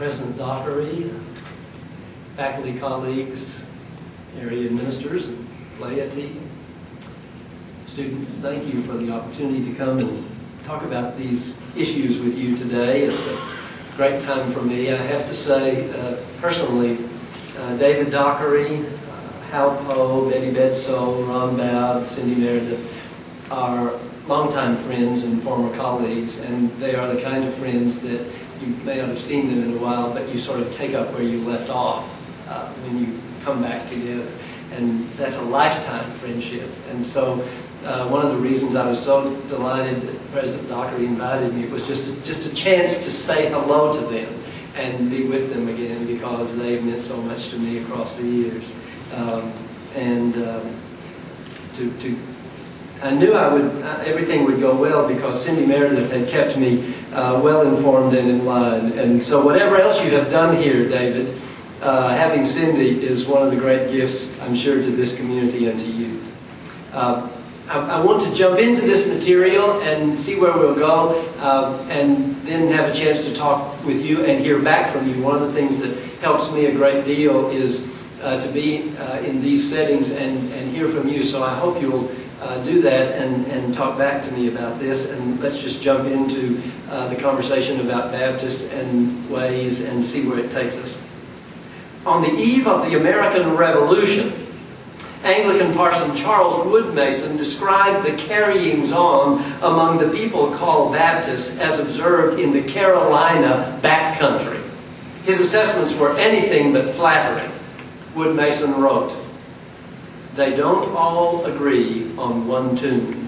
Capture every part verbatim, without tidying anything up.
President Dockery, faculty colleagues, area ministers, and laity, students, thank you for the opportunity to come and talk about these issues with you today. It's a great time for me. I have to say, uh, personally, uh, David Dockery, uh, Hal Poe, Betty Bedsoe, Ron Bowd, Cindy Meredith are longtime friends and former colleagues, and they are the kind of friends that you may not have seen them in a while, but you sort of take up where you left off uh, when you come back together. And that's a lifetime friendship. And so uh, one of the reasons I was so delighted that President Dockery invited me was just a, just a chance to say hello to them and be with them again, because they've meant so much to me across the years. Um, and um, to, to I knew I would, uh, everything would go well because Cindy Meredith had kept me uh, well informed and in line. And so whatever else you have done here, David, uh, having Cindy is one of the great gifts, I'm sure, to this community and to you. Uh, I, I want to jump into this material and see where we'll go, uh, and then have a chance to talk with you and hear back from you. One of the things that helps me a great deal is uh, to be uh, in these settings and, and hear from you. So I hope you'll Uh, do that and, and talk back to me about this, and let's just jump into uh, the conversation about Baptists and ways and see where it takes us. On the eve of the American Revolution, Anglican parson Charles Wood Mason described the carryings on among the people called Baptists as observed in the Carolina backcountry. His assessments were anything but flattering. Wood Mason wrote, "They don't all agree on one tune.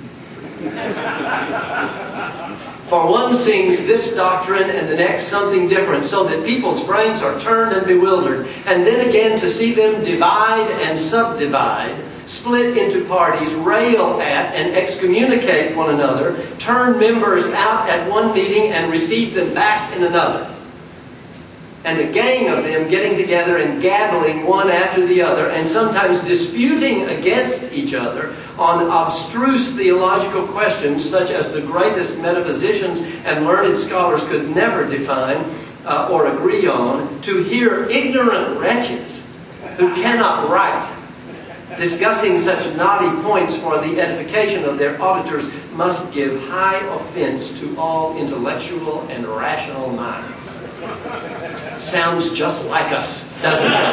For one sings this doctrine and the next something different, so that people's brains are turned and bewildered. And then again to see them divide and subdivide, split into parties, rail at and excommunicate one another, turn members out at one meeting and receive them back in another. And a gang of them getting together and gabbling one after the other, and sometimes disputing against each other on abstruse theological questions such as the greatest metaphysicians and learned scholars could never define uh, or agree on, to hear ignorant wretches who cannot write discussing such knotty points for the edification of their auditors must give high offense to all intellectual and rational minds." Sounds just like us, doesn't it?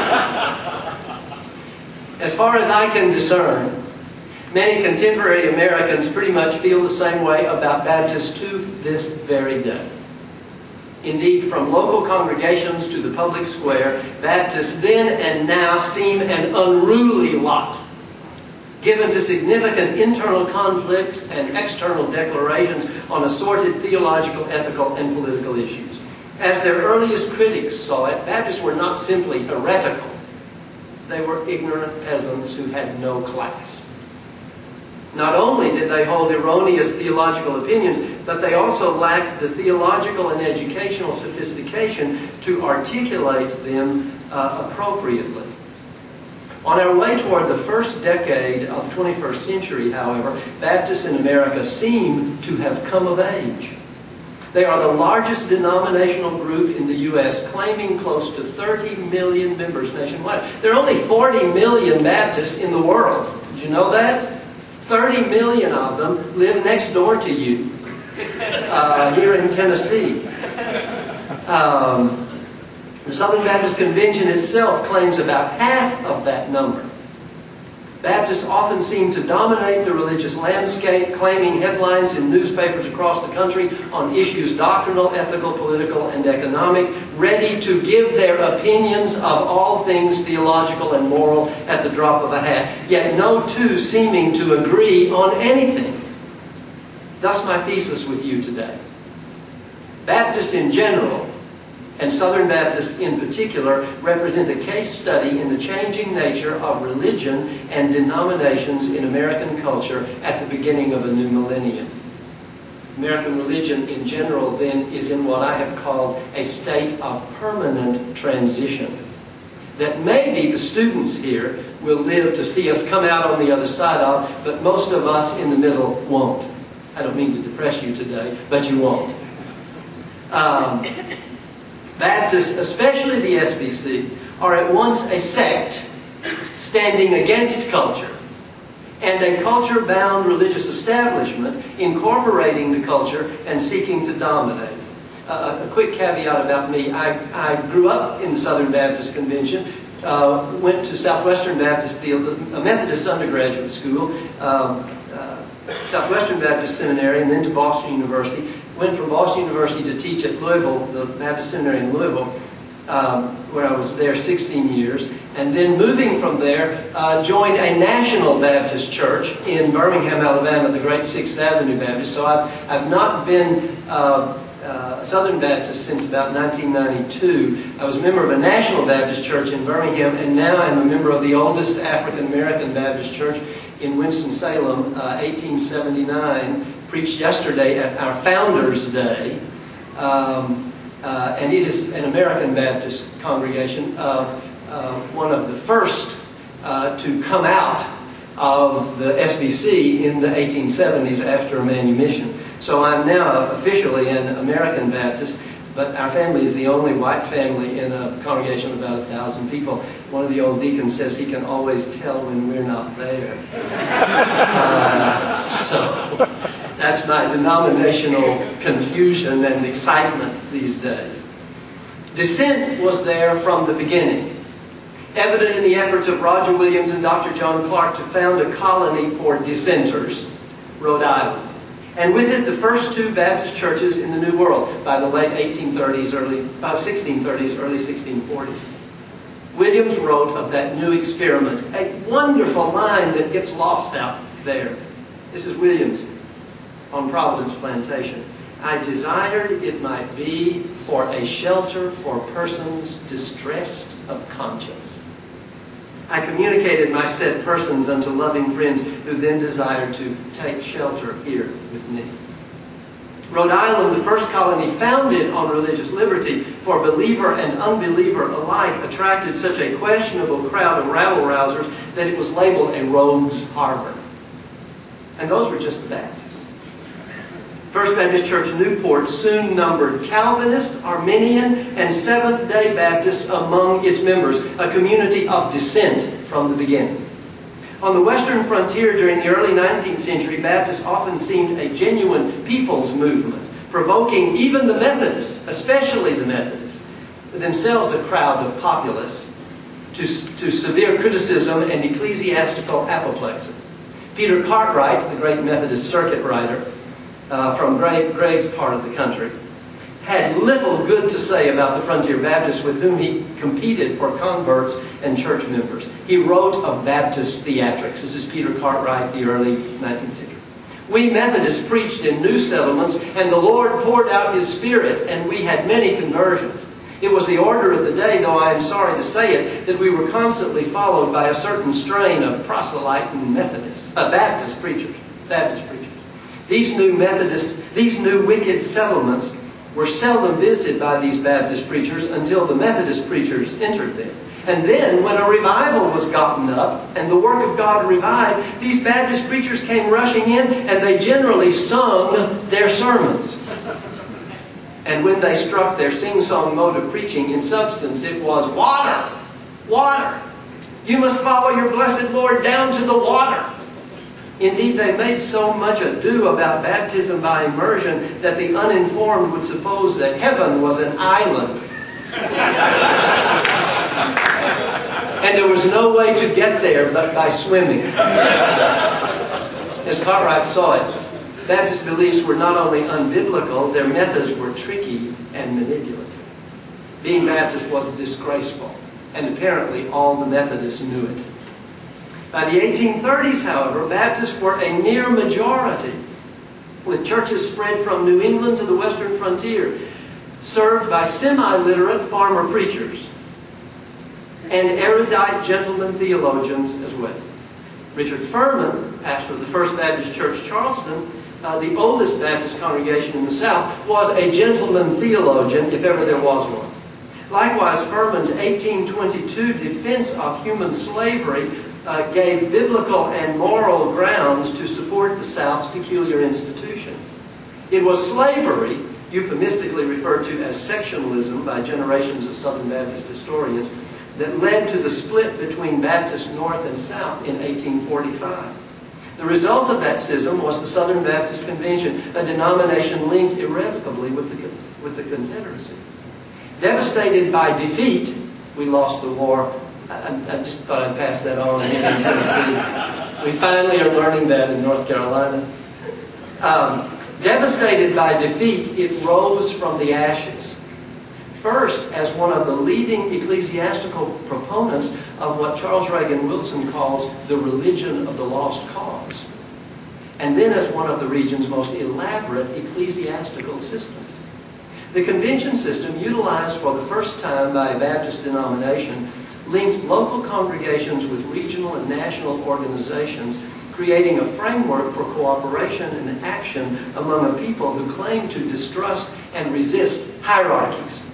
As far as I can discern, many contemporary Americans pretty much feel the same way about Baptists to this very day. Indeed, from local congregations to the public square, Baptists then and now seem an unruly lot, given to significant internal conflicts and external declarations on assorted theological, ethical, and political issues. As their earliest critics saw it, Baptists were not simply heretical. They were ignorant peasants who had no class. Not only did they hold erroneous theological opinions, but they also lacked the theological and educational sophistication to articulate them uh, appropriately. On our way toward the first decade of the twenty-first century, however, Baptists in America seem to have come of age. They are the largest denominational group in the U S, claiming close to thirty million members nationwide. There are only forty million Baptists in the world. Did you know that? thirty million of them live next door to you, uh, here in Tennessee. Um, the Southern Baptist Convention itself claims about half of that number. Baptists often seem to dominate the religious landscape, claiming headlines in newspapers across the country on issues doctrinal, ethical, political, and economic, ready to give their opinions of all things theological and moral at the drop of a hat, yet no two seeming to agree on anything. Thus my thesis with you today. Baptists in general, and Southern Baptists in particular, represent a case study in the changing nature of religion and denominations in American culture at the beginning of a new millennium. American religion in general, then, is in what I have called a state of permanent transition, that maybe the students here will live to see us come out on the other side of, but most of us in the middle won't. I don't mean to depress you today, but you won't. Um, Baptists, especially the S B C, are at once a sect standing against culture and a culture-bound religious establishment incorporating the culture and seeking to dominate. Uh, a quick caveat about me. I, I grew up in the Southern Baptist Convention, uh, went to Southwestern Baptist, a Methodist undergraduate school, um, uh, Southwestern Baptist Seminary, and then to Boston University. Went from Boston University to teach at Louisville, the Baptist Seminary in Louisville, um, where I was there sixteen years. And then moving from there, uh, joined a National Baptist church in Birmingham, Alabama, the Great Sixth Avenue Baptist. So I've, I've not been uh, uh, Southern Baptist since about nineteen ninety-two. I was a member of a National Baptist church in Birmingham, and now I'm a member of the oldest African American Baptist church in Winston-Salem, uh, eighteen seventy-nine. Preached yesterday at our Founders Day, um, uh, and it is an American Baptist congregation, uh, uh, one of the first uh, to come out of the S B C in the eighteen seventies after manumission. So I'm now officially an American Baptist, but our family is the only white family in a congregation of about a thousand people. One of the old deacons says he can always tell when we're not there. uh, so... That's my denominational confusion and excitement these days. Dissent was there from the beginning, evident in the efforts of Roger Williams and Doctor John Clark to found a colony for dissenters, Rhode Island, and with it the first two Baptist churches in the New World by the late eighteen thirties, early uh, sixteen thirties, early sixteen forties. Williams wrote of that new experiment a wonderful line that gets lost out there. This is Williams on Providence Plantation. I desired it might be for a shelter for persons distressed of conscience. I communicated my said persons unto loving friends who then desired to take shelter here with me. Rhode Island, the first colony founded on religious liberty for believer and unbeliever alike, attracted such a questionable crowd of rabble-rousers that it was labeled a rogues' harbor. And those were just the Baptists. First Baptist Church Newport soon numbered Calvinist, Arminian, and Seventh-day Baptists among its members, a community of dissent from the beginning. On the western frontier during the early nineteenth century, Baptists often seemed a genuine people's movement, provoking even the Methodists, especially the Methodists, themselves a crowd of populists, to, to severe criticism and ecclesiastical apoplexy. Peter Cartwright, the great Methodist circuit rider, Uh, from Graves part of the country, had little good to say about the frontier Baptists with whom he competed for converts and church members. He wrote of Baptist theatrics. This is Peter Cartwright, the early nineteenth century. We Methodists preached in new settlements, and the Lord poured out His Spirit, and we had many conversions. It was the order of the day, though I am sorry to say it, that we were constantly followed by a certain strain of proselyting Methodists, uh, Baptist preachers, Baptist preachers. These new Methodists, these new wicked settlements were seldom visited by these Baptist preachers until the Methodist preachers entered them. And then, when a revival was gotten up and the work of God revived, these Baptist preachers came rushing in and they generally sung their sermons. And when they struck their sing-song mode of preaching, in substance it was water, water. You must follow your blessed Lord down to the water. Indeed, they made so much ado about baptism by immersion that the uninformed would suppose that heaven was an island. And there was no way to get there but by swimming. As Cartwright saw it, Baptist beliefs were not only unbiblical, their methods were tricky and manipulative. Being Baptist was disgraceful, and apparently all the Methodists knew it. By the eighteen thirties, however, Baptists were a near majority, with churches spread from New England to the western frontier, served by semi-literate farmer preachers and erudite gentleman theologians as well. Richard Furman, pastor of the First Baptist Church, Charleston, uh, the oldest Baptist congregation in the South, was a gentleman theologian, if ever there was one. Likewise, Furman's eighteen twenty-two defense of human slavery Uh, gave biblical and moral grounds to support the South's peculiar institution. It was slavery euphemistically referred to as sectionalism by generations of Southern Baptist historians, that led to the split between Baptist North and South in eighteen forty-five. The result of that schism was the Southern Baptist Convention, a denomination linked irrevocably with the, with the Confederacy. Devastated by defeat, we lost the war. I, I just thought I'd pass that on here in Tennessee. We finally are learning that in North Carolina. Um, devastated by defeat, it rose from the ashes. First, as one of the leading ecclesiastical proponents of what Charles Reagan Wilson calls the religion of the lost cause. And then as one of the region's most elaborate ecclesiastical systems. The convention system, utilized for the first time by a Baptist denomination, linked local congregations with regional and national organizations, creating a framework for cooperation and action among a people who claim to distrust and resist hierarchies.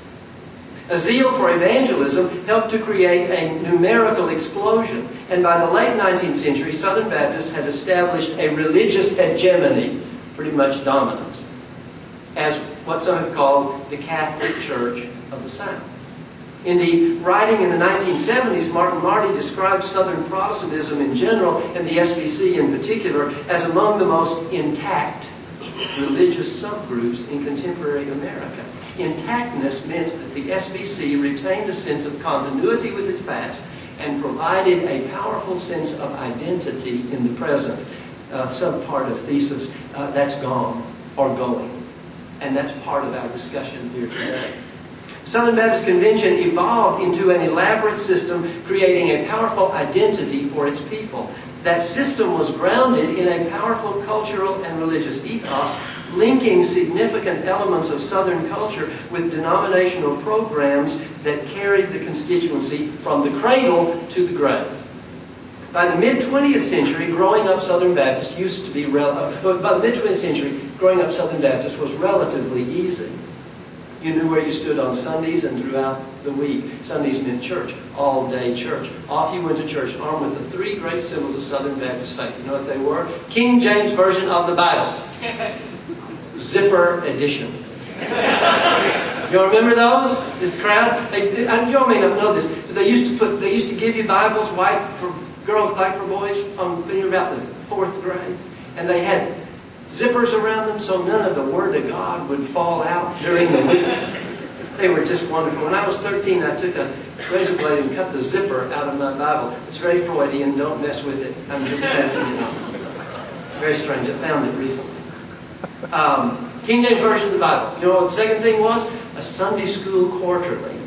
A zeal for evangelism helped to create a numerical explosion, and by the late nineteenth century, Southern Baptists had established a religious hegemony, pretty much dominance, as what some have called the Catholic Church of the South. Indeed, writing in the nineteen seventies, Martin Marty described Southern Protestantism in general, and the S B C in particular, as among the most intact religious subgroups in contemporary America. Intactness meant that the S B C retained a sense of continuity with its past and provided a powerful sense of identity in the present. Uh, subpart of thesis, uh, that's gone or going. And that's part of our discussion here today. Southern Baptist Convention evolved into an elaborate system creating a powerful identity for its people. That system was grounded in a powerful cultural and religious ethos, linking significant elements of Southern culture with denominational programs that carried the constituency from the cradle to the grave. By the mid-twentieth century, growing up Southern Baptist used to be rel- by the mid-twentieth century, growing up Southern Baptist was relatively easy. You knew where you stood on Sundays and throughout the week. Sundays meant church, all-day church. Off you went to church, armed with the three great symbols of Southern Baptist faith. You know what they were? King James Version of the Bible. Zipper edition. You remember those? This crowd? They, you all may not know this, but they used to put. They used to give you Bibles, white for girls, black for boys, on when you were about the fourth grade, and they had zippers around them so none of the Word of God would fall out during the week. They were just wonderful. When I was thirteen, I took a razor blade and cut the zipper out of my Bible. It's very Freudian. Don't mess with it. I'm just passing it on. Very strange. I found it recently. Um, King James Version of the Bible. You know what the second thing was? A Sunday school quarterly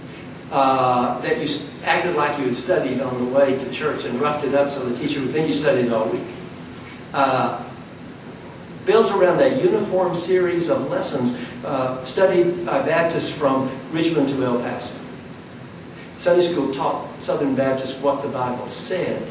uh, that you acted like you had studied on the way to church and roughed it up so the teacher would think you studied all week. Uh, built around a uniform series of lessons uh, studied by Baptists from Richmond to El Paso. Sunday school taught Southern Baptists what the Bible said,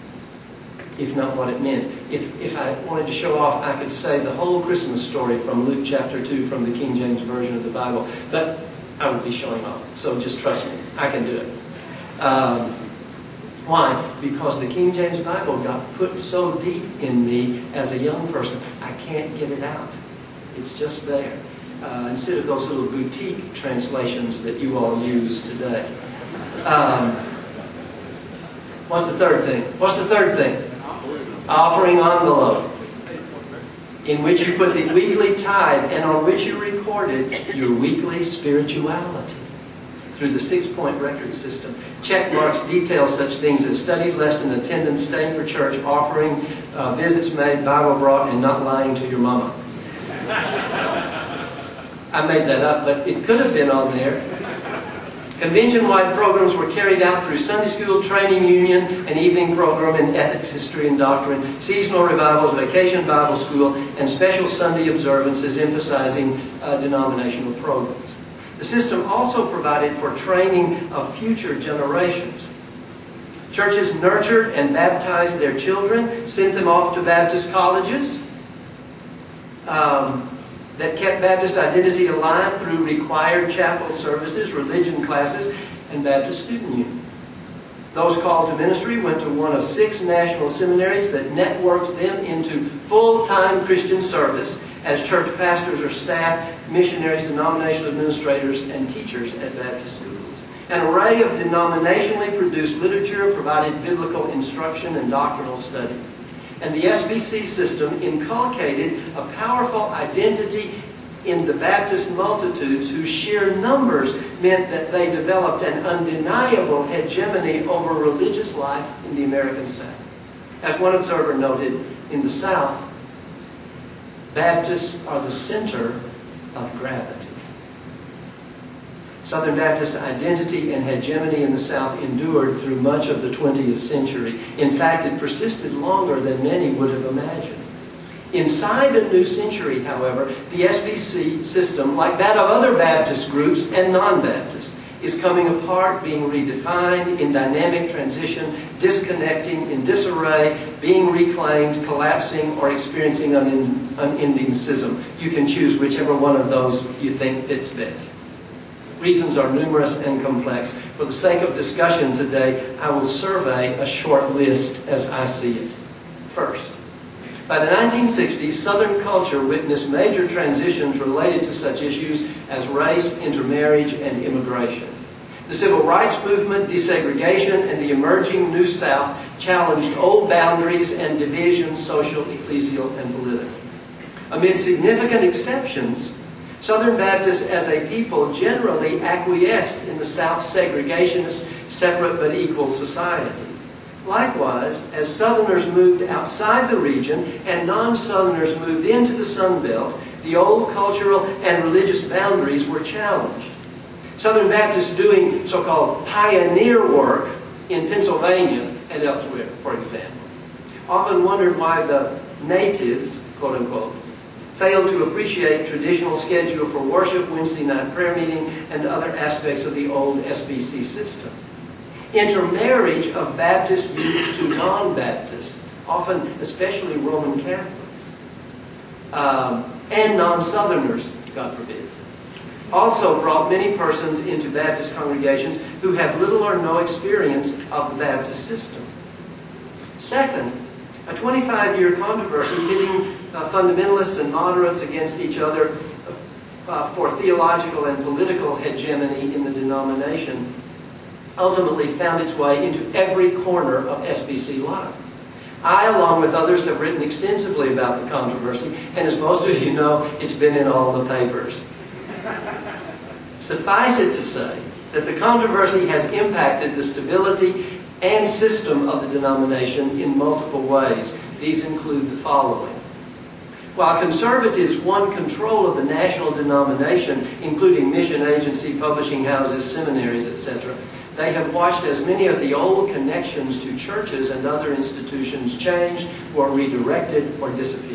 if not what it meant. If, if I wanted to show off, I could say the whole Christmas story from Luke chapter two from the King James Version of the Bible, but I would be showing off. So just trust me, I can do it. Um, Why? Because the King James Bible got put so deep in me as a young person, I can't get it out. It's just there. Uh, instead of those little boutique translations that you all use today. Um, what's the third thing? What's the third thing? Offering envelope, in which you put the weekly tithe and on which you recorded your weekly spirituality. Through the six-point record system. Check marks detail such things as studied lesson, attendance, staying for church, offering, uh, visits made, Bible brought, and not lying to your mama. I made that up, but it could have been on there. Convention-wide programs were carried out through Sunday School, Training Union, an evening program in ethics, history, and doctrine, seasonal revivals, vacation Bible school, and special Sunday observances emphasizing uh, denominational programs. The system also provided for training of future generations. Churches nurtured and baptized their children, sent them off to Baptist colleges um, that kept Baptist identity alive through required chapel services, religion classes, and Baptist Student Union. Those called to ministry went to one of six national seminaries that networked them into full-time Christian service as church pastors or staff, missionaries, denominational administrators, and teachers at Baptist schools. An array of denominationally produced literature provided biblical instruction and doctrinal study. And the S B C system inculcated a powerful identity in the Baptist multitudes whose sheer numbers meant that they developed an undeniable hegemony over religious life in the American South. As one observer noted, in the South, Baptists are the center of gravity. Southern Baptist identity and hegemony in the South endured through much of the twentieth century. In fact, it persisted longer than many would have imagined. Inside the new century, however, the S B C system, like that of other Baptist groups and non-Baptists, is coming apart, being redefined, in dynamic transition, disconnecting, in disarray, being reclaimed, collapsing, or experiencing an unending schism. You can choose whichever one of those you think fits best. Reasons are numerous and complex. For the sake of discussion today, I will survey a short list as I see it. First, by the nineteen sixties, Southern culture witnessed major transitions related to such issues as race, intermarriage, and immigration. The civil rights movement, desegregation, and the emerging New South challenged old boundaries and divisions, social, ecclesial, and political. Amid significant exceptions, Southern Baptists as a people generally acquiesced in the South's segregationist, separate but equal society. Likewise, as Southerners moved outside the region and non-Southerners moved into the Sun Belt, the old cultural and religious boundaries were challenged. Southern Baptists doing so-called pioneer work in Pennsylvania and elsewhere, for example, often wondered why the natives, quote-unquote, failed to appreciate traditional schedule for worship, Wednesday night prayer meeting, and other aspects of the old S B C system. Intermarriage of Baptist youth to non-Baptists, often especially Roman Catholics, um, and non-Southerners, God forbid, also brought many persons into Baptist congregations who have little or no experience of the Baptist system. Second, a twenty-five-year controversy pitting uh, fundamentalists and moderates against each other uh, for theological and political hegemony in the denomination ultimately found its way into every corner of S B C life. I, along with others, have written extensively about the controversy, and as most of you know, it's been in all the papers. Suffice it to say that the controversy has impacted the stability and system of the denomination in multiple ways. These include the following. While conservatives won control of the national denomination, including mission agency, publishing houses, seminaries, et cetera, they have watched as many of the old connections to churches and other institutions changed or redirected or disappeared.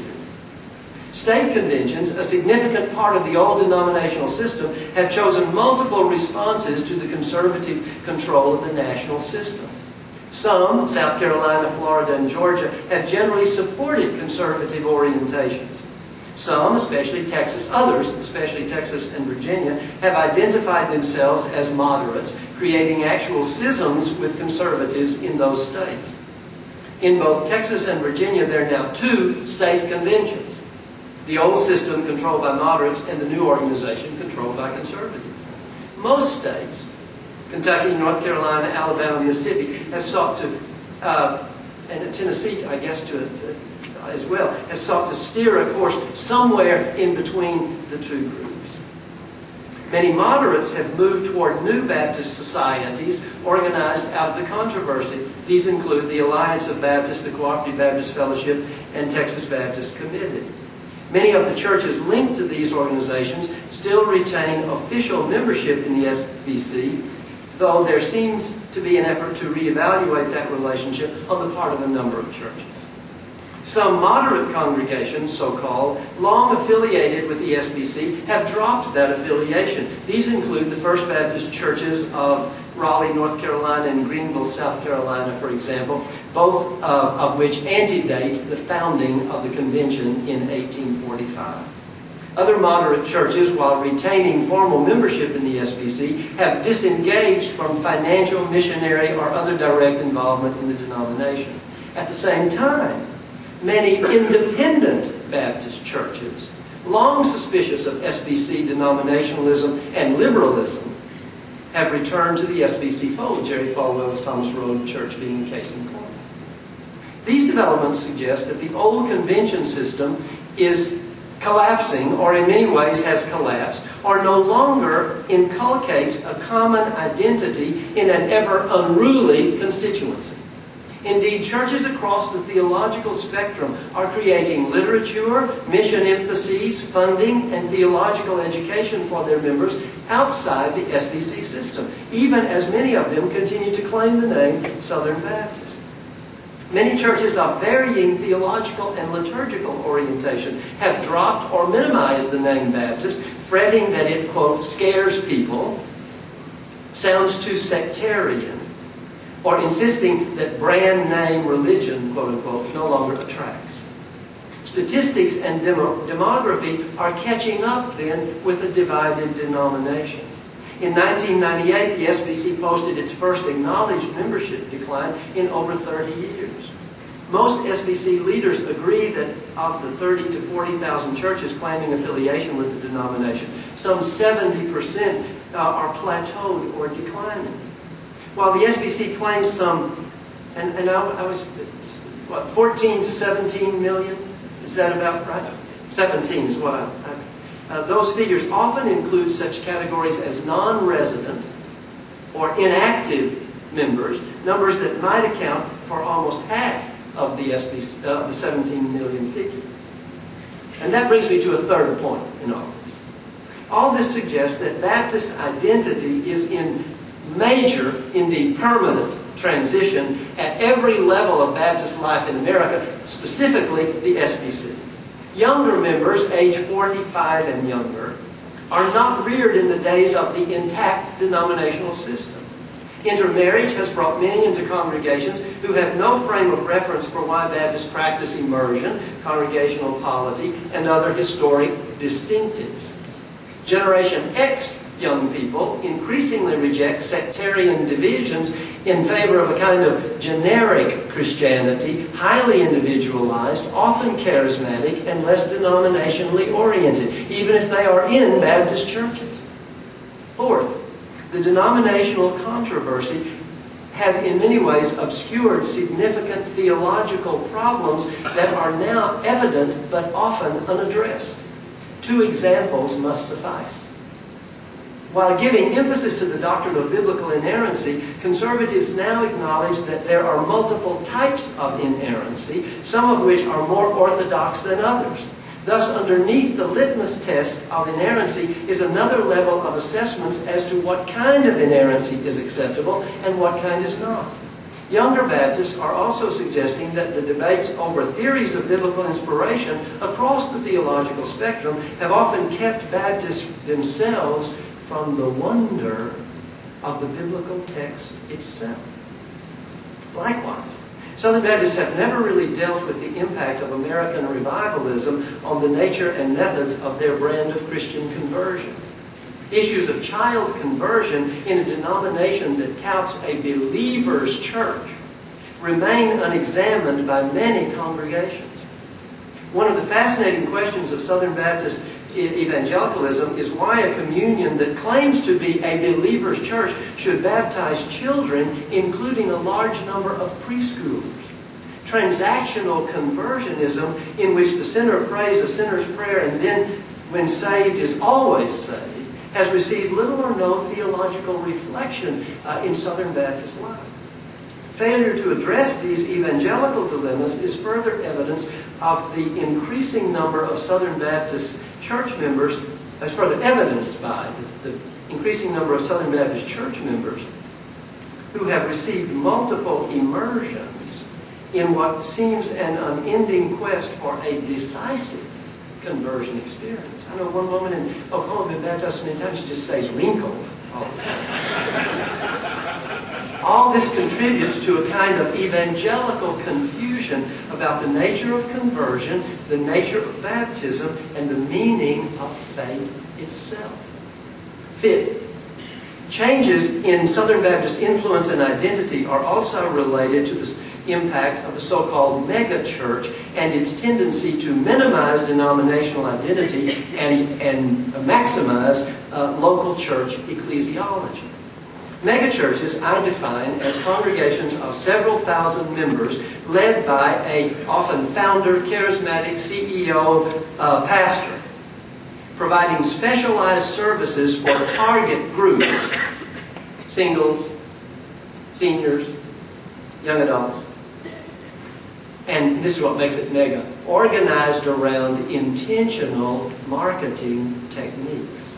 State conventions, a significant part of the old denominational system, have chosen multiple responses to the conservative control of the national system. Some, South Carolina, Florida, and Georgia, have generally supported conservative orientations. Some, especially Texas, others, especially Texas and Virginia, have identified themselves as moderates, creating actual schisms with conservatives in those states. In both Texas and Virginia, there are now two state conventions. The old system controlled by moderates and the new organization controlled by conservatives. Most states, Kentucky, North Carolina, Alabama, Mississippi, have sought to, uh, and Tennessee, I guess, to, to as well, have sought to steer a course somewhere in between the two groups. Many moderates have moved toward new Baptist societies organized out of the controversy. These include the Alliance of Baptists, the Cooperative Baptist Fellowship, and Texas Baptist Committee. Many of the churches linked to these organizations still retain official membership in the S B C, though there seems to be an effort to reevaluate that relationship on the part of a number of churches. Some moderate congregations, so-called, long affiliated with the S B C, have dropped that affiliation. These include the First Baptist churches of Raleigh, North Carolina, and Greenville, South Carolina, for example, both uh, of which antedate the founding of the convention in eighteen forty-five. Other moderate churches, while retaining formal membership in the S B C, have disengaged from financial, missionary, or other direct involvement in the denomination. At the same time, many independent Baptist churches long suspicious of S B C denominationalism and liberalism, have returned to the S B C fold, Jerry Falwell's Thomas Road Church being a case in point. These developments suggest that the old convention system is collapsing, or in many ways has collapsed, or no longer inculcates a common identity in an ever unruly constituency. Indeed, churches across the theological spectrum are creating literature, mission emphases, funding, and theological education for their members outside the S B C system, even as many of them continue to claim the name Southern Baptist. Many churches of varying theological and liturgical orientation have dropped or minimized the name Baptist, fretting that it, quote, scares people, sounds too sectarian, or insisting that brand name religion, quote unquote, no longer attracts. Statistics and demo- demography are catching up then with a divided denomination. In nineteen ninety-eight, the S B C posted its first acknowledged membership decline in over thirty years. Most S B C leaders agree that of the thirty to forty thousand churches claiming affiliation with the denomination, some seventy percent uh, are plateaued or declining. While the S B C claims some, and, and I, I was, what, fourteen to seventeen million? Is that about right? seventeen is what I, I uh, those figures often include such categories as non-resident or inactive members, numbers that might account for almost half of the S B C, uh, the seventeen million figure. And that brings me to a third point in all this. All this suggests that Baptist identity is in major, indeed permanent, transition at every level of Baptist life in America, specifically the S B C. Younger members, age forty-five and younger, are not reared in the days of the intact denominational system. Intermarriage has brought many into congregations who have no frame of reference for why Baptists practice immersion, congregational polity, and other historic distinctives. Generation X young people increasingly reject sectarian divisions in favor of a kind of generic Christianity, highly individualized, often charismatic, and less denominationally oriented, even if they are in Baptist churches. Fourth, the denominational controversy has in many ways obscured significant theological problems that are now evident but often unaddressed. Two examples must suffice. While giving emphasis to the doctrine of biblical inerrancy, conservatives now acknowledge that there are multiple types of inerrancy, some of which are more orthodox than others. Thus, underneath the litmus test of inerrancy is another level of assessments as to what kind of inerrancy is acceptable and what kind is not. Younger Baptists are also suggesting that the debates over theories of biblical inspiration across the theological spectrum have often kept Baptists themselves from the wonder of the biblical text itself. Likewise, Southern Baptists have never really dealt with the impact of American revivalism on the nature and methods of their brand of Christian conversion. Issues of child conversion in a denomination that touts a believer's church remain unexamined by many congregations. One of the fascinating questions of Southern Baptist evangelicalism is why a communion that claims to be a believer's church should baptize children, including a large number of preschoolers. Transactional conversionism, in which the sinner prays a sinner's prayer and then, when saved, is always saved, has received little or no theological reflection uh, in Southern Baptist life. Failure to address these evangelical dilemmas is further evidence of the increasing number of Southern Baptist church members, as further evidenced by the, the increasing number of Southern Baptist church members who have received multiple immersions in what seems an unending quest for a decisive conversion experience. I know one woman in Oklahoma been baptized so many times she just says wrinkled all the time. All this contributes to a kind of evangelical confusion about the nature of conversion, the nature of baptism, and the meaning of faith itself. Fifth, changes in Southern Baptist influence and identity are also related to the, impact of the so-called mega-church and its tendency to minimize denominational identity and, and maximize uh, local church ecclesiology. Megachurches I define as congregations of several thousand members led by a often founder, charismatic C E O, uh, pastor, providing specialized services for target groups, singles, seniors, young adults. And this is what makes it mega. Organized around intentional marketing techniques.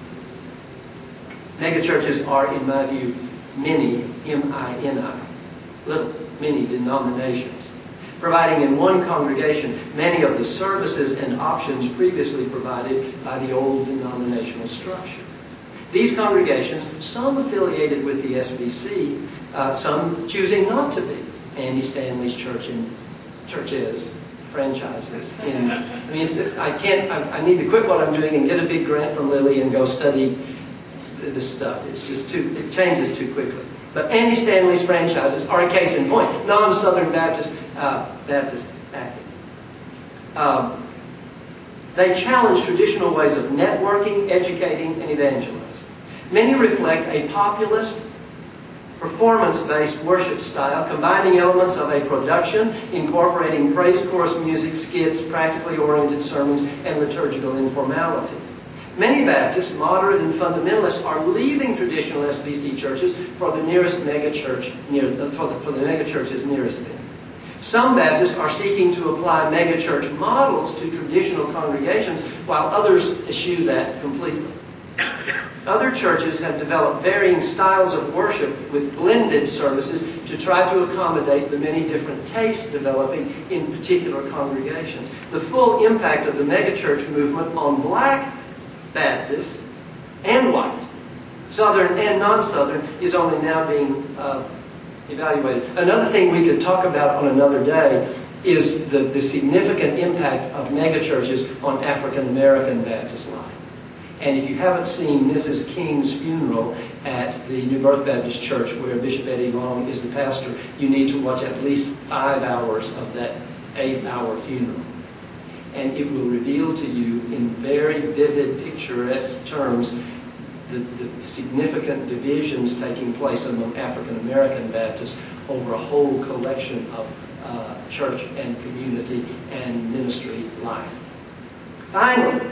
Megachurches are, in my view, many, M I N I, little, many denominations, providing in one congregation many of the services and options previously provided by the old denominational structure. These congregations, some affiliated with the S B C, uh, some choosing not to be. Andy Stanley's church and churches, franchises. In, I mean, it's, I can't. I, I need to quit what I'm doing and get a big grant from Lilly and go study this stuff. It's just too. It changes too quickly. But Andy Stanley's franchises are a case in point. Non-Southern Baptist uh, Baptist acting. Um, they challenge traditional ways of networking, educating, and evangelizing. Many reflect a populist, performance-based worship style, combining elements of a production, incorporating praise chorus music, skits, practically oriented sermons, and liturgical informality. Many Baptists, moderate and fundamentalists, are leaving traditional S B C churches for the nearest megachurch, near, for the, for the megachurches nearest them. Some Baptists are seeking to apply megachurch models to traditional congregations, while others eschew that completely. Other churches have developed varying styles of worship with blended services to try to accommodate the many different tastes developing in particular congregations. The full impact of the megachurch movement on black Baptists and white, Southern and non-Southern, is only now being uh, evaluated. Another thing we could talk about on another day is the, the significant impact of megachurches on African American Baptist life. And if you haven't seen Missus King's funeral at the New Birth Baptist Church, where Bishop Eddie Long is the pastor, you need to watch at least five hours of that eight-hour funeral. And it will reveal to you in very vivid, picturesque terms the, the significant divisions taking place among African American Baptists over a whole collection of uh, church and community and ministry life. Finally,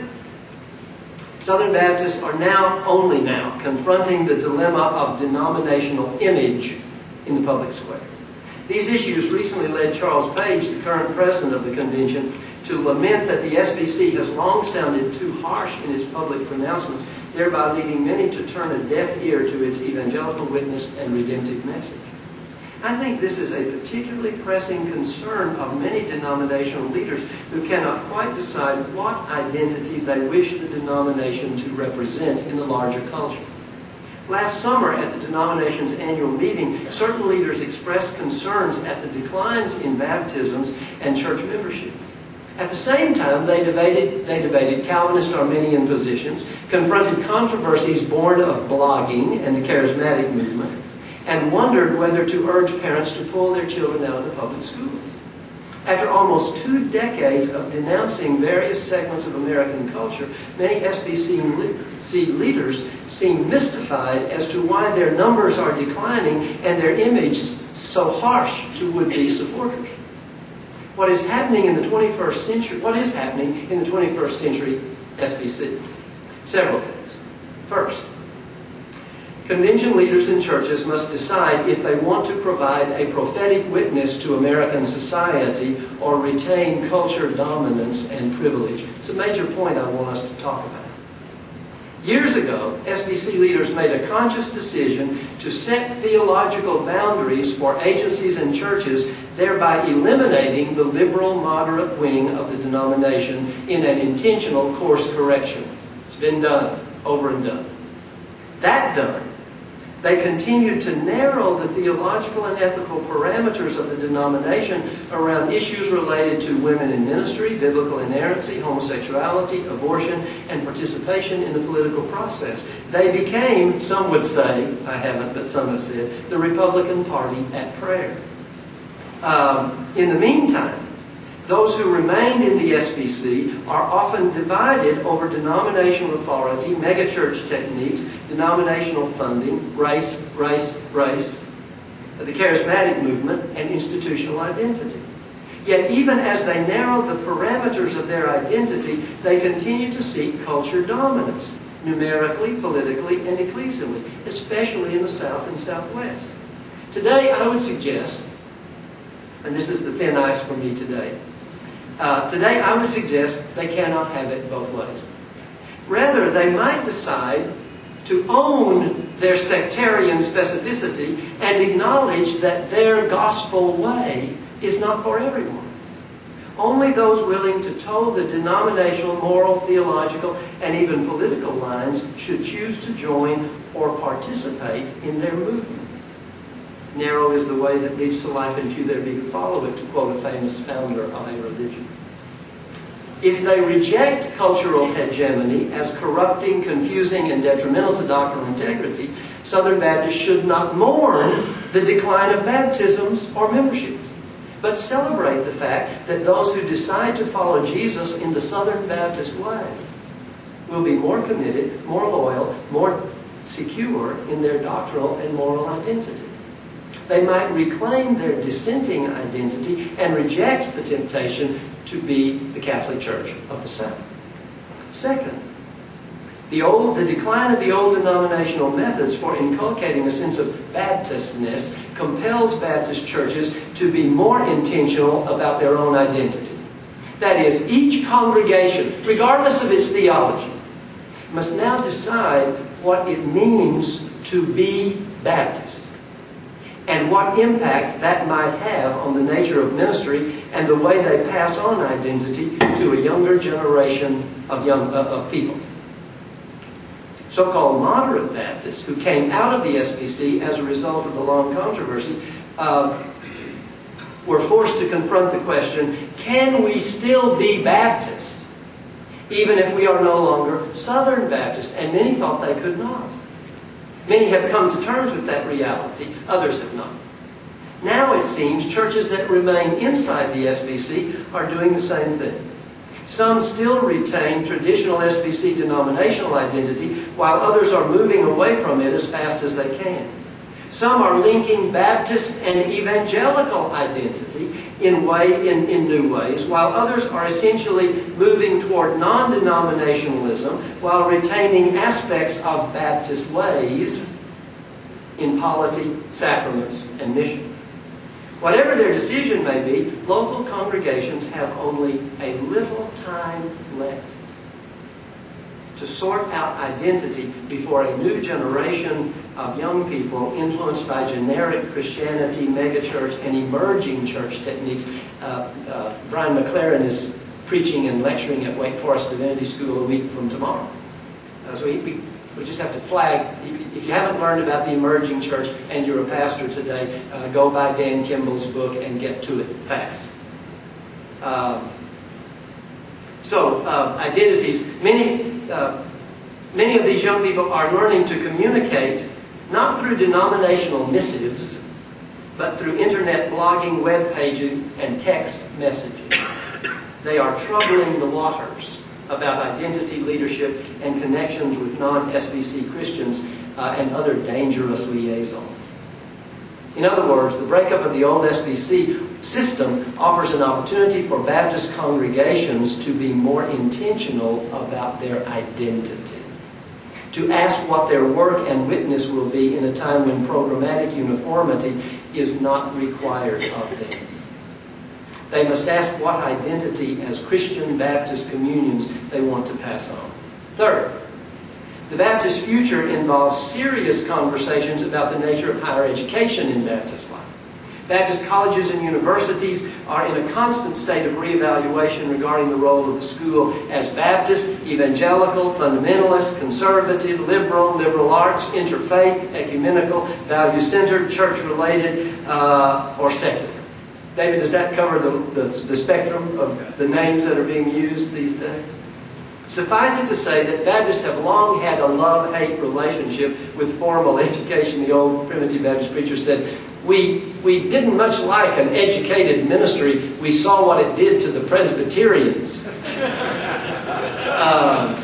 Southern Baptists are now, only now, confronting the dilemma of denominational image in the public square. These issues recently led Charles Page, the current president of the convention, to lament that the S B C has long sounded too harsh in its public pronouncements, thereby leading many to turn a deaf ear to its evangelical witness and redemptive message. I think this is a particularly pressing concern of many denominational leaders who cannot quite decide what identity they wish the denomination to represent in the larger culture. Last summer at the denomination's annual meeting, certain leaders expressed concerns at the declines in baptisms and church membership. At the same time, they debated, they debated Calvinist Arminian positions, confronted controversies born of blogging and the charismatic movement, and wondered whether to urge parents to pull their children out of the public schools. After almost two decades of denouncing various segments of American culture, many S B C leaders seem mystified as to why their numbers are declining and their image so harsh to would-be supporters. What is happening in the twenty-first century? What is happening in the twenty-first century S B C? Several things. First, convention leaders in churches must decide if they want to provide a prophetic witness to American society or retain culture dominance and privilege. It's a major point I want us to talk about. Years ago, S B C leaders made a conscious decision to set theological boundaries for agencies and churches, thereby eliminating the liberal moderate wing of the denomination in an intentional course correction. It's been done, over and done. That done, they continued to narrow the theological and ethical parameters of the denomination around issues related to women in ministry, biblical inerrancy, homosexuality, abortion, and participation in the political process. They became, some would say, I haven't, but some have said, the Republican Party at prayer. Um, in the meantime, those who remained in the S B C are often divided over denominational authority, megachurch techniques, denominational funding, race, race, race, the charismatic movement, and institutional identity. Yet even as they narrow the parameters of their identity, they continue to seek culture dominance, numerically, politically, and ecclesially, especially in the South and Southwest. Today, I would suggest, and this is the thin ice for me today, uh, today I would suggest they cannot have it both ways. Rather, they might decide to own their sectarian specificity and acknowledge that their gospel way is not for everyone. Only those willing to toe the denominational, moral, theological, and even political lines should choose to join or participate in their movement. Narrow is the way that leads to life, and few there be who follow it, to quote a famous founder of a religion. If they reject cultural hegemony as corrupting, confusing, and detrimental to doctrinal integrity, Southern Baptists should not mourn the decline of baptisms or memberships, but celebrate the fact that those who decide to follow Jesus in the Southern Baptist way will be more committed, more loyal, more secure in their doctrinal and moral identity. They might reclaim their dissenting identity and reject the temptation to be the Catholic Church of the South. Second, the old, the decline of the old denominational methods for inculcating a sense of Baptistness compels Baptist churches to be more intentional about their own identity. That is, each congregation, regardless of its theology, must now decide what it means to be Baptist, and what impact that might have on the nature of ministry and the way they pass on identity to a younger generation of young uh, of people. So-called moderate Baptists, who came out of the S B C as a result of the long controversy, uh, were forced to confront the question, can we still be Baptist, even if we are no longer Southern Baptist? And many thought they could not. Many have come to terms with that reality. Others have not. Now it seems churches that remain inside the S B C are doing the same thing. Some still retain traditional S B C denominational identity, while others are moving away from it as fast as they can. Some are linking Baptist and evangelical identity in, way, in, in new ways, while others are essentially moving toward non-denominationalism while retaining aspects of Baptist ways in polity, sacraments, and mission. Whatever their decision may be, local congregations have only a little time left to sort out identity before a new generation of young people influenced by generic Christianity, megachurch, and emerging church techniques. Uh, uh, Brian McLaren is preaching and lecturing at Wake Forest Divinity School a week from tomorrow. Uh, so we, we, we just have to flag, if you haven't learned about the emerging church and you're a pastor today, uh, go buy Dan Kimball's book and get to it fast. Um, so, uh, identities. Many... Uh, many of these young people are learning to communicate not through denominational missives, but through internet blogging, web pages, and text messaging. They are troubling the waters about identity, leadership, and connections with non-S B C Christians uh, and other dangerous liaisons. In other words, the breakup of the old S B C system offers an opportunity for Baptist congregations to be more intentional about their identity, to ask what their work and witness will be in a time when programmatic uniformity is not required of them. They must ask what identity as Christian Baptist communions they want to pass on. Third, the Baptist future involves serious conversations about the nature of higher education in Baptist life. Baptist colleges and universities are in a constant state of reevaluation regarding the role of the school as Baptist, evangelical, fundamentalist, conservative, liberal, liberal arts, interfaith, ecumenical, value-centered, church-related, uh, or secular. David, does that cover the, the, the spectrum of the names that are being used these days? Suffice it to say that Baptists have long had a love-hate relationship with formal education. The old primitive Baptist preacher said, We, we didn't much like an educated ministry. We saw what it did to the Presbyterians. um,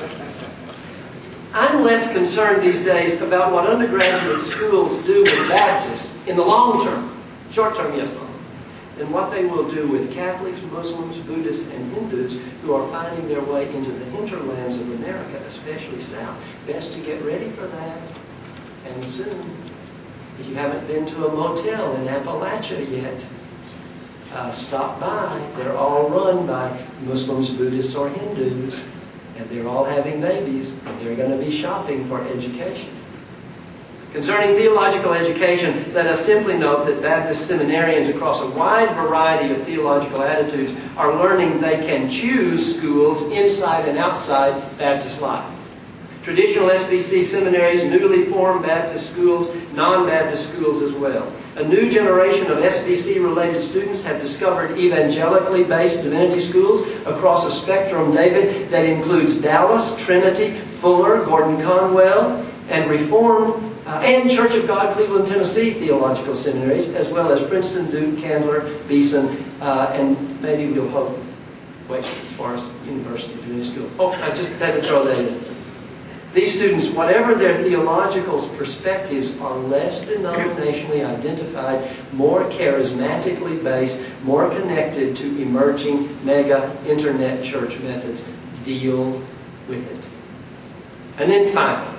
I'm less concerned these days about what undergraduate schools do with Baptists in the long term, short term, yes, long, than what they will do with Catholics, Muslims, Buddhists, and Hindus who are finding their way into the hinterlands of America, especially South. Best to get ready for that, and soon. If you haven't been to a motel in Appalachia yet, uh, stop by. They're all run by Muslims, Buddhists, or Hindus. And they're all having babies, and they're going to be shopping for education. Concerning theological education, let us simply note that Baptist seminarians across a wide variety of theological attitudes are learning they can choose schools inside and outside Baptist life. Traditional S B C seminaries, newly formed Baptist schools, non-Baptist schools as well. A new generation of S B C-related students have discovered evangelically based divinity schools across a spectrum, David, that includes Dallas, Trinity, Fuller, Gordon Conwell, and Reformed uh, and Church of God, Cleveland, Tennessee theological seminaries, as well as Princeton, Duke, Candler, Beeson, uh, and maybe we'll hope Wake Forest University Divinity School. Oh, I just had to throw that in. These students, whatever their theological perspectives, are less denominationally identified, more charismatically based, more connected to emerging mega internet church methods. Deal with it. And then finally,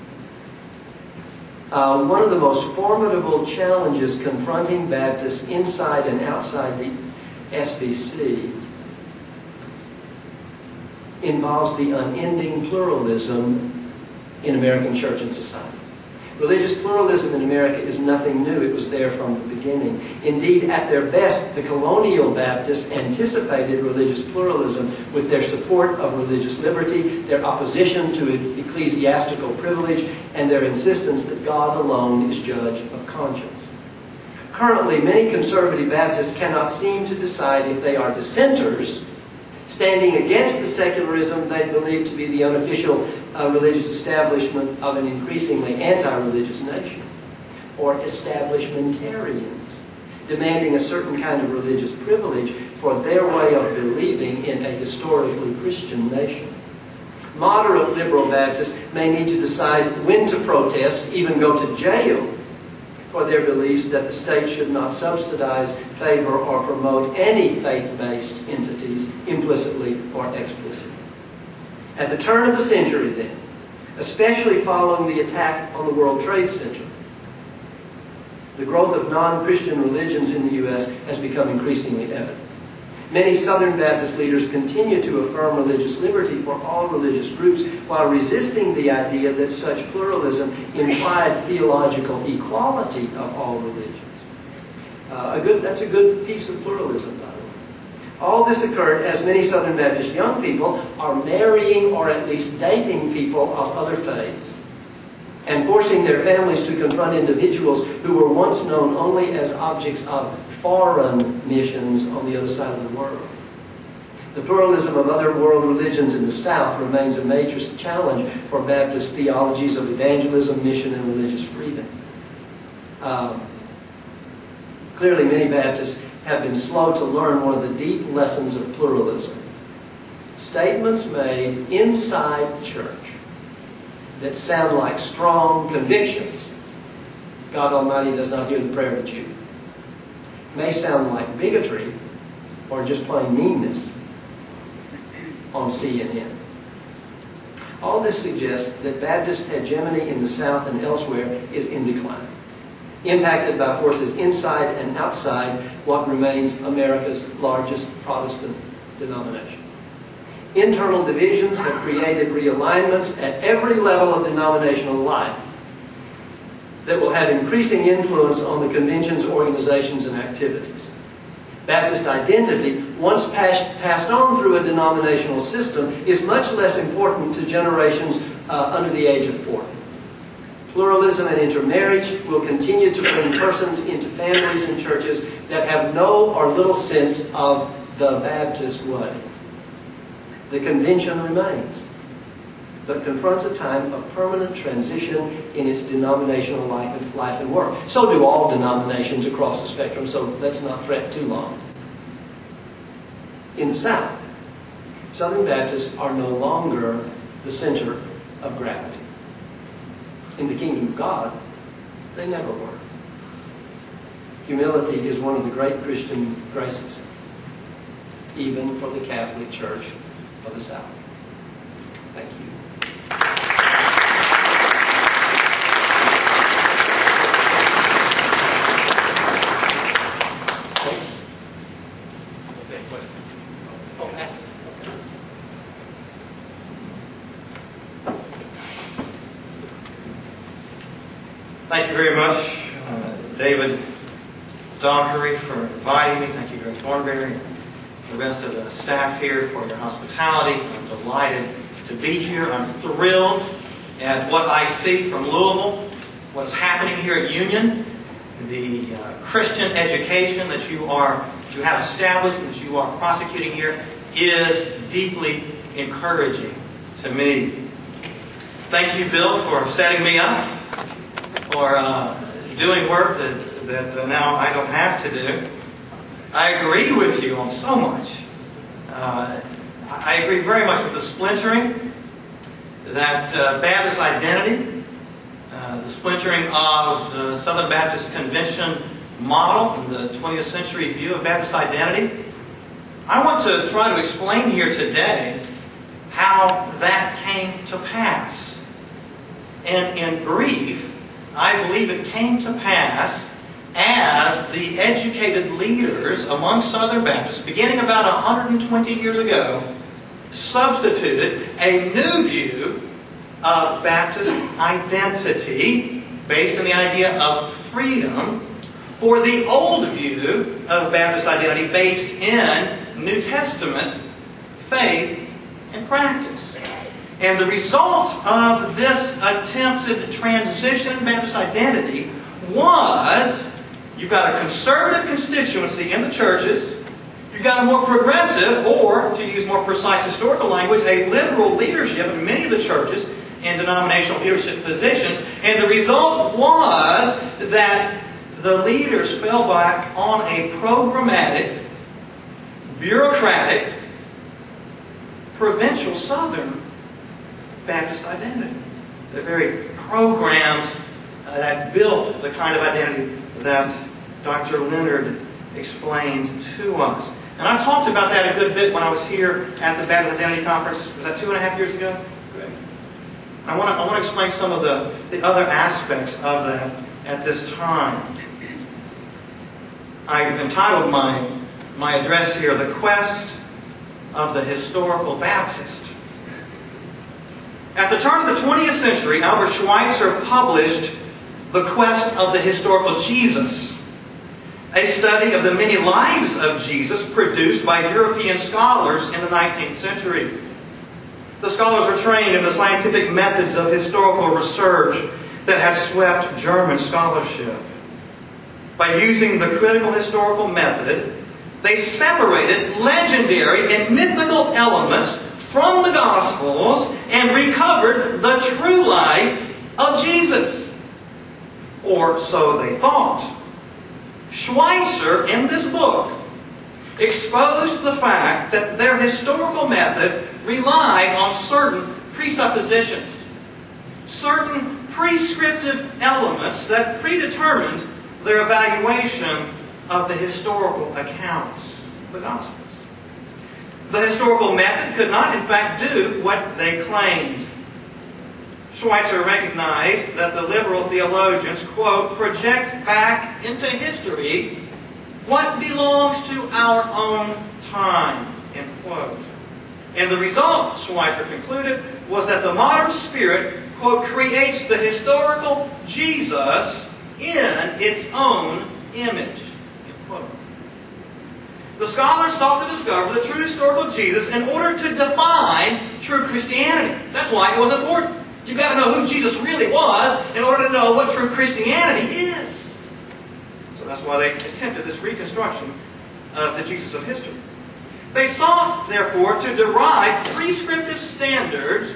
uh, one of the most formidable challenges confronting Baptists inside and outside the S B C involves the unending pluralism in American church and society. Religious pluralism in America is nothing new. It was there from the beginning. Indeed, at their best, the colonial Baptists anticipated religious pluralism with their support of religious liberty, their opposition to ecclesiastical privilege, and their insistence that God alone is judge of conscience. Currently, many conservative Baptists cannot seem to decide if they are dissenters, standing against the secularism they believe to be the unofficial uh, religious establishment of an increasingly anti-religious nation, or establishmentarians, demanding a certain kind of religious privilege for their way of believing in a historically Christian nation. Moderate liberal Baptists may need to decide when to protest, even go to jail, for their beliefs that the state should not subsidize, favor, or promote any faith-based entities, implicitly or explicitly. At the turn of the century, then, especially following the attack on the World Trade Center, the growth of non-Christian religions in the U S has become increasingly evident. Many Southern Baptist leaders continue to affirm religious liberty for all religious groups while resisting the idea that such pluralism implied theological equality of all religions. Uh, a good, that's a good piece of pluralism, by the way. All this occurred as many Southern Baptist young people are marrying or at least dating people of other faiths and forcing their families to confront individuals who were once known only as objects of foreign missions on the other side of the world. The pluralism of other world religions in the South remains a major challenge for Baptist theologies of evangelism, mission, and religious freedom. Um, clearly, many Baptists have been slow to learn one of the deep lessons of pluralism. Statements made inside the church that sound like strong convictions. God Almighty does not hear the prayer of a Jew. May sound like bigotry or just plain meanness on C N N. All this suggests that Baptist hegemony in the South and elsewhere is in decline, impacted by forces inside and outside what remains America's largest Protestant denomination. Internal divisions have created realignments at every level of denominational life that will have increasing influence on the convention's organizations and activities. Baptist identity, once passed, passed on through a denominational system, is much less important to generations uh, under the age of forty. Pluralism and intermarriage will continue to bring persons into families and churches that have no or little sense of the Baptist way. The convention remains. but confronts a time of permanent transition in its denominational life and, life and work. So do all denominations across the spectrum, so let's not fret too long. In the South, Southern Baptists are no longer the center of gravity. In the kingdom of God, they never were. Humility is one of the great Christian graces, even for the Catholic Church of the South. Thank you. Thank you very much, uh, David Dockery, for inviting me. Thank you, Greg Thornberry, and the rest of the staff here for your hospitality. I'm delighted to be here. I'm thrilled at what I see from Louisville, what's happening here at Union, the uh, Christian education that you are you have established and that you are prosecuting here is deeply encouraging to me. Thank you, Bill, for setting me up, for uh, doing work that, that uh, now I don't have to do. I agree with you on so much. Uh, I agree very much with the splintering, that uh, Baptist identity, uh, the splintering of the Southern Baptist Convention model and the twentieth century view of Baptist identity. I want to try to explain here today how that came to pass. And in brief, I believe it came to pass as the educated leaders among Southern Baptists, beginning about one hundred twenty years ago, substituted a new view of Baptist identity based on the idea of freedom for the old view of Baptist identity based in New Testament faith and practice. And the result of this attempted transition in Baptist identity was, you've got a conservative constituency in the churches, you've got a more progressive, or to use more precise historical language, a liberal leadership in many of the churches and denominational leadership positions. And the result was that the leaders fell back on a programmatic, bureaucratic, provincial Southern Baptist identity. The very programs uh, that built the kind of identity that Doctor Leonard explained to us. And I talked about that a good bit when I was here at the Baptist Identity Conference. Was that two and a half years ago? Correct. I want to I want to explain some of the, the other aspects of that at this time. I've entitled my, my address here, The Quest of the Historical Baptist. At the turn of the twentieth century, Albert Schweitzer published The Quest of the Historical Jesus, a study of the many lives of Jesus produced by European scholars in the nineteenth century. The scholars were trained in the scientific methods of historical research that has swept German scholarship. By using the critical historical method, they separated legendary and mythical elements from the Gospels and recovered the true life of Jesus. Or so they thought. Schweitzer, in this book, exposed the fact that their historical method relied on certain presuppositions, certain prescriptive elements that predetermined their evaluation of the historical accounts, the Gospels. The historical method could not, in fact, do what they claimed. Schweitzer recognized that the liberal theologians, quote, project back into history what belongs to our own time, end quote. And the result, Schweitzer concluded, was that the modern spirit, quote, creates the historical Jesus in its own image, end quote. The scholars sought to discover the true historical Jesus in order to define true Christianity. That's why it was important. You've got to know who Jesus really was in order to know what true Christianity is. So that's why they attempted this reconstruction of the Jesus of history. They sought, therefore, to derive prescriptive standards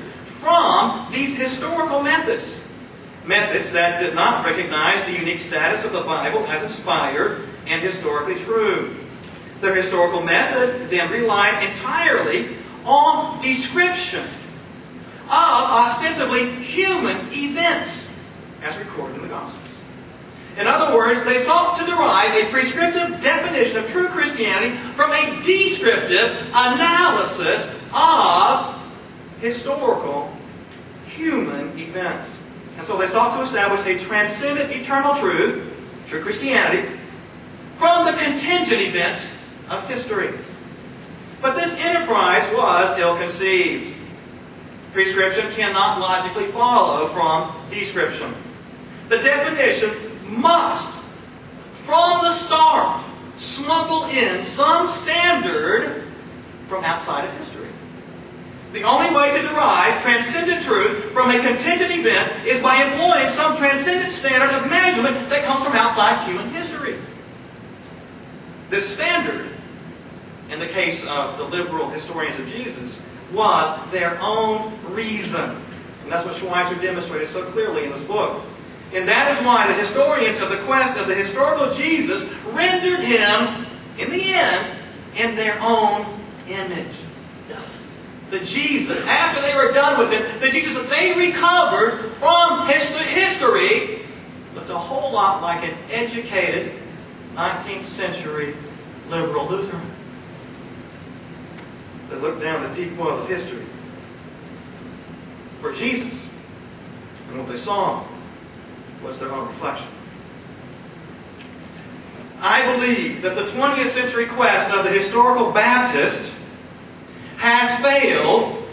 from these historical methods. Methods that did not recognize the unique status of the Bible as inspired and historically true. Their historical method then relied entirely on description of ostensibly human events as recorded in the Gospels. In other words, they sought to derive a prescriptive definition of true Christianity from a descriptive analysis of historical human events. And so they sought to establish a transcendent eternal truth, true Christianity, from the contingent events of history. But this enterprise was ill-conceived. Prescription cannot logically follow from description. The definition must, from the start, smuggle in some standard from outside of history. The only way to derive transcendent truth from a contingent event is by employing some transcendent standard of measurement that comes from outside human history. This standard, in the case of the liberal historians of Jesus, was their own reason. And that's what Schweitzer demonstrated so clearly in this book. And that is why the historians of the quest of the historical Jesus rendered him, in the end, in their own image. The Jesus, after they were done with him, the Jesus that they recovered from history looked a whole lot like an educated nineteenth century liberal Lutheran. They looked down the deep well of history for Jesus. And what they saw was their own reflection. I believe that the twentieth century quest of the historical Baptist has failed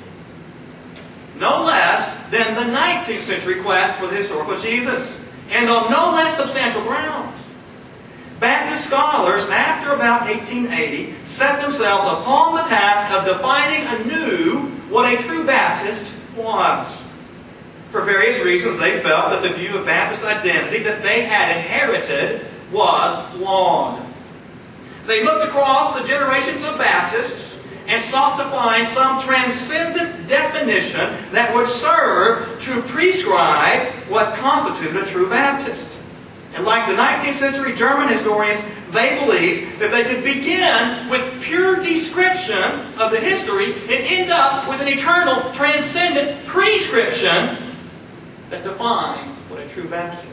no less than the nineteenth century quest for the historical Jesus, and on no less substantial grounds. Baptist scholars, after about eighteen eighty, set themselves upon the task of defining anew what a true Baptist was. For various reasons, they felt that the view of Baptist identity that they had inherited was flawed. They looked across the generations of Baptists and sought to find some transcendent definition that would serve to prescribe what constituted a true Baptist. And like the nineteenth century German historians, they believed that they could begin with pure description of the history and end up with an eternal, transcendent prescription that defined what a true Baptist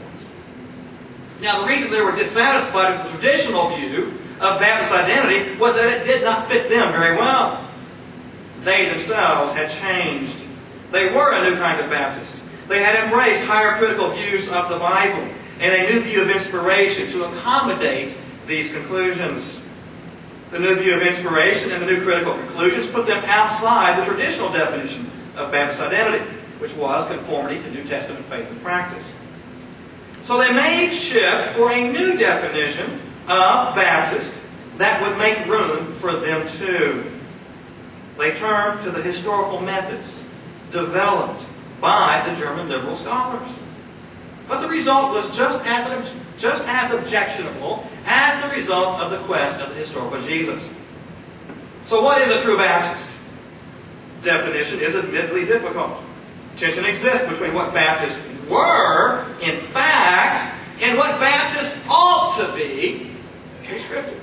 was. Now, the reason they were dissatisfied with the traditional view of Baptist identity was that it did not fit them very well. They themselves had changed. They were a new kind of Baptist. They had embraced higher critical views of the Bible and a new view of inspiration to accommodate these conclusions. The new view of inspiration and the new critical conclusions put them outside the traditional definition of Baptist identity, which was conformity to New Testament faith and practice. So they made shift for a new definition of Baptist that would make room for them too. They turned to the historical methods developed by the German liberal scholars. But the result was just as, just as objectionable as the result of the quest of the historical Jesus. So what is a true Baptist? Definition is admittedly difficult. Tension exists between what Baptists were, in fact, and what Baptists ought to be, prescriptive.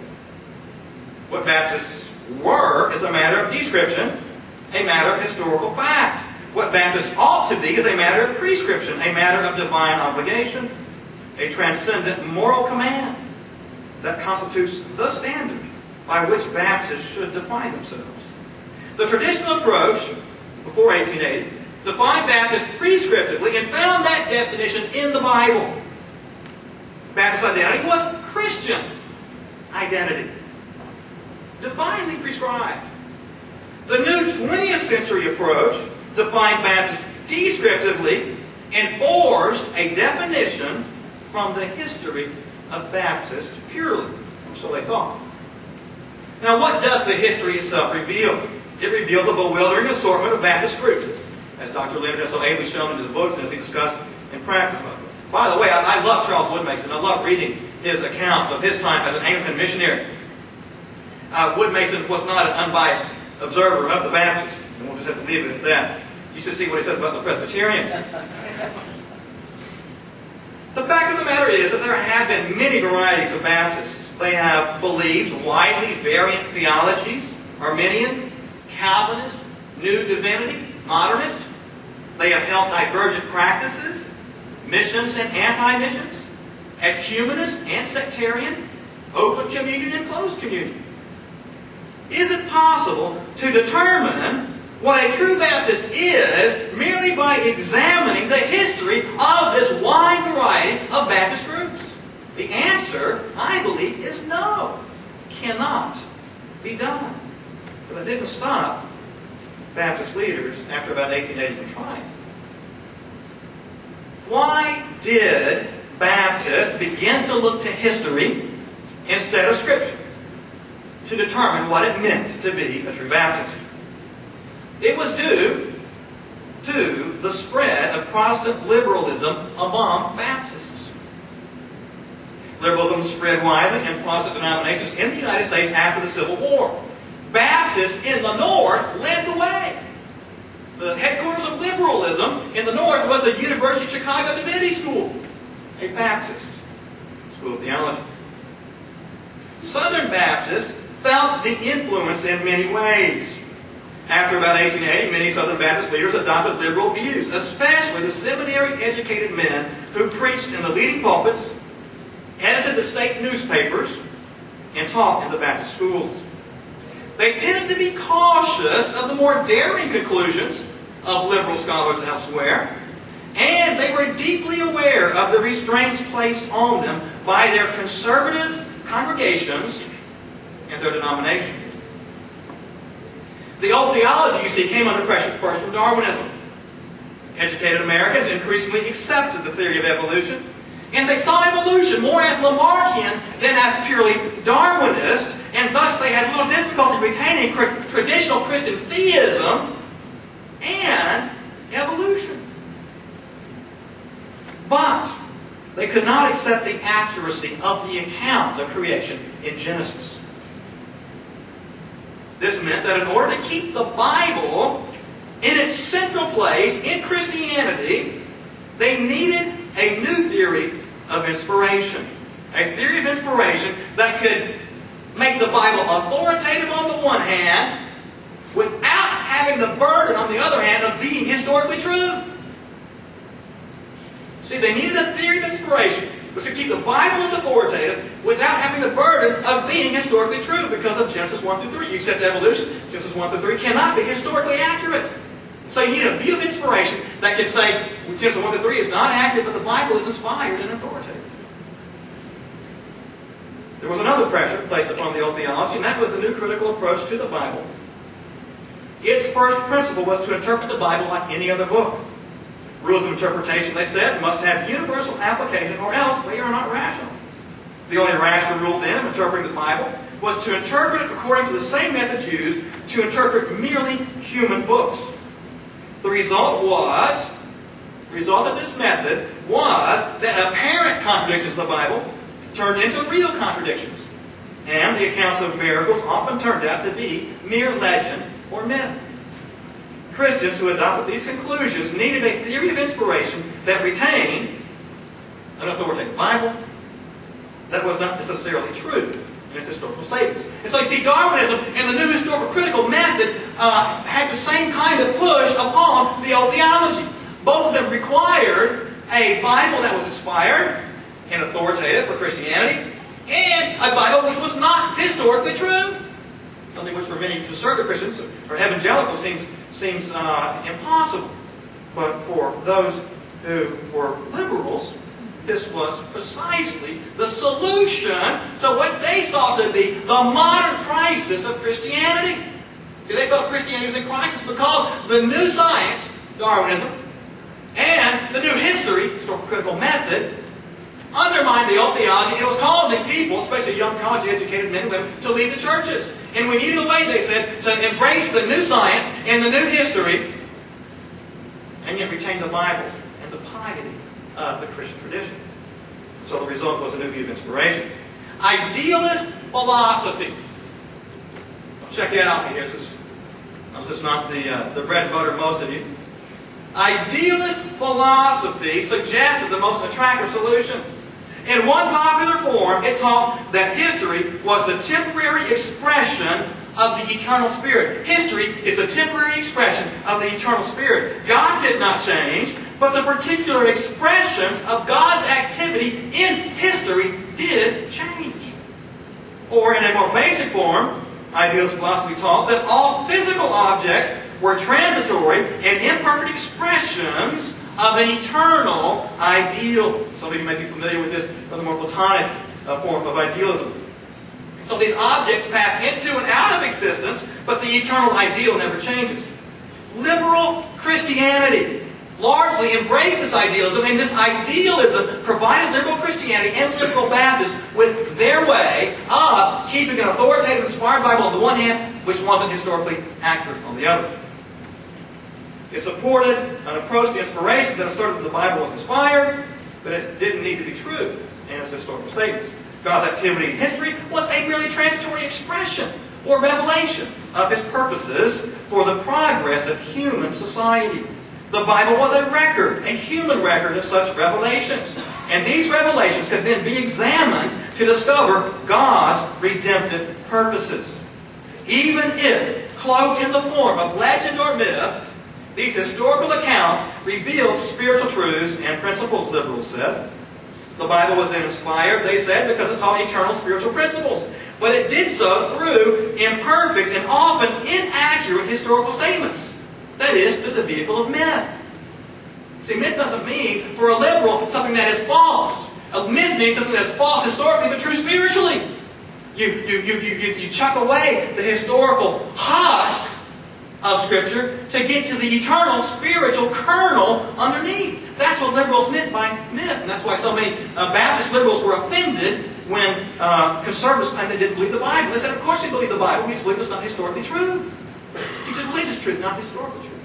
What Baptists were is a matter of description, a matter of historical fact. What Baptists ought to be is a matter of prescription, a matter of divine obligation, a transcendent moral command that constitutes the standard by which Baptists should define themselves. The traditional approach, before eighteen eighty, defined Baptists prescriptively and found that definition in the Bible. Baptist identity was Christian identity, divinely prescribed. The new twentieth century approach defined Baptists descriptively and forged a definition from the history of Baptists purely. So they thought. Now, what does the history itself reveal? It reveals a bewildering assortment of Baptist groups, as Doctor Leonard has so ably shown in his books and as he discussed in practice. By the way, I, I love Charles Wood Mason. I love reading his accounts of his time as an Anglican missionary. Uh, Wood Mason was not an unbiased observer of the Baptists, and we'll just have to leave it at that. You should see what he says about the Presbyterians. The fact of the matter is that there have been many varieties of Baptists. They have believed widely variant theologies: Arminian, Calvinist, New Divinity, Modernist. They have held divergent practices, missions and anti-missions, ecumenist and sectarian, open communion and closed communion. Is it possible to determine what a true Baptist is merely by examining the history of this wide variety of Baptist groups? The answer, I believe, is no. Cannot be done. But it didn't stop Baptist leaders after about eighteen eighty from trying. Why did Baptists begin to look to history instead of Scripture to determine what it meant to be a true Baptist? It was due to the spread of Protestant liberalism among Baptists. Liberalism spread widely in Protestant denominations in the United States after the Civil War. Baptists in the North led the way. The headquarters of liberalism in the North was the University of Chicago Divinity School, a Baptist school of theology. Southern Baptists felt the influence in many ways. After about eighteen eighty, many Southern Baptist leaders adopted liberal views, especially the seminary-educated men who preached in the leading pulpits, edited the state newspapers, and taught in the Baptist schools. They tended to be cautious of the more daring conclusions of liberal scholars elsewhere, and they were deeply aware of the restraints placed on them by their conservative congregations and their denomination. The old theology, you see, came under pressure first from Darwinism. Educated Americans increasingly accepted the theory of evolution, and they saw evolution more as Lamarckian than as purely Darwinist, and thus they had little difficulty retaining traditional Christian theism and evolution. But they could not accept the accuracy of the account of creation in Genesis. This meant that in order to keep the Bible in its central place in Christianity, they needed a new theory of inspiration. A theory of inspiration that could make the Bible authoritative on the one hand, without having the burden on the other hand of being historically true. See, they needed a theory of inspiration which could keep the Bible as authoritative without having the burden of being historically true because of Genesis one through three. You accept evolution, Genesis one through three cannot be historically accurate. So you need a view of inspiration that can say Genesis one through three is not accurate, but the Bible is inspired and authoritative. There was another pressure placed upon the old theology, and that was the new critical approach to the Bible. Its first principle was to interpret the Bible like any other book. Rules of interpretation, they said, must have universal application or else they are not rational. The only rational rule then of interpreting the Bible was to interpret it according to the same methods used to interpret merely human books. The result was, the result of this method was that apparent contradictions of the Bible turned into real contradictions. And the accounts of miracles often turned out to be mere legend or myth. Christians who adopted these conclusions needed a theory of inspiration that retained an authoritative Bible that was not necessarily true in its historical statements. And so you see, Darwinism and the new historical critical method uh, had the same kind of push upon the old theology. Both of them required a Bible that was inspired and authoritative for Christianity, and a Bible which was not historically true. Something which for many conservative Christians or evangelicals seems seems uh, impossible. But for those who were liberals, this was precisely the solution to what they saw to be the modern crisis of Christianity. See, they felt Christianity was in crisis because the new science, Darwinism, and the new history, historical critical method, undermined the old theology. It was causing people, especially young college-educated men and women, to leave the churches. And we needed a way, they said, to embrace the new science and the new history, and yet retain the Bible and the piety of the Christian tradition. So the result was a new view of inspiration. Idealist philosophy. Well, check that out here. This is, this is not the, uh, the bread and butter of most of you. Idealist philosophy suggested the most attractive solution. In one popular form, it taught that history was the temporary expression of the eternal Spirit. History is the temporary expression of the eternal Spirit. God did not change, but the particular expressions of God's activity in history did change. Or in a more basic form, idealist philosophy taught that all physical objects were transitory and imperfect expressions of an eternal ideal. Some of you may be familiar with this from the more Platonic uh, form of idealism. So these objects pass into and out of existence, but the eternal ideal never changes. Liberal Christianity largely embraced this idealism, and this idealism provided liberal Christianity and liberal Baptists with their way of keeping an authoritative, inspired Bible on the one hand, which wasn't historically accurate on the other. It supported an approach to inspiration that asserted that the Bible was inspired, but it didn't need to be true in its historical statements. God's activity in history was a merely transitory expression or revelation of His purposes for the progress of human society. The Bible was a record, a human record of such revelations. And these revelations could then be examined to discover God's redemptive purposes. Even if cloaked in the form of legend or myth, these historical accounts revealed spiritual truths and principles, liberals said. The Bible was then inspired, they said, because it taught eternal spiritual principles. But it did so through imperfect and often inaccurate historical statements. That is, through the vehicle of myth. See, myth doesn't mean, for a liberal, something that is false. A myth means something that is false historically, but true spiritually. You, you, you, you, you chuck away the historical husk of Scripture to get to the eternal spiritual kernel underneath. That's what liberals meant by myth. And that's why so many uh, Baptist liberals were offended when uh, conservatives claimed they didn't believe the Bible. They said, of course we believe the Bible. We just believe it's not historically true. It's just religious truth, not historical truth.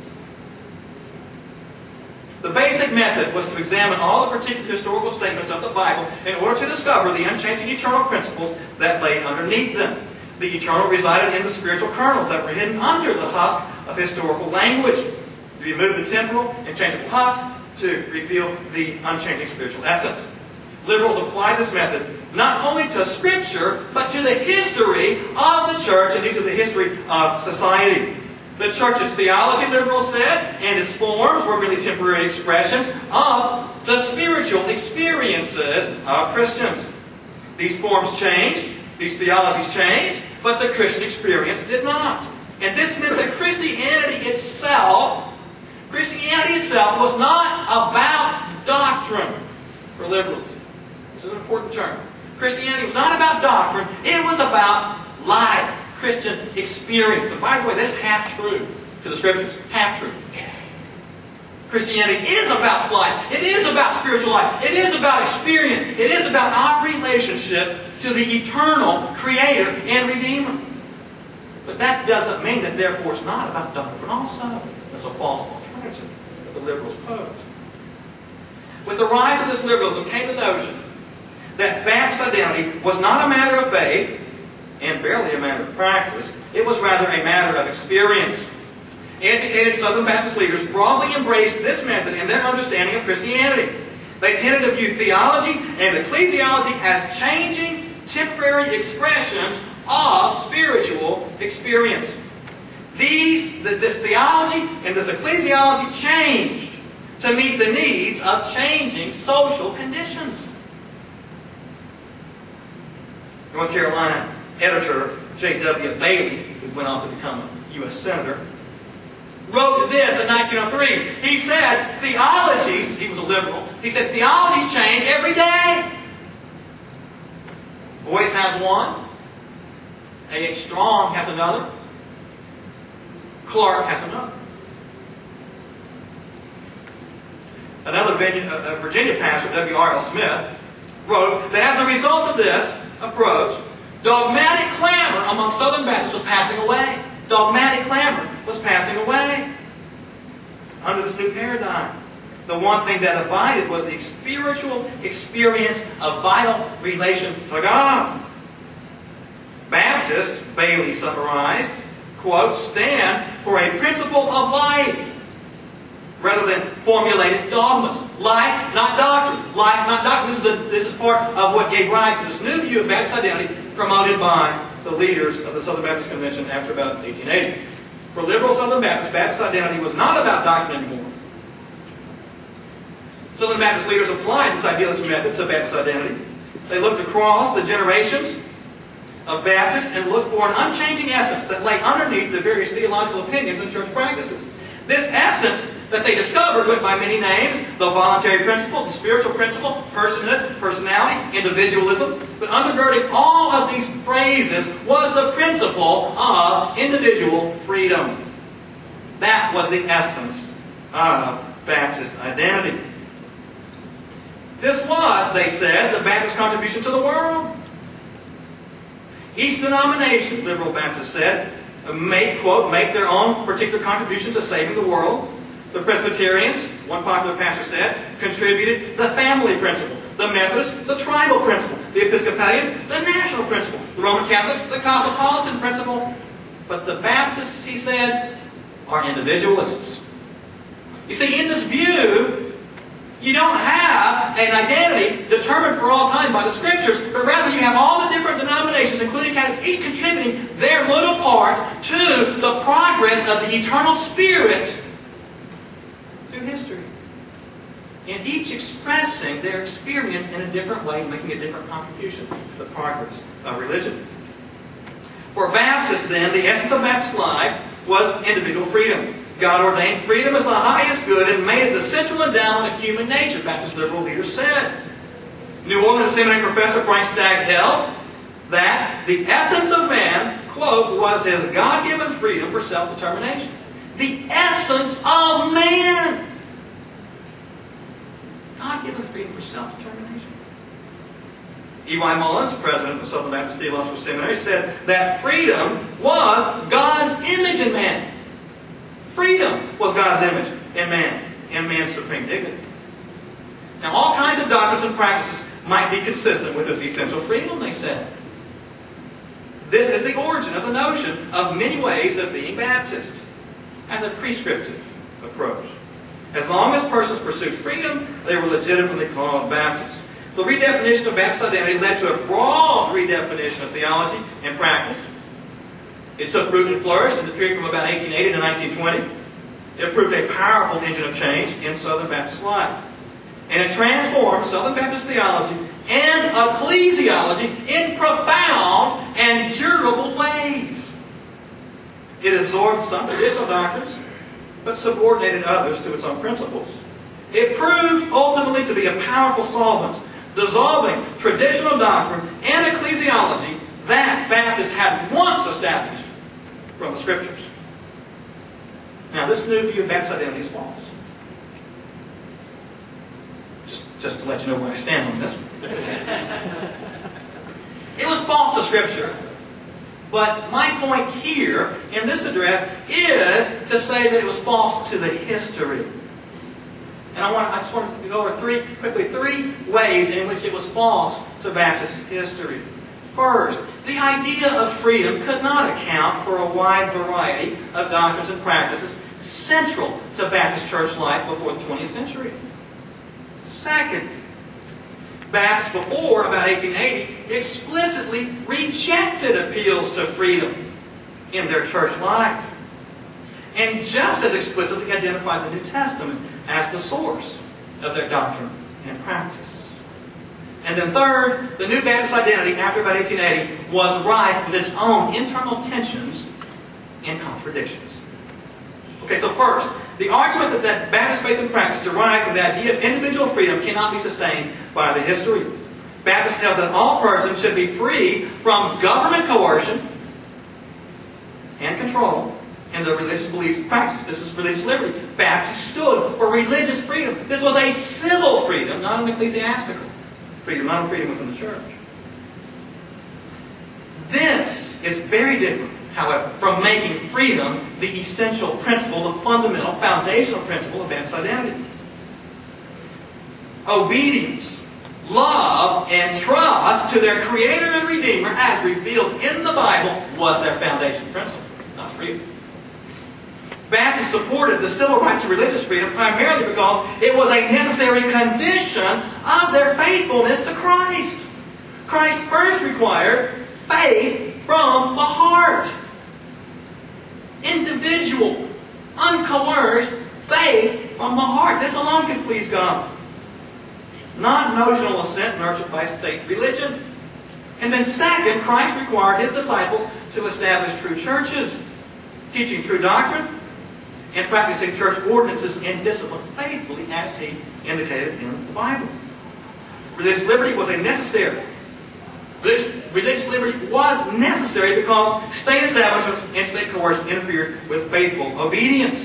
The basic method was to examine all the particular historical statements of the Bible in order to discover the unchanging eternal principles that lay underneath them. The eternal resided in the spiritual kernels that were hidden under the husk of historical language. You remove the temporal and changeable husk to reveal the unchanging spiritual essence. Liberals applied this method not only to Scripture, but to the history of the church and into the history of society. The church's theology, liberals said, and its forms were merely temporary expressions of the spiritual experiences of Christians. These forms changed, these theologies changed, but the Christian experience did not. And this meant that Christianity itself, Christianity itself was not about doctrine for liberals. This is an important term. Christianity was not about doctrine, it was about life. Christian experience. And by the way, that is half true to the Scriptures. Half true. Christianity is about life. It is about spiritual life. It is about experience. It is about our relationship to the eternal Creator and Redeemer. But that doesn't mean that therefore it's not about doctrine also. That's a false alternative that the liberals posed. With the rise of this liberalism came the notion that Baptist identity was not a matter of faith, and barely a matter of practice. It was rather a matter of experience. Educated Southern Baptist leaders broadly embraced this method in their understanding of Christianity. They tended to view theology and ecclesiology as changing, temporary expressions of spiritual experience. These, this theology and this ecclesiology changed to meet the needs of changing social conditions. North Carolina editor J W Bailey, who went on to become a U S Senator, wrote this in nineteen oh three. He said, theologies, he was a liberal, he said, theologies change every day. Boyce has one. A H Strong has another. Clark has another. Another Virginia pastor, W R L Smith, wrote that as a result of this approach, dogmatic clamor among Southern Baptists was passing away. Dogmatic clamor was passing away. Under this new paradigm, the one thing that abided was the spiritual experience of vital relation to God. Baptists, Bailey summarized, quote, stand for a principle of life. rather than formulated dogmas. Life, not doctrine. Life, not doctrine. This is, the, this is part of what gave rise to this new view of Baptist identity promoted by the leaders of the Southern Baptist Convention after about eighteen eighty. For liberal Southern Baptists, Baptist identity was not about doctrine anymore. Southern Baptist leaders applied this idealist method to Baptist identity. They looked across the generations of Baptists and looked for an unchanging essence that lay underneath the various theological opinions and church practices. This essence that they discovered went by many names: the voluntary principle, the spiritual principle, personhood, personality, individualism. But undergirding all of these phrases was the principle of individual freedom. That was the essence of Baptist identity. This was, they said, the Baptist contribution to the world. Each denomination, liberal Baptists said, make, quote, make their own particular contribution to saving the world. The Presbyterians, one popular pastor said, contributed the family principle. The Methodists, the tribal principle. The Episcopalians, the national principle. The Roman Catholics, the cosmopolitan principle. But the Baptists, he said, are individualists. You see, in this view, you don't have an identity determined for all time by the Scriptures, but rather you have all the different denominations, including Catholics, each contributing their little part to the progress of the eternal Spirit through history. And each expressing their experience in a different way, making a different contribution to the progress of religion. For Baptists, then, the essence of Baptist life was individual freedom. God ordained freedom as the highest good and made it the central endowment of human nature, Baptist liberal leaders said. New Orleans Seminary professor Frank Stagg held that the essence of man, quote, was his God-given freedom for self-determination. The essence of man. God-given freedom for self-determination. E Y Mullins, president of Southern Baptist Theological Seminary, said that freedom was God's image in man. Freedom was God's image in man, in man's supreme dignity. Now, all kinds of doctrines and practices might be consistent with this essential freedom, they said. This is the origin of the notion of many ways of being Baptist, as a prescriptive approach. As long as persons pursued freedom, they were legitimately called Baptists. The redefinition of Baptist identity led to a broad redefinition of theology and practice. It took root and flourished in the period from about eighteen eighty to nineteen twenty. It proved a powerful engine of change in Southern Baptist life. And it transformed Southern Baptist theology and ecclesiology in profound and durable ways. It absorbed some traditional doctrines, but subordinated others to its own principles. It proved ultimately to be a powerful solvent, dissolving traditional doctrine and ecclesiology that Baptists had once established from the Scriptures. Now, this new view of Baptist identity is false. Just, just to let you know where I stand on this one. It was false to Scripture. But my point here in this address is to say that it was false to the history. And I, want, I just want to go over three, quickly, three ways in which it was false to Baptist history. First, the idea of freedom could not account for a wide variety of doctrines and practices central to Baptist church life before the twentieth century. Second, Baptists before about eighteen eighty explicitly rejected appeals to freedom in their church life, and just as explicitly identified the New Testament as the source of their doctrine and practice. And then third, the new Baptist identity after about eighteen eighty was rife with its own internal tensions and contradictions. Okay, so first, the argument that, that Baptist faith and practice derived from the idea of individual freedom cannot be sustained by the history. Baptists held that all persons should be free from government coercion and control in their religious beliefs and practices. This is religious liberty. Baptists stood for religious freedom. This was a civil freedom, not an ecclesiastical freedom, not a freedom within the church. This is very different, however, from making freedom the essential principle, the fundamental, foundational principle of Baptist identity. Obedience, love, and trust to their Creator and Redeemer, as revealed in the Bible, was their foundation principle, not freedom. Baptists supported the civil rights and religious freedom primarily because it was a necessary condition of their faithfulness to Christ. Christ first required faith from the heart. Individual, uncoerced faith from the heart. This alone can please God. Not notional assent nurtured by state religion. And then second, Christ required His disciples to establish true churches, teaching true doctrine, and practicing church ordinances and discipline faithfully as He indicated in the Bible. Religious liberty was a necessary. Religious, religious liberty was necessary because state establishments and state coercion interfered with faithful obedience.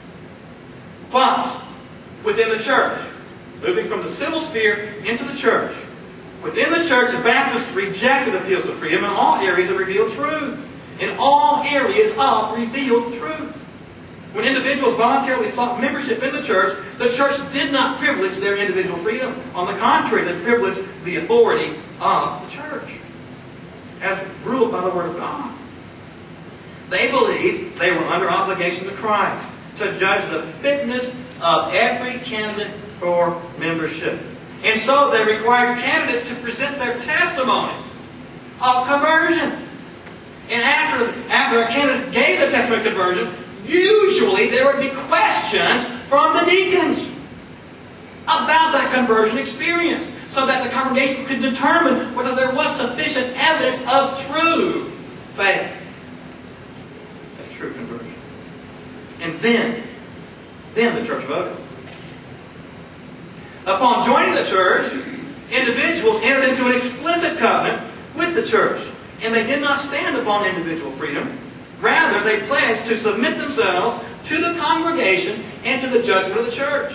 But within the church, moving from the civil sphere into the church, within the church, the Baptists rejected appeals to freedom in all areas of revealed truth. In all areas of revealed truth. When individuals voluntarily sought membership in the church, the church did not privilege their individual freedom. On the contrary, they privileged the authority of the church, as ruled by the Word of God. They believed they were under obligation to Christ to judge the fitness of every candidate for membership. And so they required candidates to present their testimony of conversion. And after, after a candidate gave their testimony of conversion, usually there would be questions from the deacons about that conversion experience, so that the congregation could determine whether there was sufficient evidence of true faith, of true conversion. And then, then the church voted. Upon joining the church, individuals entered into an explicit covenant with the church, and they did not stand upon individual freedom. Rather, they pledged to submit themselves to the congregation and to the judgment of the church.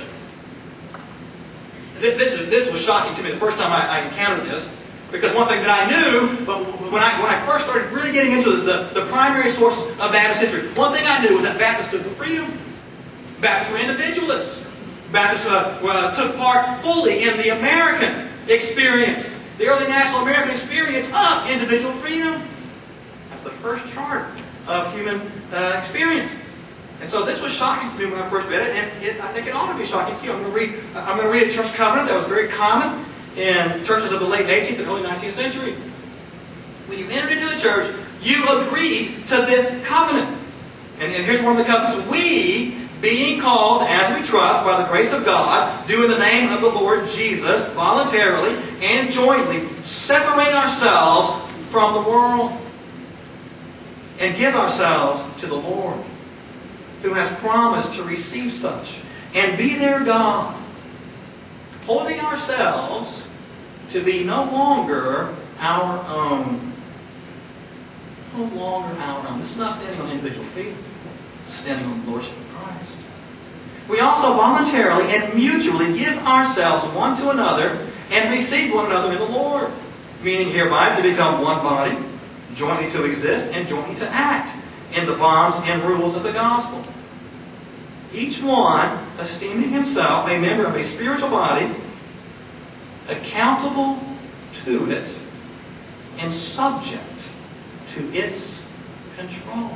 This, is, this was shocking to me the first time I, I encountered this, because one thing that I knew, but when I, when I first started really getting into the, the, the primary sources of Baptist history, one thing I knew was that Baptists stood for freedom. Baptists were individualists. Baptists uh, uh, took part fully in the American experience, the early national American experience of individual freedom. That's the first charter of human uh, experience. And so this was shocking to me when I first read it, and it, I think it ought to be shocking to you. I'm going to read, I'm going to read a church covenant that was very common in churches of the late eighteenth and early nineteenth century. When you enter into a church, you agree to this covenant. And, and here's one of the covenants. We, being called as we trust by the grace of God, do in the name of the Lord Jesus, voluntarily and jointly, separate ourselves from the world and give ourselves to the Lord, who has promised to receive such and be their God, holding ourselves to be no longer our own. No longer our own. This is not standing on individual feet. It's standing on the Lordship of Christ. We also voluntarily and mutually give ourselves one to another and receive one another in the Lord, meaning hereby to become one body, jointly to exist and jointly to act in the bonds and rules of the gospel. Each one esteeming himself a member of a spiritual body, accountable to it and subject to its control.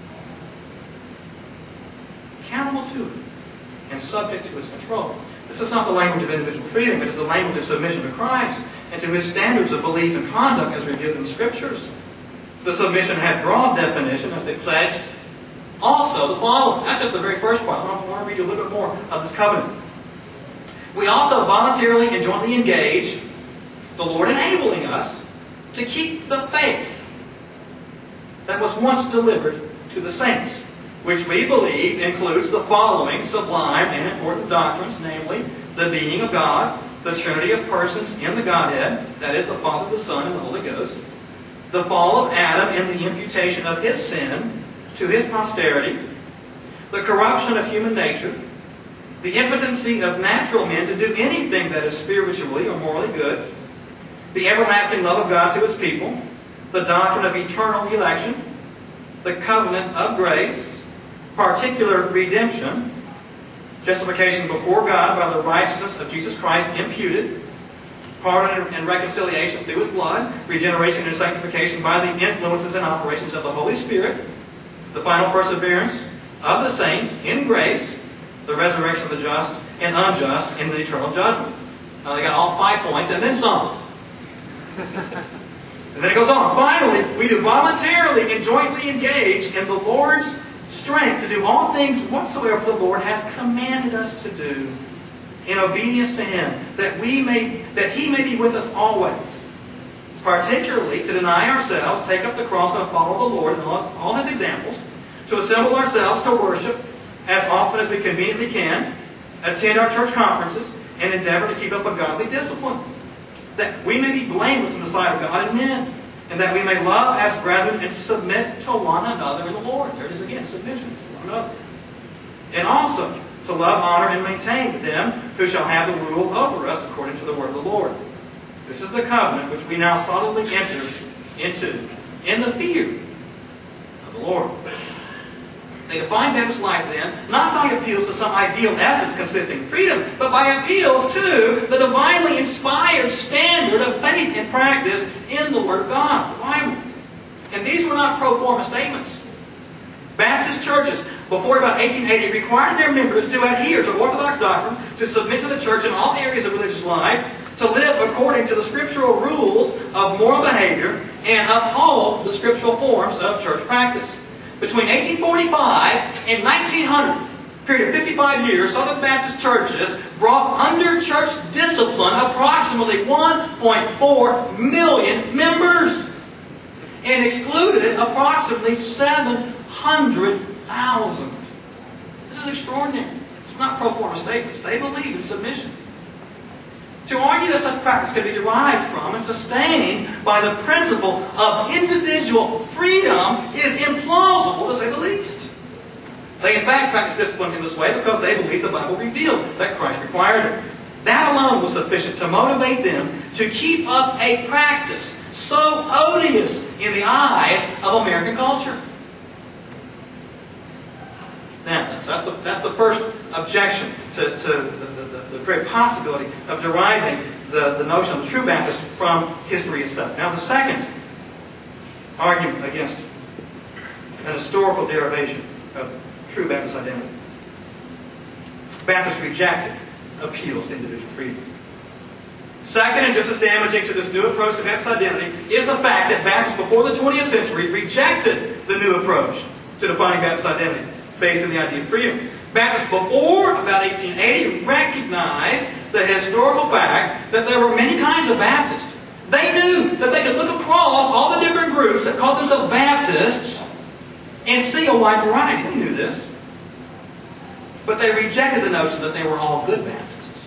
Accountable to it and subject to its control. This is not the language of individual freedom. It is the language of submission to Christ and to His standards of belief and conduct as revealed in the Scriptures. The submission had broad definition as they pledged also the following. That's just the very first part. I want to read you a little bit more of this covenant. We also voluntarily and jointly engage the Lord, enabling us to keep the faith that was once delivered to the saints, which we believe includes the following sublime and important doctrines, namely the being of God, the Trinity of persons in the Godhead, that is, the Father, the Son, and the Holy Ghost, the fall of Adam and the imputation of his sin to his posterity, the corruption of human nature, the impotency of natural men to do anything that is spiritually or morally good, the everlasting love of God to His people, the doctrine of eternal election, the covenant of grace, particular redemption, justification before God by the righteousness of Jesus Christ imputed, pardon and reconciliation through His blood, regeneration and sanctification by the influences and operations of the Holy Spirit, the final perseverance of the saints in grace, the resurrection of the just and unjust in the eternal judgment. Now they got all five points and then some. And then it goes on. Finally, we do voluntarily and jointly engage in the Lord's strength to do all things whatsoever the Lord has commanded us to do in obedience to Him, that we may that He may be with us always. Particularly to deny ourselves, take up the cross and follow the Lord and all, all His examples, to assemble ourselves to worship as often as we conveniently can, attend our church conferences, and endeavor to keep up a godly discipline, that we may be blameless in the sight of God and men, and that we may love as brethren and submit to one another in the Lord. There it is again, submission to one another. And also to love, honor, and maintain them who shall have the rule over us according to the word of the Lord. This is the covenant which we now solidly enter into in the fear of the Lord. They define Baptist life then, not by appeals to some ideal essence consisting of freedom, but by appeals to the divinely inspired standard of faith and practice in the Word of God, the Bible. And these were not pro forma statements. Baptist churches before about eighteen eighty required their members to adhere to Orthodox doctrine, to submit to the church in all areas of religious life, to live according to the scriptural rules of moral behavior, and uphold the scriptural forms of church practice. Between eighteen forty-five and nineteen hundred, a period of fifty-five years, Southern Baptist churches brought under church discipline approximately one point four million members and excluded approximately seven hundred thousand. This is extraordinary. It's not pro forma statements. They believe in submission. To argue that such practice can be derived from and sustained by the principle of individual freedom is implausible, to say the least. They in fact practice discipline in this way because they believe the Bible revealed that Christ required it. That alone was sufficient to motivate them to keep up a practice so odious in the eyes of American culture. Now, that's, that's, the, that's the first objection to, to the, the, the very possibility of deriving the, the notion of the true Baptist from history itself. Now, the second argument against an historical derivation of true Baptist identity. Baptists rejected appeals to individual freedom. Second, and just as damaging to this new approach to Baptist identity, is the fact that Baptists before the twentieth century rejected the new approach to defining Baptist identity based on the idea of freedom. Baptists before about eighteen eighty recognized the historical fact that there were many kinds of Baptists. They knew that they could look across all the different groups that called themselves Baptists and see a wide variety. They knew this. But they rejected the notion that they were all good Baptists.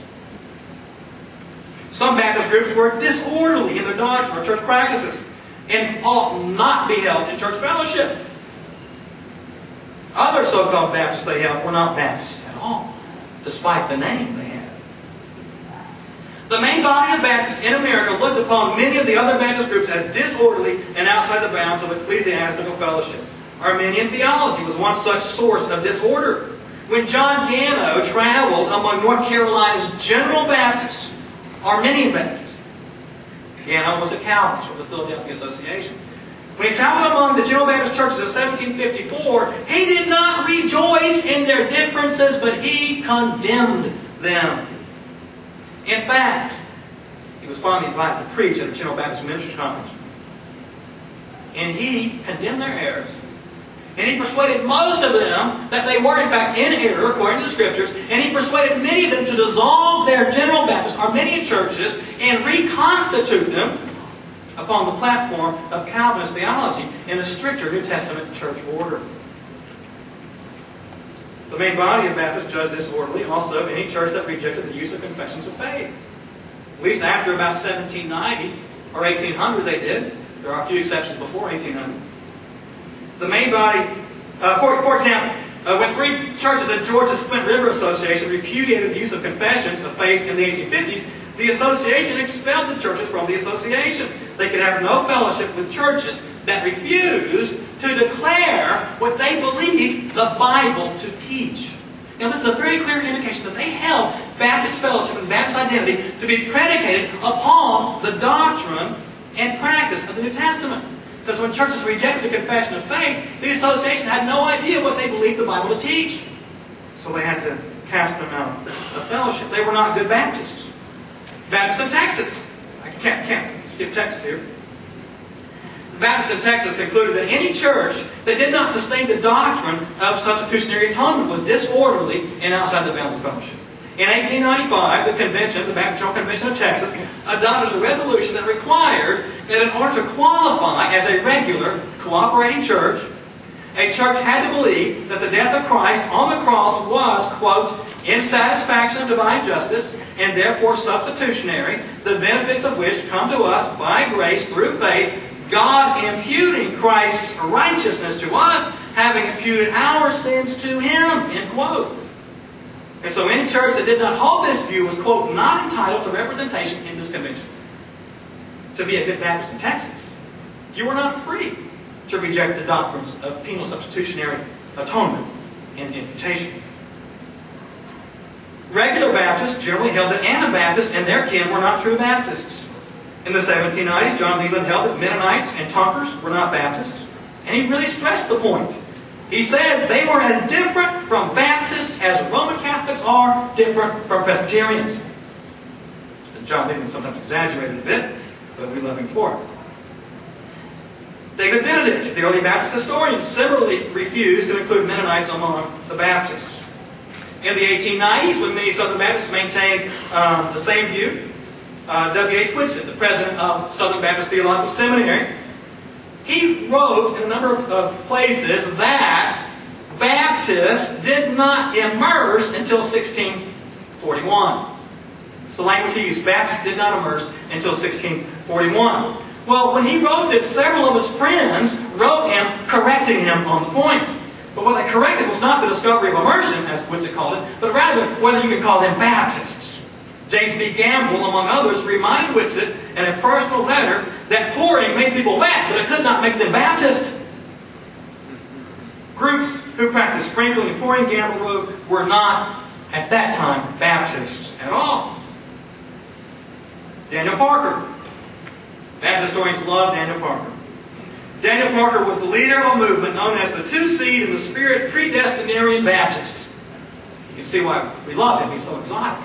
Some Baptist groups were disorderly in their doctrine or church practices and ought not be held in church fellowship. Other so-called Baptists they held were not Baptists at all, despite the name they had. The main body of Baptists in America looked upon many of the other Baptist groups as disorderly and outside the bounds of ecclesiastical fellowship. Arminian theology was one such source of disorder. When John Gano traveled among North Carolina's General Baptists, Arminian Baptists, Gano was a Calvinist from the Philadelphia Association. When he traveled among the General Baptist churches of seventeen fifty-four, he did not rejoice in their differences, but he condemned them. In fact, he was finally invited to preach at a General Baptist Ministers Conference. And he condemned their errors. And he persuaded most of them that they were in fact in error according to the Scriptures. And he persuaded many of them to dissolve their General Baptist Arminian churches and reconstitute them upon the platform of Calvinist theology in a stricter New Testament church order. The main body of Baptists judged disorderly also any church that rejected the use of confessions of faith. At least after about seventeen ninety or eighteen hundred they did. There are a few exceptions before eighteen hundred. The main body, uh, for, for example, uh, when three churches at Georgia's Flint River Association repudiated the use of confessions of faith in the eighteen fifties, the association expelled the churches from the association. They could have no fellowship with churches that refused to declare what they believed the Bible to teach. Now, this is a very clear indication that they held Baptist fellowship and Baptist identity to be predicated upon the doctrine and practice of the New Testament. Because when churches rejected the confession of faith, the association had no idea what they believed the Bible to teach. So they had to cast them out of fellowship. They were not good Baptists. Baptists in Texas. I can't, can't skip Texas here. Baptists in Texas concluded that any church that did not sustain the doctrine of substitutionary atonement was disorderly and outside the bounds of fellowship. In eighteen ninety-five, the convention, the Baptist General Convention of Texas, adopted a resolution that required that in order to qualify as a regular, cooperating church, a church had to believe that the death of Christ on the cross was, quote, in satisfaction of divine justice, and therefore substitutionary, the benefits of which come to us by grace through faith, God imputing Christ's righteousness to us, having imputed our sins to Him, end quote. And so any church that did not hold this view was, quote, not entitled to representation in this convention. To be a good Baptist in Texas, you were not free to reject the doctrines of penal substitutionary atonement and imputation. Regular Baptists generally held that Anabaptists and their kin were not true Baptists. In the seventeen nineties, John Leland held that Mennonites and Tonkers were not Baptists. And he really stressed the point. He said they were as different from Baptists as Roman Catholics are different from Presbyterians. John Leland sometimes exaggerated a bit, but we love him for it. David Benedict, the early Baptist historian, similarly refused to include Mennonites among the Baptists. In the eighteen nineties, when many Southern Baptists maintained um, the same view, uh, W H Whitsitt, the president of Southern Baptist Theological Seminary, he wrote in a number of, of places that Baptists did not immerse until sixteen forty-one. It's the language he used. Baptists did not immerse until sixteen forty-one. Well, when he wrote this, several of his friends wrote him, correcting him on the point. But what they corrected was not the discovery of immersion, as Whitsitt called it, but rather whether you can call them Baptists. James B. Gamble, among others, reminded Whitsitt in a personal letter that pouring made people wet, but it could not make them Baptist. Groups who practiced sprinkling and pouring, Gamble wrote, were not, at that time, Baptists at all. Daniel Parker. Baptist historians love Daniel Parker. Daniel Parker was the leader of a movement known as the Two-Seed in the Spirit Predestinarian Baptists. You can see why we love him. He's so exotic.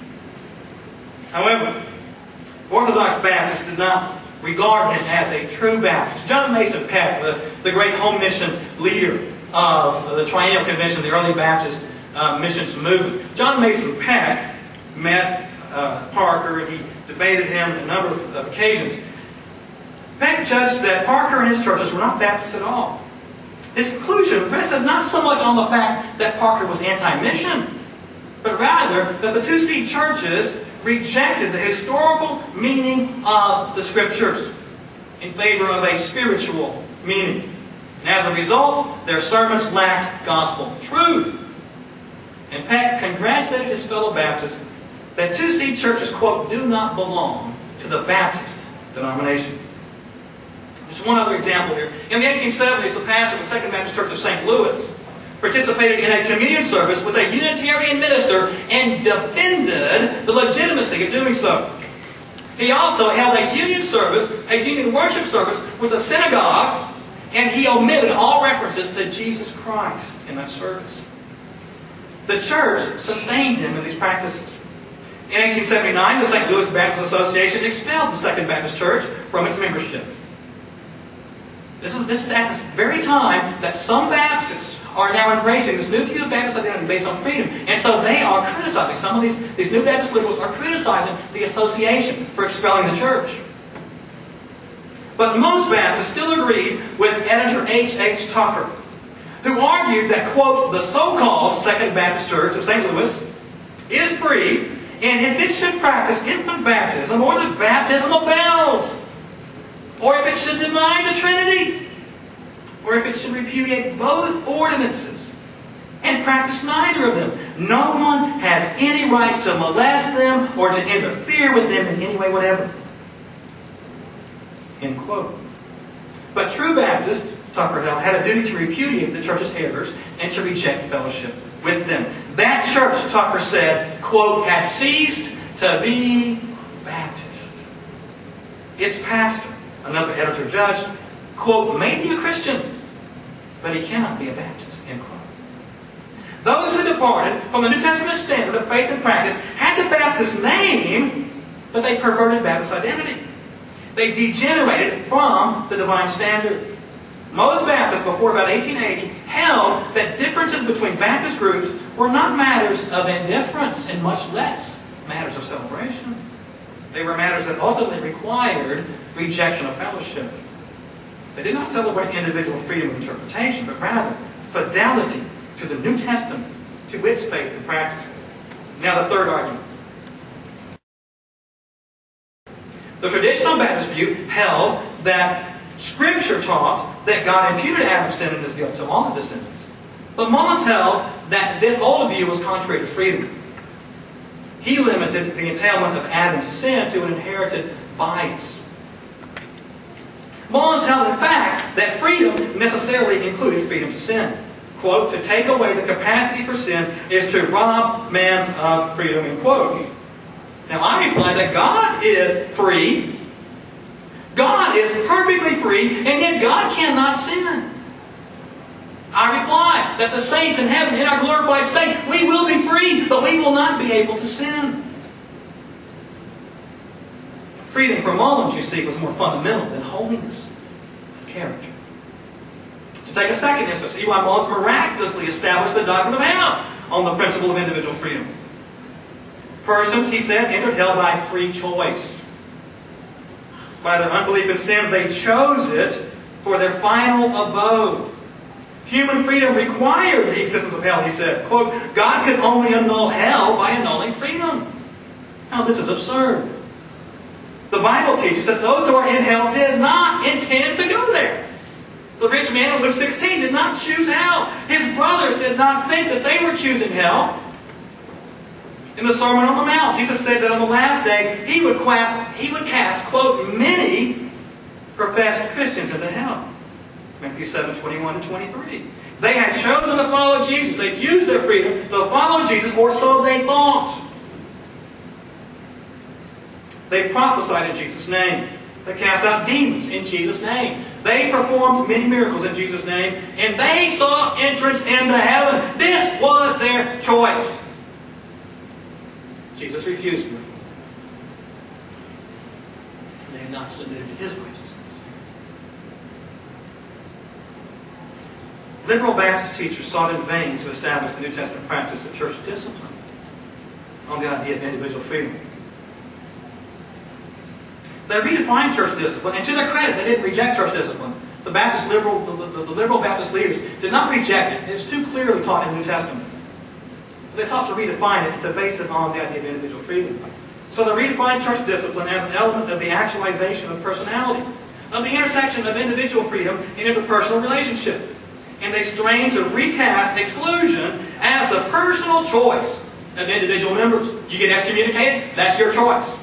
However, Orthodox Baptists did not regard him as a true Baptist. John Mason Peck, the, the great home mission leader of the Triennial Convention of the early Baptist uh, missions movement, John Mason Peck met uh, Parker and he debated him on a number of, of occasions. Peck judged that Parker and his churches were not Baptists at all. His conclusion rested not so much on the fact that Parker was anti-mission, but rather that the two-seed churches rejected the historical meaning of the Scriptures in favor of a spiritual meaning. And as a result, their sermons lacked gospel truth. And Peck congratulated his fellow Baptists that two-seed churches, quote, do not belong to the Baptist denomination. Just one other example here. In the eighteen seventies, the pastor of the Second Baptist Church of Saint Louis participated in a communion service with a Unitarian minister and defended the legitimacy of doing so. He also held a union service, a union worship service with a synagogue, and he omitted all references to Jesus Christ in that service. The church sustained him in these practices. In eighteen seventy-nine, the Saint Louis Baptist Association expelled the Second Baptist Church from its membership. This is, this is at this very time that some Baptists are now embracing this new view of Baptist identity based on freedom. And so they are criticizing, some of these, these new Baptist liberals are criticizing the association for expelling the church. But most Baptists still agreed with editor H H Tucker, who argued that, quote, the so-called Second Baptist Church of Saint Louis is free, and if it should practice infant baptism or the baptism of bells, or if it should deny the Trinity, or if it should repudiate both ordinances and practice neither of them, no one has any right to molest them or to interfere with them in any way whatever. End quote. But true Baptists, Tucker held, had a duty to repudiate the church's errors and to reject fellowship with them. That church, Tucker said, quote, has ceased to be Baptist. Its pastor, another editor judged, quote, may be a Christian, but he cannot be a Baptist, end quote. Those who departed from the New Testament standard of faith and practice had the Baptist name, but they perverted Baptist identity. They degenerated from the divine standard. Most Baptists before about eighteen eighty held that differences between Baptist groups were not matters of indifference and much less matters of celebration. They were matters that ultimately required rejection of fellowship. They did not celebrate individual freedom of interpretation, but rather fidelity to the New Testament, to its faith and practice. Now the third argument. The traditional Baptist view held that Scripture taught that God imputed Adam's sin and his guilt to all his descendants. But Mullins held that this old view was contrary to freedom. He limited the entailment of Adam's sin to an inherited bias. Mullins held, in fact, that freedom necessarily included freedom to sin. Quote, to take away the capacity for sin is to rob man of freedom, end quote. Now I reply that God is free. God is perfectly free, and yet God cannot sin. I reply that the saints in heaven, in our glorified state, we will be free, but we will not be able to sin. Freedom from Mullins, you see, was more fundamental than holiness of character. To take a second instance, E Y Mullins miraculously established the doctrine of hell on the principle of individual freedom. Persons, he said, entered hell by free choice. By their unbelief and sin, they chose it for their final abode. Human freedom required the existence of hell, he said. Quote, God could only annul hell by annulling freedom. Now, this is absurd. The Bible teaches that those who are in hell did not intend to go there. The rich man in Luke sixteen did not choose hell. His brothers did not think that they were choosing hell. In the Sermon on the Mount, Jesus said that on the last day, He would cast, he would cast quote, many professed Christians into hell. Matthew seven, twenty-one to twenty-three. They had chosen to follow Jesus. They used their freedom to follow Jesus, or so they thought. They prophesied in Jesus' name. They cast out demons in Jesus' name. They performed many miracles in Jesus' name. And they saw entrance into heaven. This was their choice. Jesus refused them. They had not submitted to His righteousness. Liberal Baptist teachers sought in vain to establish the New Testament practice of church discipline on the idea of individual freedom. They redefined church discipline, and to their credit, they didn't reject church discipline. The Baptist liberal, the, the, the liberal Baptist leaders did not reject it. It's too clearly taught in the New Testament. They sought to redefine it, to base it on the idea of individual freedom. So they redefined church discipline as an element of the actualization of personality, of the intersection of individual freedom and interpersonal relationship. And they strained to recast exclusion as the personal choice of individual members. You get excommunicated, that's your choice.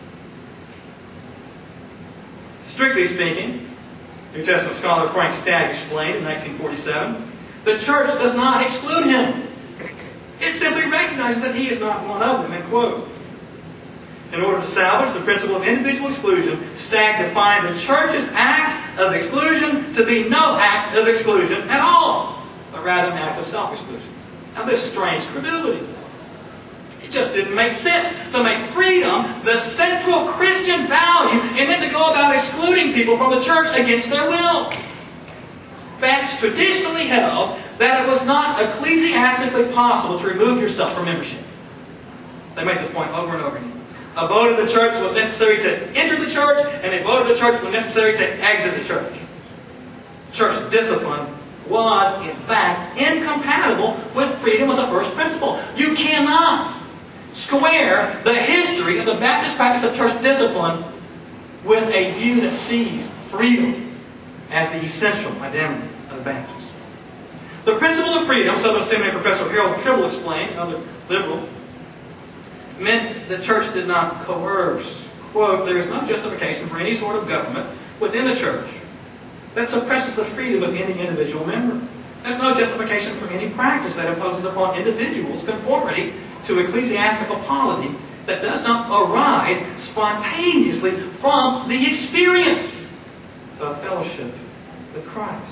Strictly speaking, New Testament scholar Frank Stagg explained in nineteen forty-seven, the church does not exclude him. It simply recognizes that he is not one of them, end quote. In order to salvage the principle of individual exclusion, Stagg defined the church's act of exclusion to be no act of exclusion at all, but rather an act of self-exclusion. Now this strains credulity. It just didn't make sense to make freedom the central Christian value and then to go about excluding people from the church against their will. Baptists traditionally held that it was not ecclesiastically possible to remove yourself from membership. They made this point over and over again. A vote of the church was necessary to enter the church, and a vote of the church was necessary to exit the church. Church discipline was, in fact, incompatible with freedom as a first principle. You cannot square the history of the Baptist practice of church discipline with a view that sees freedom as the essential identity of the Baptists. The principle of freedom, Southern Seminary Professor Harold Tribble explained, another liberal, meant the church did not coerce. Quote, there is no justification for any sort of government within the church that suppresses the freedom of any individual member. There's no justification for any practice that imposes upon individuals conformity to ecclesiastical polity that does not arise spontaneously from the experience of fellowship with Christ.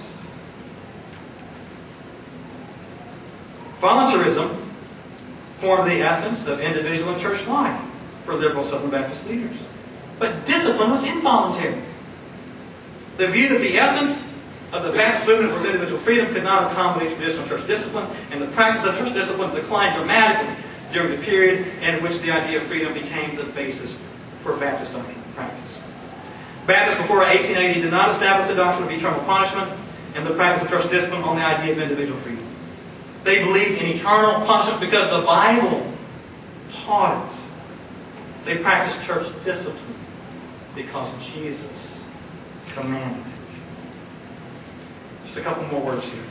Voluntarism formed the essence of individual and church life for liberal Southern Baptist leaders. But discipline was involuntary. The view that the essence of the Baptist movement was individual freedom could not accommodate traditional church discipline, and the practice of church discipline declined dramatically during the period in which the idea of freedom became the basis for Baptist doctrine and practice. Baptists before eighteen eighty did not establish the doctrine of eternal punishment and the practice of church discipline on the idea of individual freedom. They believed in eternal punishment because the Bible taught it. They practiced church discipline because Jesus commanded it. Just a couple more words here.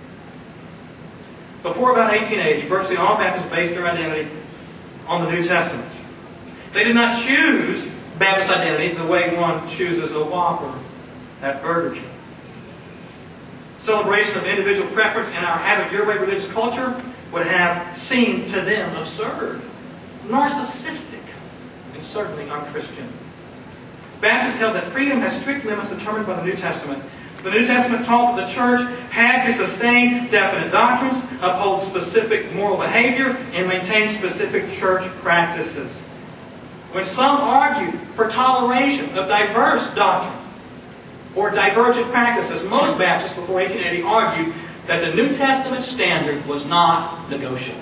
Before about eighteen eighty, virtually all Baptists based their identity on the New Testament. They did not choose Baptist identity the way one chooses a Whopper at Burger King. Celebration of individual preference in our have-it-your-way religious culture would have seemed to them absurd, narcissistic, and certainly unchristian. Baptists held that freedom has strict limits determined by the New Testament. The New Testament taught that the church had to sustain definite doctrines, uphold specific moral behavior, and maintain specific church practices. When some argued for toleration of diverse doctrine or divergent practices, most Baptists before eighteen eighty argued that the New Testament standard was not negotiable.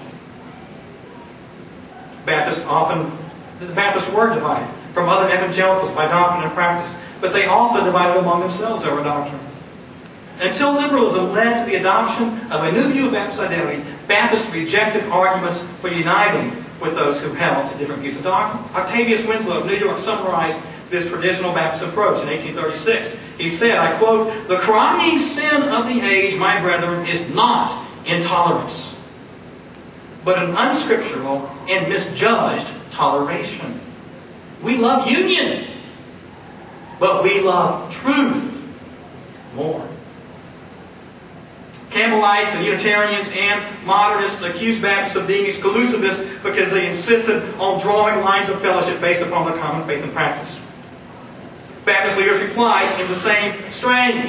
Baptists often, the Baptists were divided from other evangelicals by doctrine and practice, but they also divided among themselves over doctrine. Until liberalism led to the adoption of a new view of Baptist identity, Baptists rejected arguments for uniting with those who held to different views of doctrine. Octavius Winslow of New York summarized this traditional Baptist approach in eighteen thirty-six. He said, I quote, "The crying sin of the age, my brethren, is not intolerance, but an unscriptural and misjudged toleration. We love union, but we love truth more." Campbellites and Unitarians and modernists accused Baptists of being exclusivists because they insisted on drawing lines of fellowship based upon their common faith and practice. Baptist leaders replied in the same strain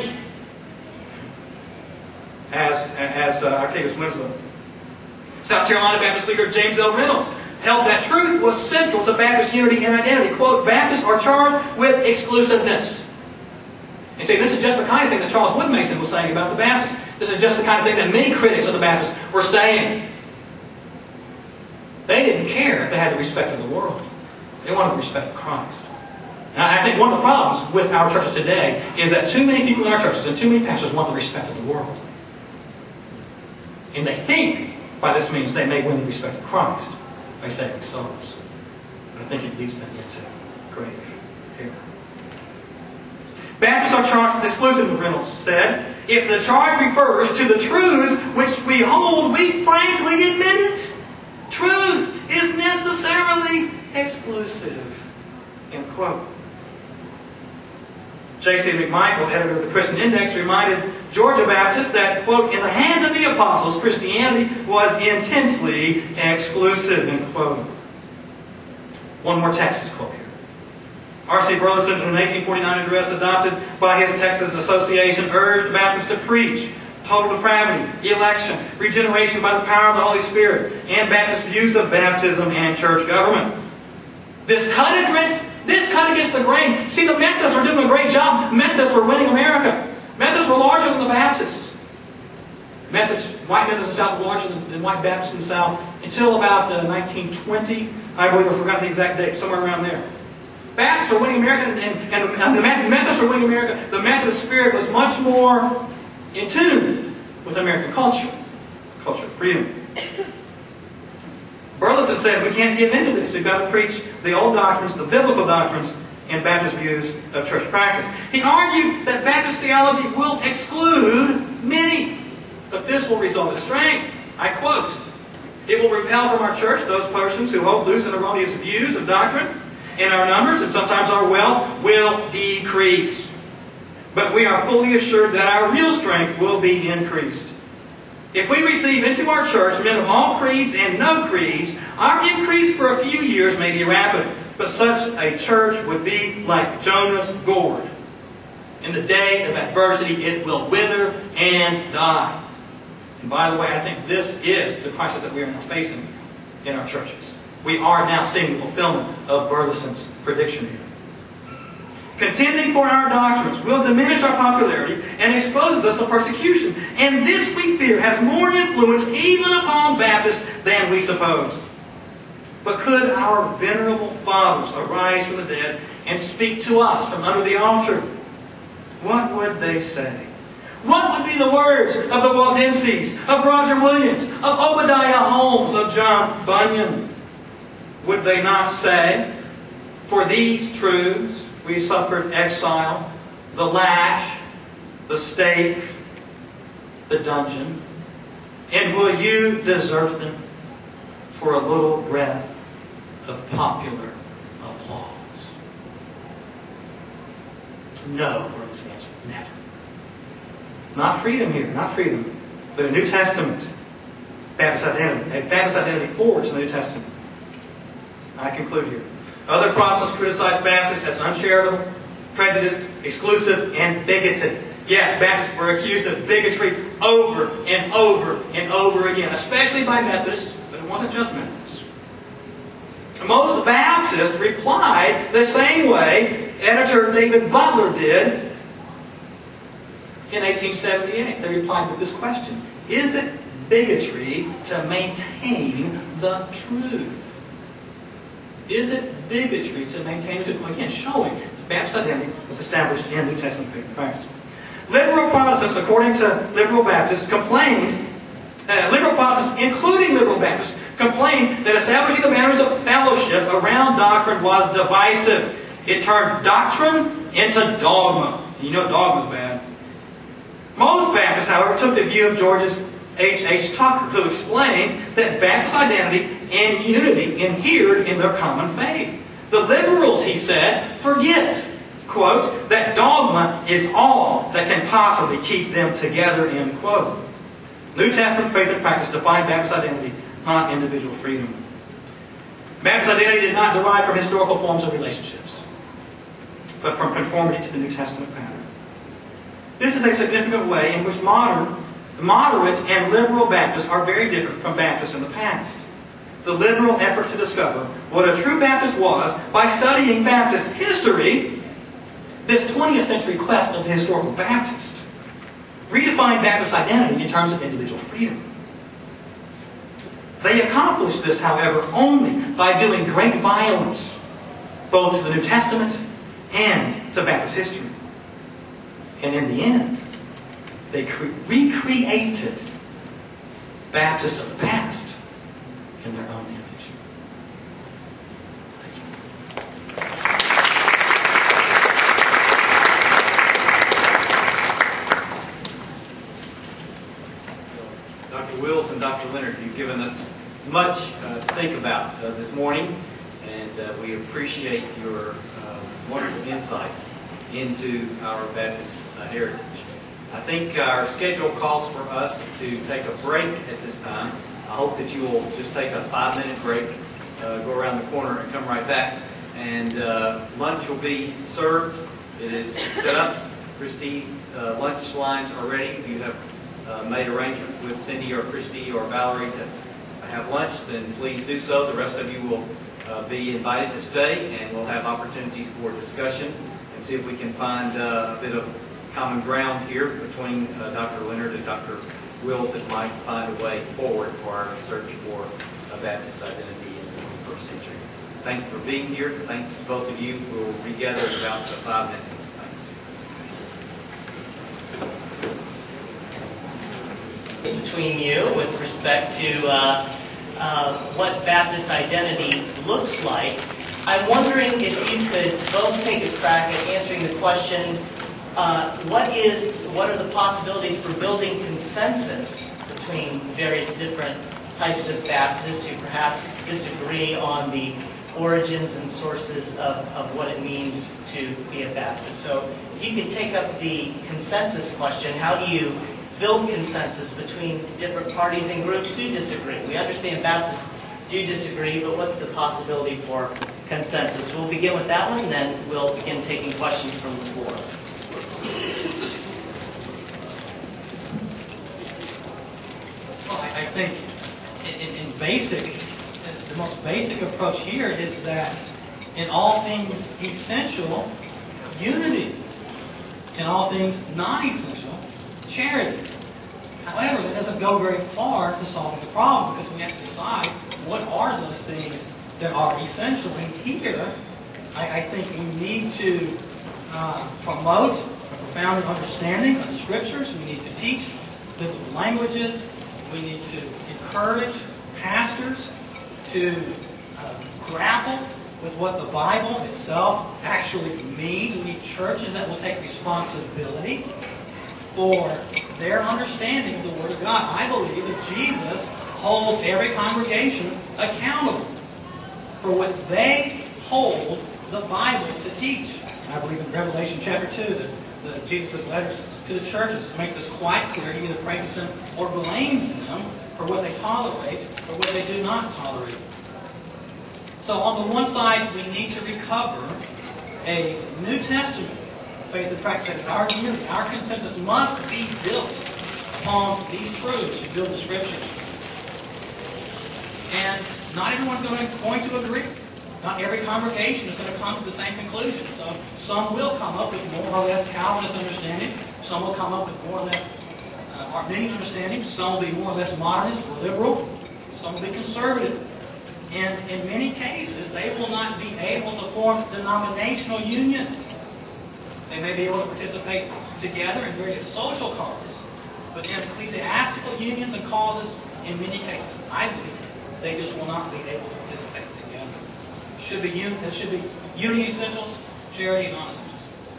as, as uh, Octavius Winslow. South Carolina Baptist leader James L. Reynolds held that truth was central to Baptist unity and identity. Quote, "Baptists are charged with exclusiveness." And see, this is just the kind of thing that Charles Wood Mason was saying about the Baptists. This is just the kind of thing that many critics of the Baptists were saying. They didn't care if they had the respect of the world. They wanted the respect of Christ. And I think one of the problems with our churches today is that too many people in our churches and too many pastors want the respect of the world. And they think by this means they may win the respect of Christ by saving souls. But I think it leads them into grave error. Baptists are charged with exclusiveness, Reynolds said. If the charge refers to the truths which we hold, we frankly admit it. Truth is necessarily exclusive. End quote. J C McMichael, editor of the Christian Index, reminded Georgia Baptists that, quote, "in the hands of the apostles, Christianity was intensely exclusive," end quote. One more Texas quote here. R C Burleson, in an eighteen forty-nine address adopted by his Texas Association, urged Baptists to preach total depravity, election, regeneration by the power of the Holy Spirit, and Baptist views of baptism and church government. This cut against, this cut against the grain. See, the Methodists were doing a great job. Methodists were winning America. Methodists were larger than the Baptists. Methodists, white Methodists in the South were larger than, than white Baptists in the South until about uh, nineteen twenty. I believe I forgot the exact date, somewhere around there. Baptists were winning America, and, and, and the Methodists were winning America. The Methodist spirit was much more in tune with American culture, culture of freedom. Burleson said, we can't give into this. We've got to preach the old doctrines, the biblical doctrines, and Baptist views of church practice. He argued that Baptist theology will exclude many, but this will result in strength. I quote, "It will repel from our church those persons who hold loose and erroneous views of doctrine, and our numbers, and sometimes our wealth, will decrease. But we are fully assured that our real strength will be increased. If we receive into our church men of all creeds and no creeds, our increase for a few years may be rapid, but such a church would be like Jonah's gourd. In the day of adversity, it will wither and die. And by the way, I think this is the crisis that we are now facing in our churches. We are now seeing the fulfillment of Burleson's prediction here. Contending for our doctrines will diminish our popularity and exposes us to persecution. And this, we fear, has more influence even upon Baptists than we suppose. But could our venerable fathers arise from the dead and speak to us from under the altar? What would they say? What would be the words of the Waldenses, of Roger Williams, of Obadiah Holmes, of John Bunyan? Would they not say, for these truths we suffered exile, the lash, the stake, the dungeon, and will you desert them for a little breath of popular applause? No, Burleson answered, never. Not freedom here, not freedom, but a New Testament Baptist identity. A Baptist identity forged in the New Testament. I conclude here. Other Protestants criticize Baptists as uncharitable, prejudiced, exclusive, and bigoted. Yes, Baptists were accused of bigotry over and over and over again, especially by Methodists, but it wasn't just Methodists. Most Baptists replied the same way editor David Butler did in eighteen seventy-eight. They replied with this question: is it bigotry to maintain the truth? Is it bigotry to maintain the truth? Again, showing the Baptist identity was established in New Testament faith and practice. Liberal Protestants, according to liberal Baptists, complained, uh, liberal Protestants, including liberal Baptists, complained that establishing the boundaries of fellowship around doctrine was divisive. It turned doctrine into dogma. You know dogma is bad. Most Baptists, however, took the view of George's H H Tucker, who explained that Baptist identity and unity inhered in their common faith. The liberals, he said, forget, quote, that dogma is all that can possibly keep them together, end quote. New Testament faith and practice define Baptist identity, not individual freedom. Baptist identity did not derive from historical forms of relationships, but from conformity to the New Testament pattern. This is a significant way in which modern, moderate and liberal Baptists are very different from Baptists in the past. The liberal effort to discover what a true Baptist was by studying Baptist history, this twentieth century quest of the historical Baptist, redefined Baptist identity in terms of individual freedom. They accomplished this, however, only by doing great violence both to the New Testament and to Baptist history. And in the end, they cre- recreated Baptists of the past in their own image. Thank you. Doctor Wills and Doctor Leonard, you've given us much uh, to think about uh, this morning, and uh, we appreciate your uh, wonderful insights into our Baptist uh, heritage. I think our schedule calls for us to take a break at this time. I hope that you will just take a five-minute break, uh, go around the corner and come right back. And uh, lunch will be served. It is set up. Christy, uh, lunch lines are ready. If you have uh, made arrangements with Cindy or Christy or Valerie to have lunch, then please do so. The rest of you will uh, be invited to stay, and we'll have opportunities for discussion and see if we can find uh, a bit of common ground here between uh, Doctor Leonard and Doctor Wills that might find a way forward for our search for a Baptist identity in the twenty-first century. Thank you for being here. Thanks to both of you. We'll regather in about five minutes. Thanks. Between you with respect to uh, uh, what Baptist identity looks like, I'm wondering if you could both take a crack at answering the question, Uh, what is, what are the possibilities for building consensus between various different types of Baptists who perhaps disagree on the origins and sources of, of what it means to be a Baptist? So if you could take up the consensus question, how do you build consensus between different parties and groups who disagree? We understand Baptists do disagree, but what's the possibility for consensus? We'll begin with that one, and then we'll begin taking questions from the floor. think in, in, in basic, the most basic approach here is that in all things essential, unity. In all things non-essential, charity. However, that doesn't go very far to solving the problem because we have to decide what are those things that are essential. And here, I, I think we need to uh, promote a profound understanding of the Scriptures. We need to teach biblical languages. We need to encourage pastors to uh, grapple with what the Bible itself actually means. We need churches that will take responsibility for their understanding of the Word of God. I believe that Jesus holds every congregation accountable for what they hold the Bible to teach. I believe in Revelation chapter two that, that Jesus' letters to the churches makes this quite clear. He either praises them or blames them for what they tolerate or what they do not tolerate. So on the one side, we need to recover a New Testament faith and practice. That our unity, our consensus must be built upon these truths to build the Scriptures. And not everyone's going to, going to agree. Not every congregation is going to come to the same conclusion. So some will come up with more or less Calvinist understanding. Some will come up with more or less uh, Arminian understanding. Some will be more or less modernist or liberal. Some will be conservative. And in many cases, they will not be able to form denominational union. They may be able to participate together in various social causes, but in ecclesiastical unions and causes, in many cases, I believe, they just will not be able to participate together. It should be un- it should be unity essentials, charity non-essentials.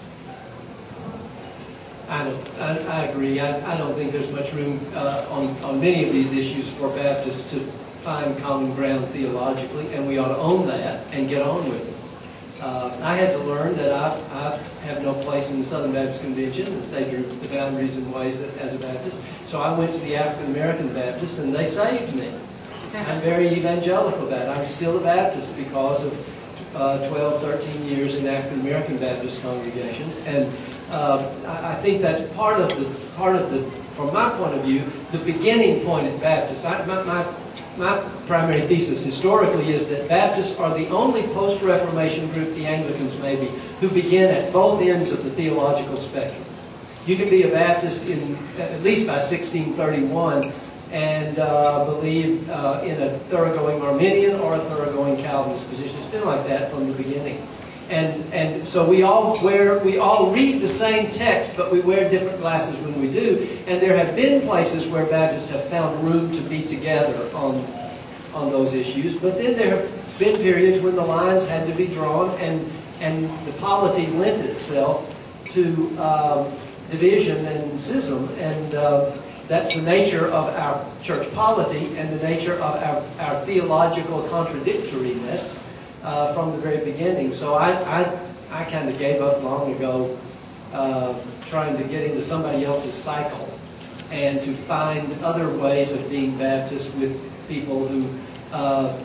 I don't. I, I agree. I, I don't think there's much room uh, on on many of these issues for Baptists to find common ground theologically, and we ought to own that and get on with it. Uh, I had to learn that I, I have no place in the Southern Baptist Convention, that they drew the boundaries and ways that, as a Baptist. So I went to the African American Baptists, and they saved me. I'm very evangelical about it. I'm still a Baptist because of uh, twelve, thirteen years in African American Baptist congregations, and uh, I, I think that's part of the part of the, from my point of view, the beginning point at Baptist. I, my, my My primary thesis historically is that Baptists are the only post-Reformation group, the Anglicans maybe, who begin at both ends of the theological spectrum. You can be a Baptist in at least by sixteen thirty-one and uh, believe uh, in a thoroughgoing Arminian or a thoroughgoing Calvinist position. It's been like that from the beginning. And and so we all wear we all read the same text, but we wear different glasses when we do. And there have been places where Baptists have found room to be together on on those issues. But then there have been periods when the lines had to be drawn, and and the polity lent itself to um, division and schism, and uh, that's the nature of our church polity and the nature of our, our theological contradictoriness. Uh, from the very beginning. So I I, I kind of gave up long ago uh, trying to get into somebody else's cycle and to find other ways of being Baptist with people who uh,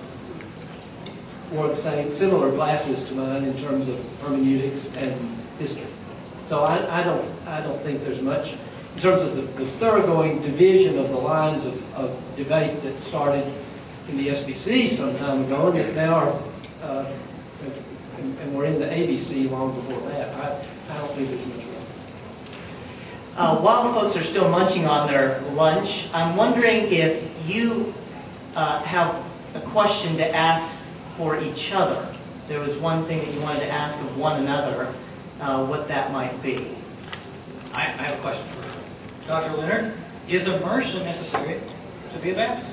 wore the same, similar glasses to mine in terms of hermeneutics and history. So I, I don't I don't think there's much in terms of the, the thoroughgoing division of the lines of, of debate that started in the S B C some time ago and that now are Uh, and, and we're in the A B C long before that. I, I don't think there's much wrong. Uh, while folks are still munching on their lunch, I'm wondering if you uh, have a question to ask for each other. There was one thing that you wanted to ask of one another, uh, what that might be. I, I have a question for Doctor Leonard. Is immersion necessary to be a Baptist?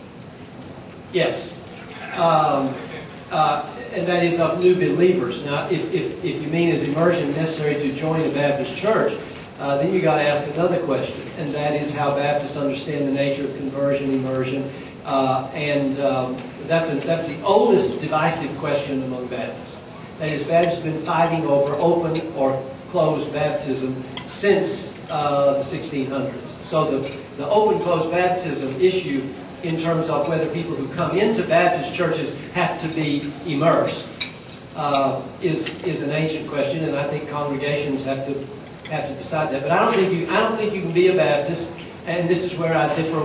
Yes. Um, Uh, and that is of new believers. Now, if, if, if you mean is immersion necessary to join a Baptist church, uh, then you got to ask another question, and that is how Baptists understand the nature of conversion, immersion, uh, and um, that's a, that's the oldest divisive question among Baptists. That is, Baptists have been fighting over open or closed baptism since uh, the sixteen hundreds. So the, the open-closed baptism issue in terms of whether people who come into Baptist churches have to be immersed, uh, is is an ancient question, and I think congregations have to have to decide that. But I don't think you I don't think you can be a Baptist, and this is where I differ with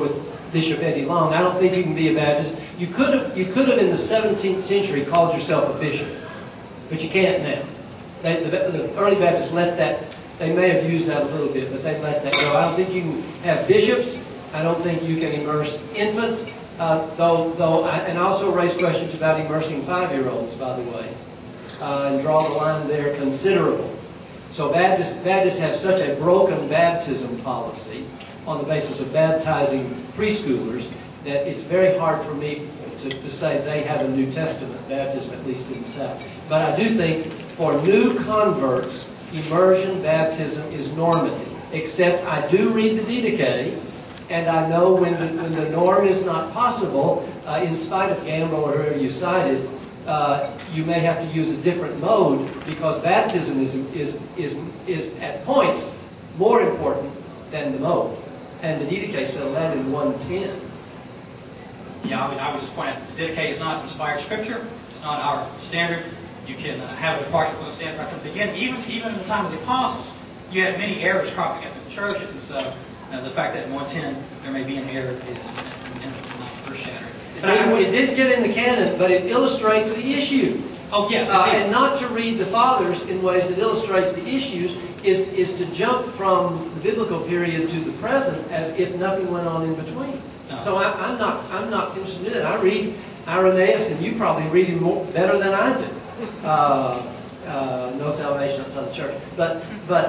Bishop Eddie Long. I don't think you can be a Baptist. You could have, you could have in the seventeenth century called yourself a bishop, but you can't now. They, the, the early Baptists let that, they may have used that a little bit, but they let that go. I don't think you can have bishops. I don't think you can immerse infants. Uh, though, though, I, and I also raise questions about immersing five-year-olds, by the way, uh, and draw the line there considerable. So Baptists, Baptists have such a broken baptism policy on the basis of baptizing preschoolers that it's very hard for me to, to say they have a New Testament baptism, at least in the South. But I do think for new converts, immersion baptism is normative. Except I do read the Didache, and I know when the, when the norm is not possible, uh, in spite of Gamble or whoever you cited, uh, you may have to use a different mode because baptism is, is, is, is at points more important than the mode. And the Didache said that in one ten. Yeah, I would, I would just point out that the Didache is not inspired scripture. It's not our standard. You can uh, have a departure from the standard right from the beginning. Even, even in the time of the apostles, you had many errors cropping up in the churches. And so uh, the fact that in one ten there may be an error is uh, not earth-shattering. It, it did get in the canon, but it illustrates the issue. Oh, yes. Uh, and not to read the fathers in ways that illustrates the issues is, is to jump from the biblical period to the present as if nothing went on in between. No. So I, I'm not I'm not interested in it. I read Irenaeus, and you probably read him more, better than I do. Uh, uh, no salvation outside the church. But, but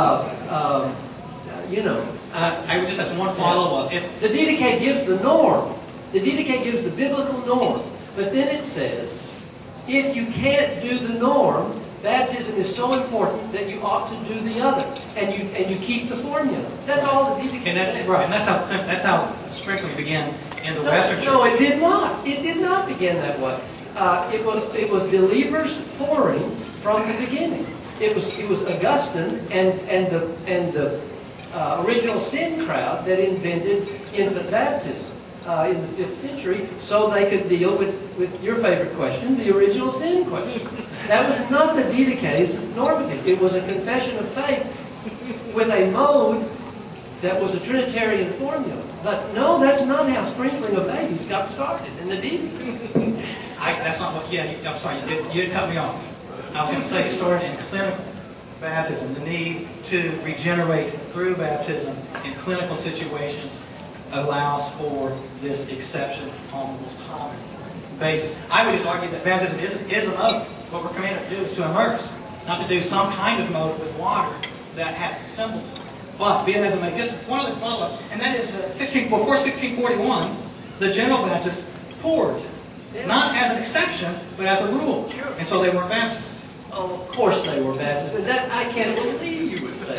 uh, um, you know. I, I would just ask one follow-up. If the Didache gives the norm. The Didache gives the biblical norm. But then it says, if you can't do the norm, baptism is so important that you ought to do the other, and you and you keep the formula. That's all the Didache and that's says. right, and that's how that's how sprinkling began in the no, Western Church. No, it did not. It did not begin that way. Uh, it was it was believers pouring from the beginning. It was it was Augustine and and the and the uh, original sin crowd that invented infant baptism. Uh, in the fifth century, so they could deal with, with your favorite question, the original sin question. That was not the Didache's normative. It was a confession of faith with a mode that was a Trinitarian formula. But no, that's not how sprinkling of babies got started in the Didache. I, that's not what, yeah, I'm sorry, you did, you did cut me off. I was going to say it started in clinical baptism, the need to regenerate through baptism in clinical situations allows for this exception on the most common basis. I would just argue that baptism is, is a mode. What we're commanded to do is to immerse, not to do some kind of mode with water that has a symbol. But be it as it may, just one other follow-up, and that is that sixteen, before sixteen forty-one, the General Baptists poured, not as an exception, but as a rule. And so they weren't Baptists. Oh, of course they were Baptists, and that I can't believe you would say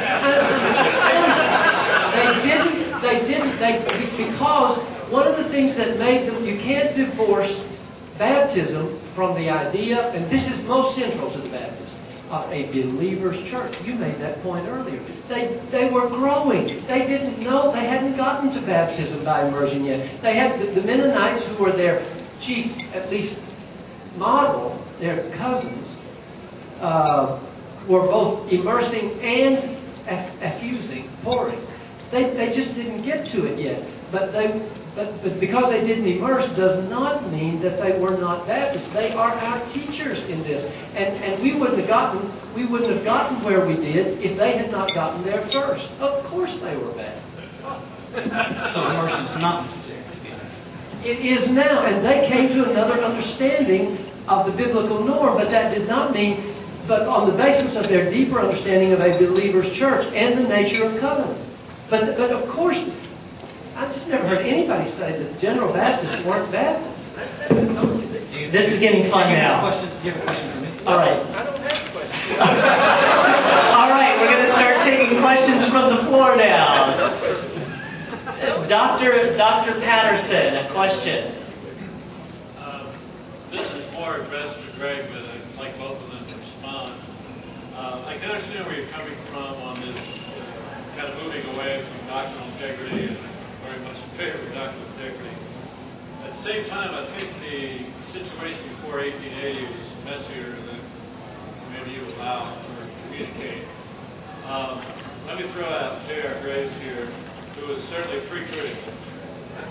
that. They didn't. They didn't. They because one of the things that made them, you can't divorce baptism from the idea, and this is most central to the Baptist, of a believer's church. You made that point earlier. They they were growing. They didn't know. They hadn't gotten to baptism by immersion yet. They had the, the Mennonites, who were their chief, at least model, their cousins. Uh, were both immersing and eff- effusing, pouring. They they just didn't get to it yet. But they but, but because they didn't immerse does not mean that they were not Baptists. They are our teachers in this. And and we wouldn't have gotten we wouldn't have gotten where we did if they had not gotten there first. Of course they were Baptists. So immersion is not necessary to be Baptist. It is now, and they came to another understanding of the biblical norm, but that did not mean but on the basis of their deeper understanding of a believer's church and the nature of covenant. But, but of course, I've just never heard anybody say that General Baptists weren't Baptists. That, that is totally different. This is getting fun You have a now. question? You have a question for me? All right. I don't have questions. All right, we're going to start taking questions from the floor now. Doctor Doctor Patterson, a question. Uh, this is more addressed to Greg, but I'd like both of them to respond. Uh, I can understand where you're coming from on this uh, kind of moving away from doctrinal integrity, and I'm very much in favor of doctrinal integrity. At the same time, I think the situation before eighteen eighty was messier than maybe you allow or communicate. Um, let me throw out J R Graves here, who was certainly pre-critical.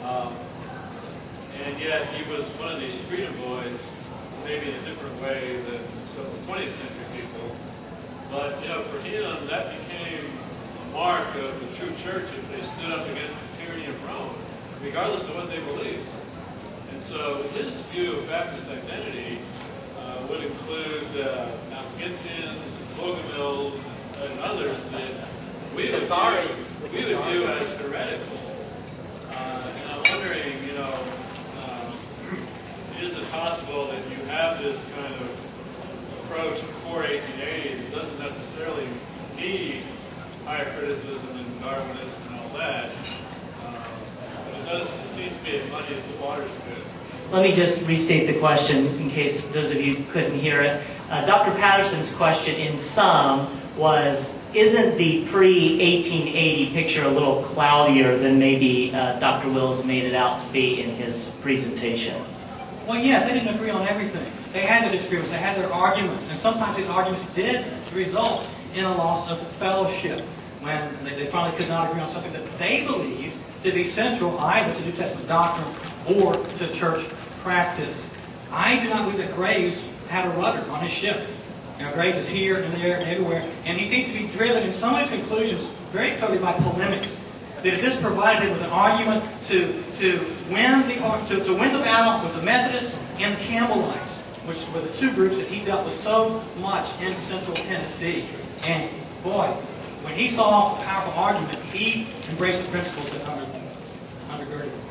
Um, and yet he was one of these freedom boys, maybe in a different way than some of the twentieth century people. But, you know, for him, that became a mark of the true church if they stood up against the tyranny of Rome, regardless of what they believed. And so his view of Baptist identity uh, would include uh, Albigensians, Bogomils, and, and others that we would view, we would view as heretical. Uh, and I'm wondering, you know, um, is it possible that you have this kind of approach before eighteen eighty that doesn't necessarily need higher criticism and Darwinism and all that? Uh, but it does. It seems to be as muddy as the waters could. Let me just restate the question in case those of you couldn't hear it. Uh, Doctor Patterson's question in sum was, isn't the pre eighteen eighty picture a little cloudier than maybe uh, Doctor Wills made it out to be in his presentation? Well, yes, they didn't agree on everything. They had their disagreements, they had their arguments, and sometimes these arguments did result in a loss of fellowship when they, they finally could not agree on something that they believed to be central either to New Testament doctrine or to church practice. I do not believe that Graves had a rudder on his ship. You know, Graves is here and there and everywhere, and he seems to be driven in some of his conclusions very clearly by polemics. That if this provided him with an argument to to win the to, to win the battle with the Methodists and the Campbellites, which were the two groups that he dealt with so much in Central Tennessee. And boy, when he saw a powerful argument, he embraced the principles that under, undergirded it.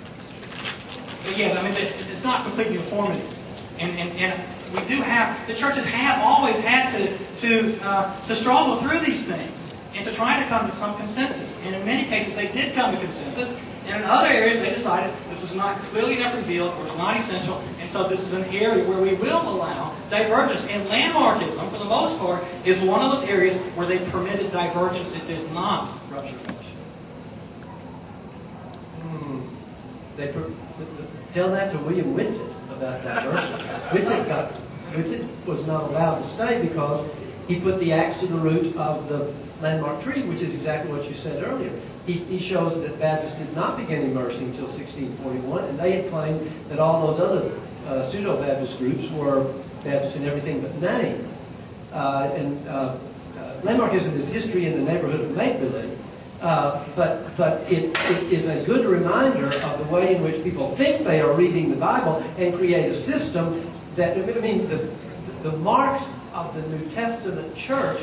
But yeah, I mean, it's not completely informative. And, and, and we do have, the churches have always had to, to, uh, to struggle through these things and to try to come to some consensus. And in many cases, they did come to consensus. And in other areas, they decided this is not clearly enough revealed or it's not essential. And so this is an area where we will allow divergence. And landmarkism, for the most part, is one of those areas where they permitted divergence. It did not rupture fellowship. Hmm. They per- tell that to William Whitsitt about diversion. Whitsitt got Whitsitt was not allowed to stay because he put the axe to the root of the landmark treaty, which is exactly what you said earlier. He, he shows that Baptists did not begin immersing until sixteen forty-one, and they had claimed that all those other uh, pseudo-Baptist groups were Baptists in everything but name. Uh, and uh, uh, landmarkism is history in the neighborhood of make-believe. Uh, but but it, it is a good reminder of the way in which people think they are reading the Bible and create a system that, I mean, the, the marks of the New Testament church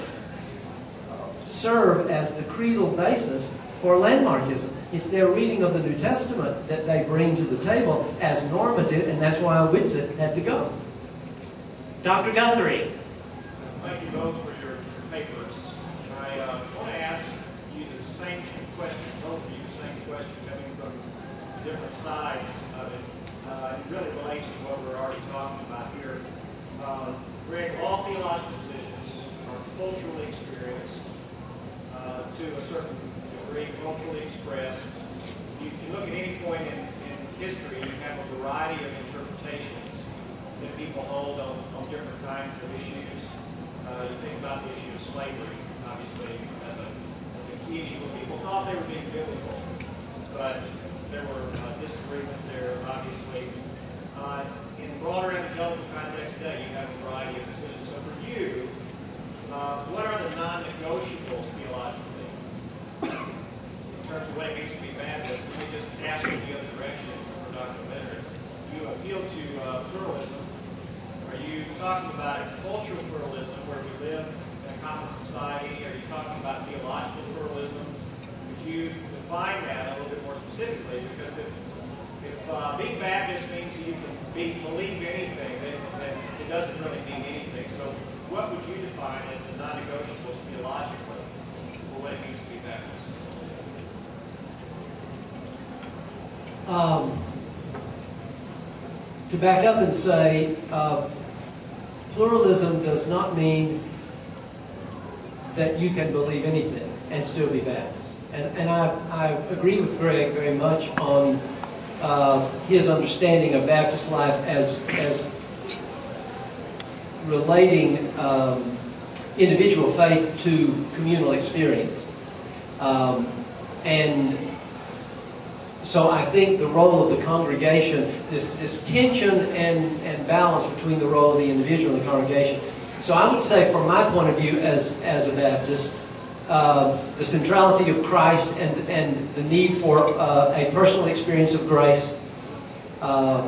serve as the creedal basis for landmarkism. It's their reading of the New Testament that they bring to the table as normative, and that's why Whitsitt had to go. Doctor Guthrie. Thank you both for your papers. I uh, want to ask you the same question, both of you the same question coming from different sides of it. Uh, it really relates to what we're already talking about here. Uh, Greg, all theological positions are culturally experienced uh, to a certain degree, culturally expressed. You can look at any point in, in history, you have a variety of interpretations that people hold on, on different kinds of issues. Uh, you think about the issue of slavery, obviously, as a, as a key issue. People thought they were being biblical, but there were uh, disagreements there, obviously. Uh, in broader evangelical context today, you have a variety of positions. So for you, uh, what are the non-negotiables theologically in terms of what it means to be Baptist? Let me just ask you the other direction for Doctor Leonard. You appeal to uh, pluralism. Are you talking about a cultural pluralism where we live in a common society? Are you talking about theological pluralism? Would you define that a little bit more specifically? Because if if uh, being Baptist means you can be, believe anything, then, then it doesn't really mean anything. So what would you define as the non-negotiables theologically for what it means to be Baptist? Um, to back up and say, uh, pluralism does not mean that you can believe anything and still be Baptist. And, and I, I agree with Greg very much on uh, his understanding of Baptist life as, as relating um, individual faith to communal experience. Um, and so I think the role of the congregation, this, this tension and, and balance between the role of the individual and the congregation. So I would say, from my point of view as, as a Baptist, uh, the centrality of Christ and, and the need for uh, a personal experience of grace uh,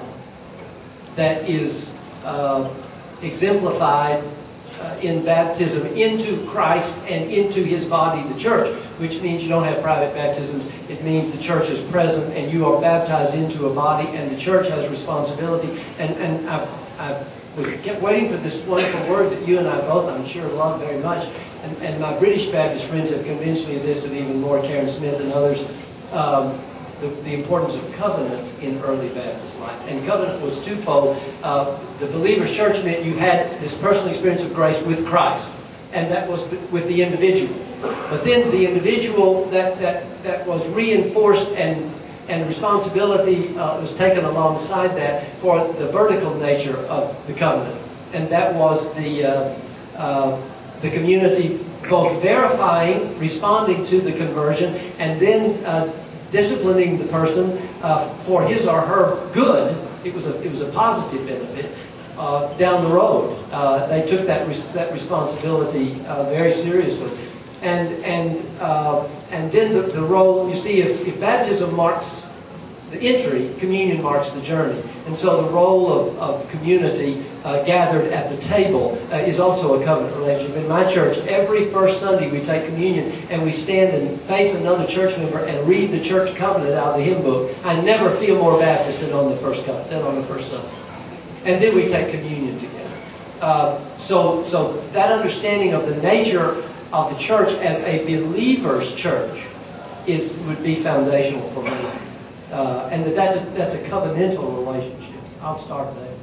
that is uh, exemplified uh, in baptism into Christ and into His body, the church, which means you don't have private baptisms. It means the church is present and you are baptized into a body, and the church has responsibility. And, and I, I was kept waiting for this wonderful word that you and I both, I'm sure, love very much. And, and my British Baptist friends have convinced me of this, and even more, Karen Smith and others, um, the, the importance of covenant in early Baptist life. And covenant was twofold. Uh, the believer's church meant you had this personal experience of grace with Christ, and that was with the individual. But then the individual, that, that, that was reinforced, and and responsibility uh, was taken alongside that for the vertical nature of the covenant. And that was the, uh, uh, the community both verifying, responding to the conversion, and then uh, disciplining the person uh, for his or her good. It was a, it was a positive benefit. Uh, down the road, uh, they took that res- that responsibility uh, very seriously. And and uh, and then the, the role, you see, if, if baptism marks the entry, communion marks the journey. And so the role of, of community uh, gathered at the table uh, is also a covenant relationship. In my church, every first Sunday we take communion and we stand and face another church member and read the church covenant out of the hymn book. I never feel more Baptist than on the first co- than on the first Sunday. And then we take communion together. Uh, so so that understanding of the nature of the church as a believer's church is would be foundational for me, uh, and that that's a, that's a covenantal relationship. I'll start there.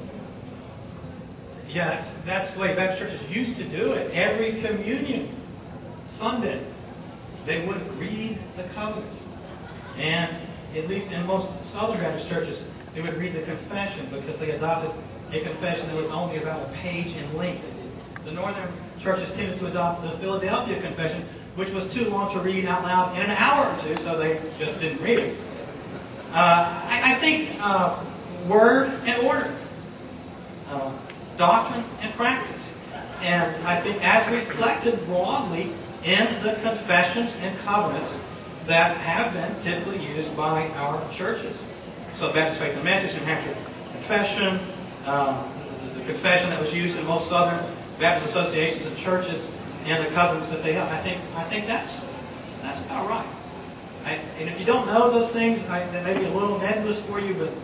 Yeah, that's, that's the way Baptist churches used to do it. Every communion Sunday, they would read the covenant, and at least in most Southern Baptist churches, they would read the confession because they adopted a confession that was only about a page in length. The Northern churches tended to adopt the Philadelphia Confession, which was too long to read out loud in an hour or two, so they just didn't read it. Uh, I, I think uh, word and order, uh, doctrine and practice. And I think as reflected broadly in the confessions and covenants that have been typically used by our churches. So Baptist Faith and Message, New Hampshire Confession, uh, the confession that was used in most Southern Baptist associations and churches, and the covenants that they have. I think I think that's that's about right. I, and if you don't know those things, I, they may be a little nebulous for you, but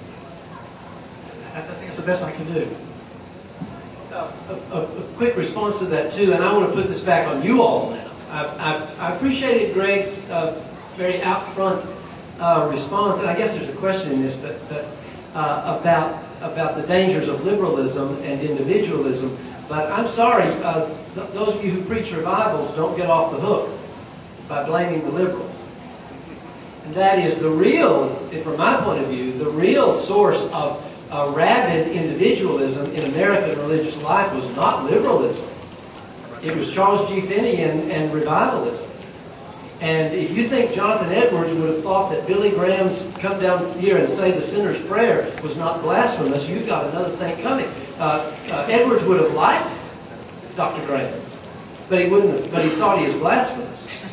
I, I think it's the best I can do. Uh, a, a, a quick response to that too, and I want to put this back on you all now. I, I, I appreciated Greg's uh, very out front uh, response, and I guess there's a question in this, but, but uh, about about the dangers of liberalism and individualism. But I'm sorry, uh, th- those of you who preach revivals don't get off the hook by blaming the liberals. And that is the real, from my point of view, the real source of uh, rabid individualism in American religious life was not liberalism. It was Charles G. Finney and, and revivalism. And if you think Jonathan Edwards would have thought that Billy Graham's come down here and say the sinner's prayer was not blasphemous, you've got another thing coming. Uh, uh, Edwards would have liked Doctor Graham, but he wouldn't have, but he thought he was blasphemous.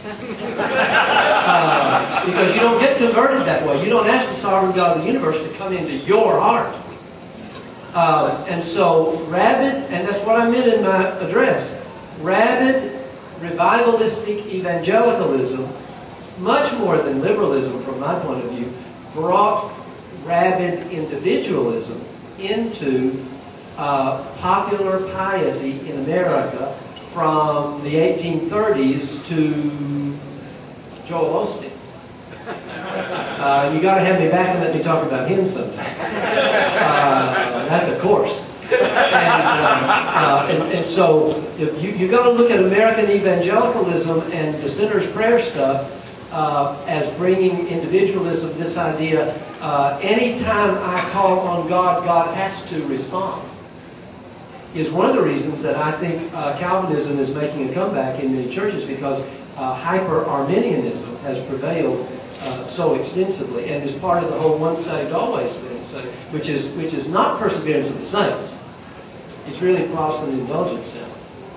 uh, because you don't get converted that way. You don't ask the sovereign God of the universe to come into your heart. Uh, and so, rabid, and that's what I meant in my address, rabid, revivalistic evangelicalism, much more than liberalism from my point of view, brought rabid individualism into uh, popular piety in America from the eighteen thirties to Joel Osteen. Uh, you got to have me back and let me talk about him sometime. Uh, that's a course. And, uh, uh, and, and so if you, you've got to look at American evangelicalism and the sinner's prayer stuff uh, as bringing individualism, this idea, uh, anytime I call on God, God has to respond, is one of the reasons that I think uh, Calvinism is making a comeback in many churches, because uh, hyper-Arminianism has prevailed uh, so extensively, and is part of the whole once saved, always thing, so, which is which is not perseverance of the saints. It's really Protestant indulgence sound.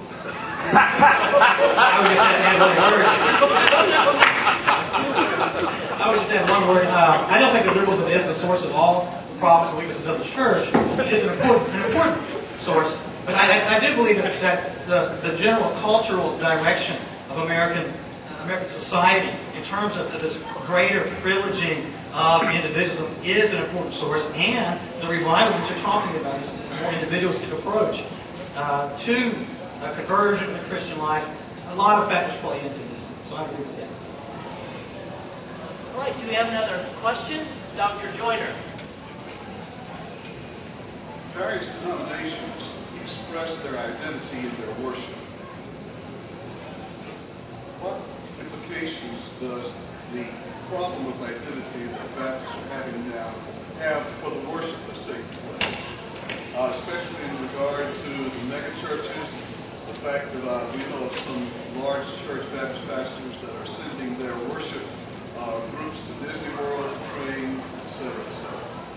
I would just add one word. I would just add one word. Uh, I don't think that liberalism is the source of all problems and weaknesses of the church. It is an important, an important source. But I, I, I do believe that, that the, the general cultural direction of American uh, American society, in terms of this greater privileging of individualism, is an important source, and the revival that you're talking about is a more individualistic approach uh, to uh, conversion in the Christian life. A lot of factors play into this, so I agree with that. All right, do we have another question? Doctor Joyner. Various denominations express their identity in their worship. What implications does the problem with identity that Baptists are having now have for the worship that's taking place? Uh, especially in regard to the mega churches, the fact that uh, we know of some large church Baptist pastors that are sending their worship uh, groups to Disney World, train, et cetera, et cetera.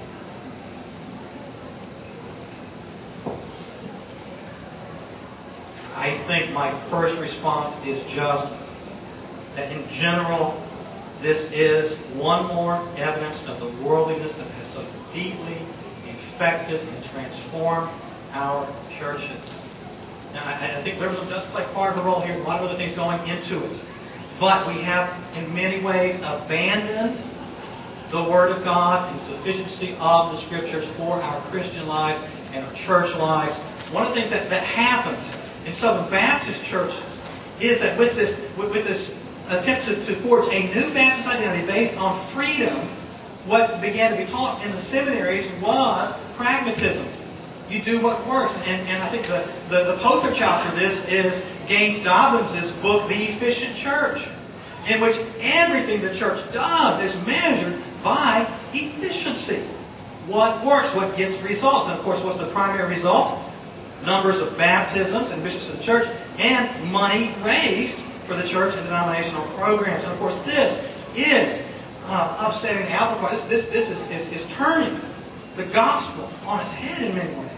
I think my first response is just that in general, this is one more evidence of the worldliness that has so deeply infected and transformed our churches. Now, I, I think liberalism does play part of the role here, a lot of other things going into it. But we have, in many ways, abandoned the Word of God and the sufficiency of the Scriptures for our Christian lives and our church lives. One of the things that, that happened in Southern Baptist churches is that with this, with, with this attempt to, to forge a new Baptist identity based on freedom, what began to be taught in the seminaries was pragmatism. You do what works. And, and I think the, the, the poster child for this is Gaines Dobbins' book, The Efficient Church, in which everything the church does is measured by efficiency. What works, what gets results. And of course, what's the primary result? Numbers of baptisms and bishops of the church, and money raised for the church and denominational programs. And of course, this is uh, upsetting the apple cart. This, this, this is, is, is turning the gospel on its head in many ways.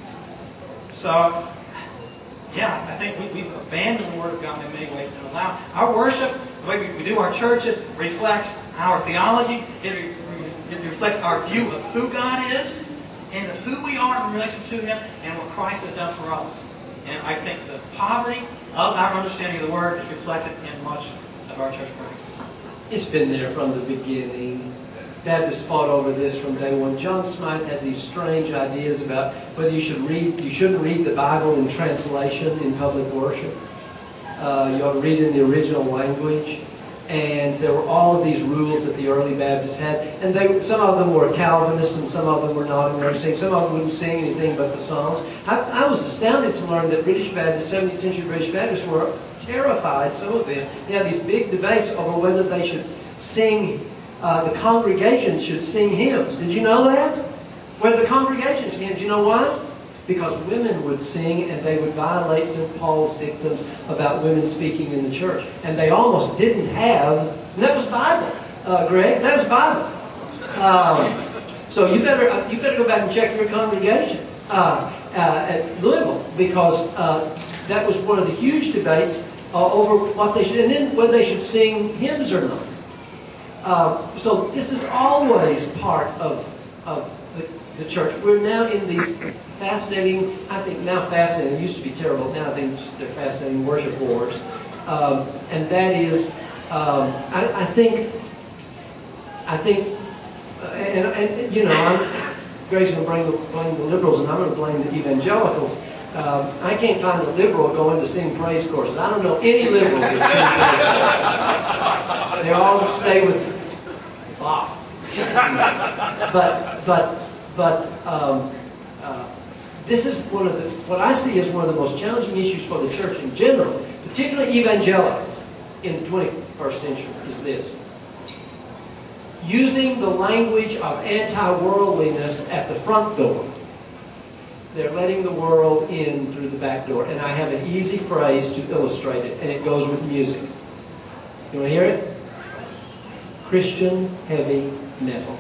So, yeah, I think we, we've abandoned the Word of God in many ways and allow our worship, the way we, we do our churches, reflects our theology. It, it reflects our view of who God is and of who we are in relation to Him and what Christ has done for us. And I think the poverty of our understanding of the Word is reflected in much of our church practice. It's been there from the beginning. Baptists fought over this from day one. John Smythe had these strange ideas about whether you should read, you shouldn't read the Bible in translation in public worship. Uh, you ought to read it in the original language. And there were all of these rules that the early Baptists had. And they, some of them were Calvinists and some of them were not. And they were saying some of them wouldn't sing anything but the Psalms. I, I was astounded to learn that British Baptists, seventeenth century British Baptists, were terrified, some of them. They had these big debates over whether they should sing, uh, the congregation should sing hymns. Did you know that? Whether the congregation should hymns. You know why? Because women would sing and they would violate Saint Paul's dictums about women speaking in the church. And they almost didn't have, and that was Bible, uh, Greg, that was Bible. Um, so you better you better go back and check your congregation uh, uh, at Louisville, because uh, that was one of the huge debates uh, over what they should, and then whether they should sing hymns or not. Uh, so this is always part of, of the, the church. We're now in these fascinating, I think now fascinating, it used to be terrible, now I think just they're fascinating worship wars. Um, and that is, um, I, I think, I think, uh, and, and you know, I'm, Greg's going to blame the, blame the liberals and I'm going to blame the evangelicals. Um, I can't find a liberal going to sing praise choruses. I don't know any liberals that sing praise choruses. They all stay with Bach. but, but, but, um, uh, this is one of the, what I see as one of the most challenging issues for the church in general, particularly evangelicals in the twenty-first century, is this. Using the language of anti-worldliness at the front door. They're letting the world in through the back door. And I have an easy phrase to illustrate it, and it goes with music. You want to hear it? Christian heavy metal.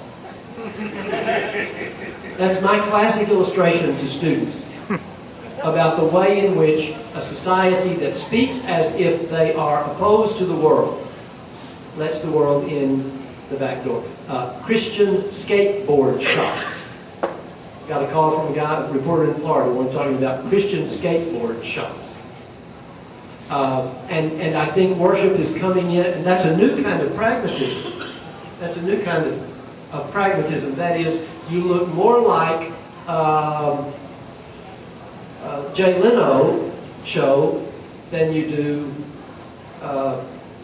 That's my classic illustration to students about the way in which a society that speaks as if they are opposed to the world lets the world in the back door. Uh, Christian skateboard shops. Got a call from a guy, a reporter in Florida, one talking about Christian skateboard shops. Uh, and, and I think worship is coming in, and that's a new kind of pragmatism. That's a new kind of, of pragmatism. That is, you look more like um, uh, Jay Leno show than you do uh,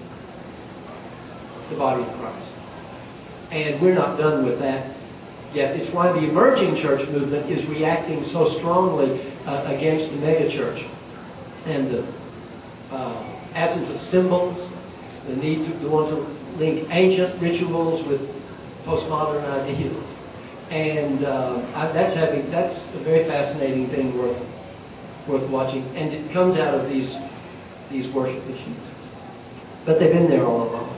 the body of Christ. And we're not done with that yet. It's why the emerging church movement is reacting so strongly uh, against the megachurch and the uh, absence of symbols, the need to, the want to link ancient rituals with postmodern ideals. And uh, I, that's having that's a very fascinating thing worth worth watching. And it comes out of these these worship issues. But they've been there all along.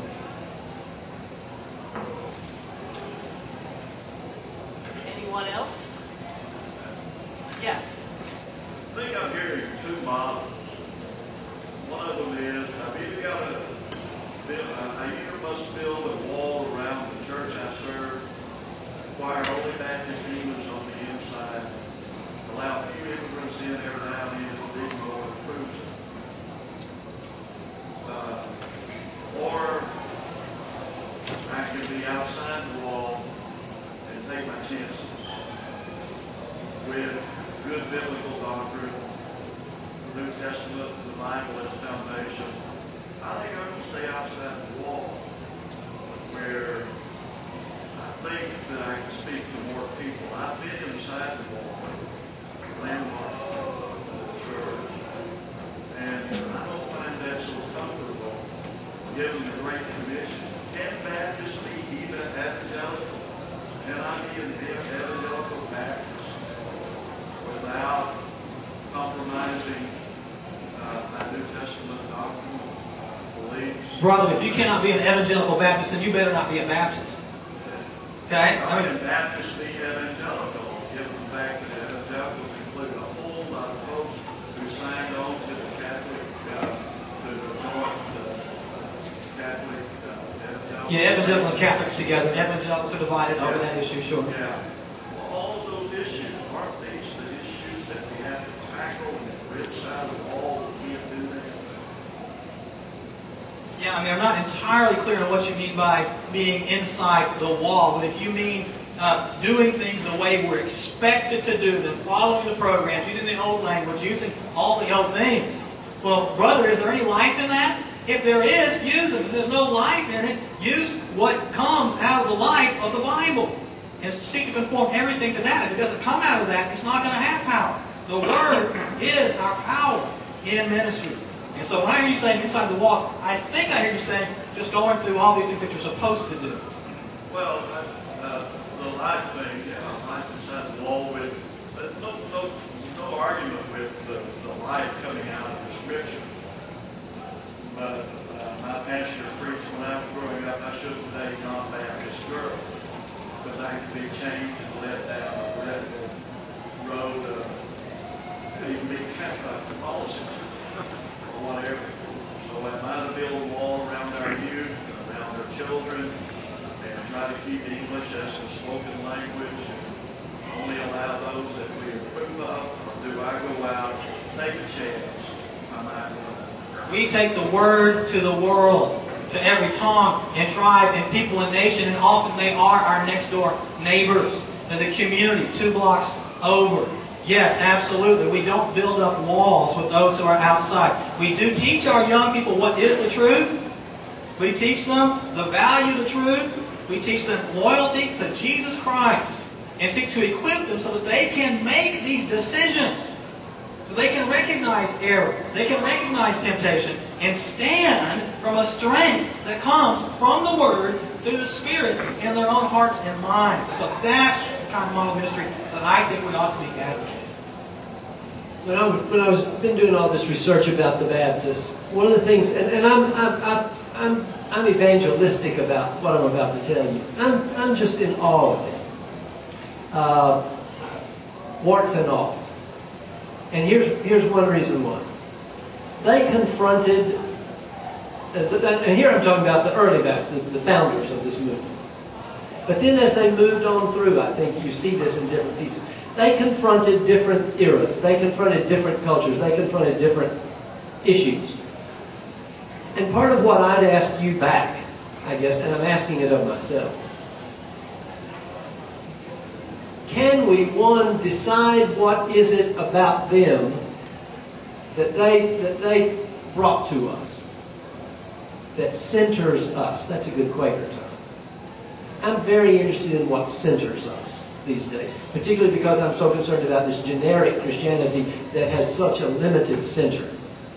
Anyone else? Yes. I think I'm hearing two models. One of them is, I've either got to build, I either must build a wall around the church I serve, acquire only Baptist humans on the inside, allow a few immigrants in every now and then to dig more food. Uh, or I can be outside the wall and take my chances with good biblical doctrine, the New Testament, the Bible as foundation. I think I'm going to stay outside the wall, where I think that I can speak to more people. I've been inside the wall, landmark of the church, and I don't find that so comfortable, given the Great Commission. Can Baptists be even evangelical? Can I be an evangelical Baptist without compromising uh, my New Testament doctrine, beliefs? Brother, if you cannot be an evangelical Baptist, then you better not be a Baptist. Okay? How I mean, can Baptists be evangelical, given the fact that evangelicals include a whole lot of folks who signed on to the Catholic, uh, to the joint uh, Catholic uh, evangelical? yeah, evangelical and Catholics together. Evangelicals are divided over that issue, sure. Yeah. Well, all of those issues, aren't these the issues that we have to tackle and rid side of all that we have been there? Yeah, I mean, I'm not entirely clear on what you mean by being inside the wall, but if you mean uh, doing things the way we're expected to do them, following the programs, using the old language, using all the old things, well, brother, is there any life in that? If there is, use it. If there's no life in it, use what comes out of the life of the Bible. And seek to conform everything to that. If it doesn't come out of that, it's not going to have power. The Word is our power in ministry. And so when I hear you saying inside the walls, I think I hear you saying just going through all these things that you're supposed to do. Well, uh, the life thing, yeah, life inside the wall with uh, no, no, no argument with the, the life coming out of the Scripture. But uh, my pastor preached when I was growing up, I shouldn't date non-Baptist girls, because I could be changed and led down a red road of even be Catholicism or whatever. So am I to build a wall around our youth, around our children, and try to keep English as the spoken language, and only allow those that we approve of, or do I go out, take a chance, I might want to. We take the Word to the world, to every tongue and tribe and people and nation, and often they are our next door neighbors, to the community two blocks over. Yes, absolutely. We don't build up walls with those who are outside. We do teach our young people what is the truth. We teach them the value of the truth. We teach them loyalty to Jesus Christ, and seek to equip them so that they can make these decisions. So they can recognize error. They can recognize temptation and stand from a strength that comes from the Word through the Spirit in their own hearts and minds. And so that's the kind of model ministry that I think we ought to be advocating. When I when I was been doing all this research about the Baptists, one of the things, and, and I'm, I'm, I I'm, I'm evangelistic about what I'm about to tell you. I'm, I'm just in awe of it. Uh, warts and all. And here's, here's one reason why. They confronted, uh, and here I'm talking about the early Baptists, the, the founders of this movement. But then as they moved on through, I think you see this in different pieces. They confronted different eras. They confronted different cultures. They confronted different issues. And part of what I'd ask you back, I guess, and I'm asking it of myself, can we, one, decide what is it about them that they, that they brought to us, that centers us? That's a good Quaker term. I'm very interested in what centers us these days, particularly because I'm so concerned about this generic Christianity that has such a limited center.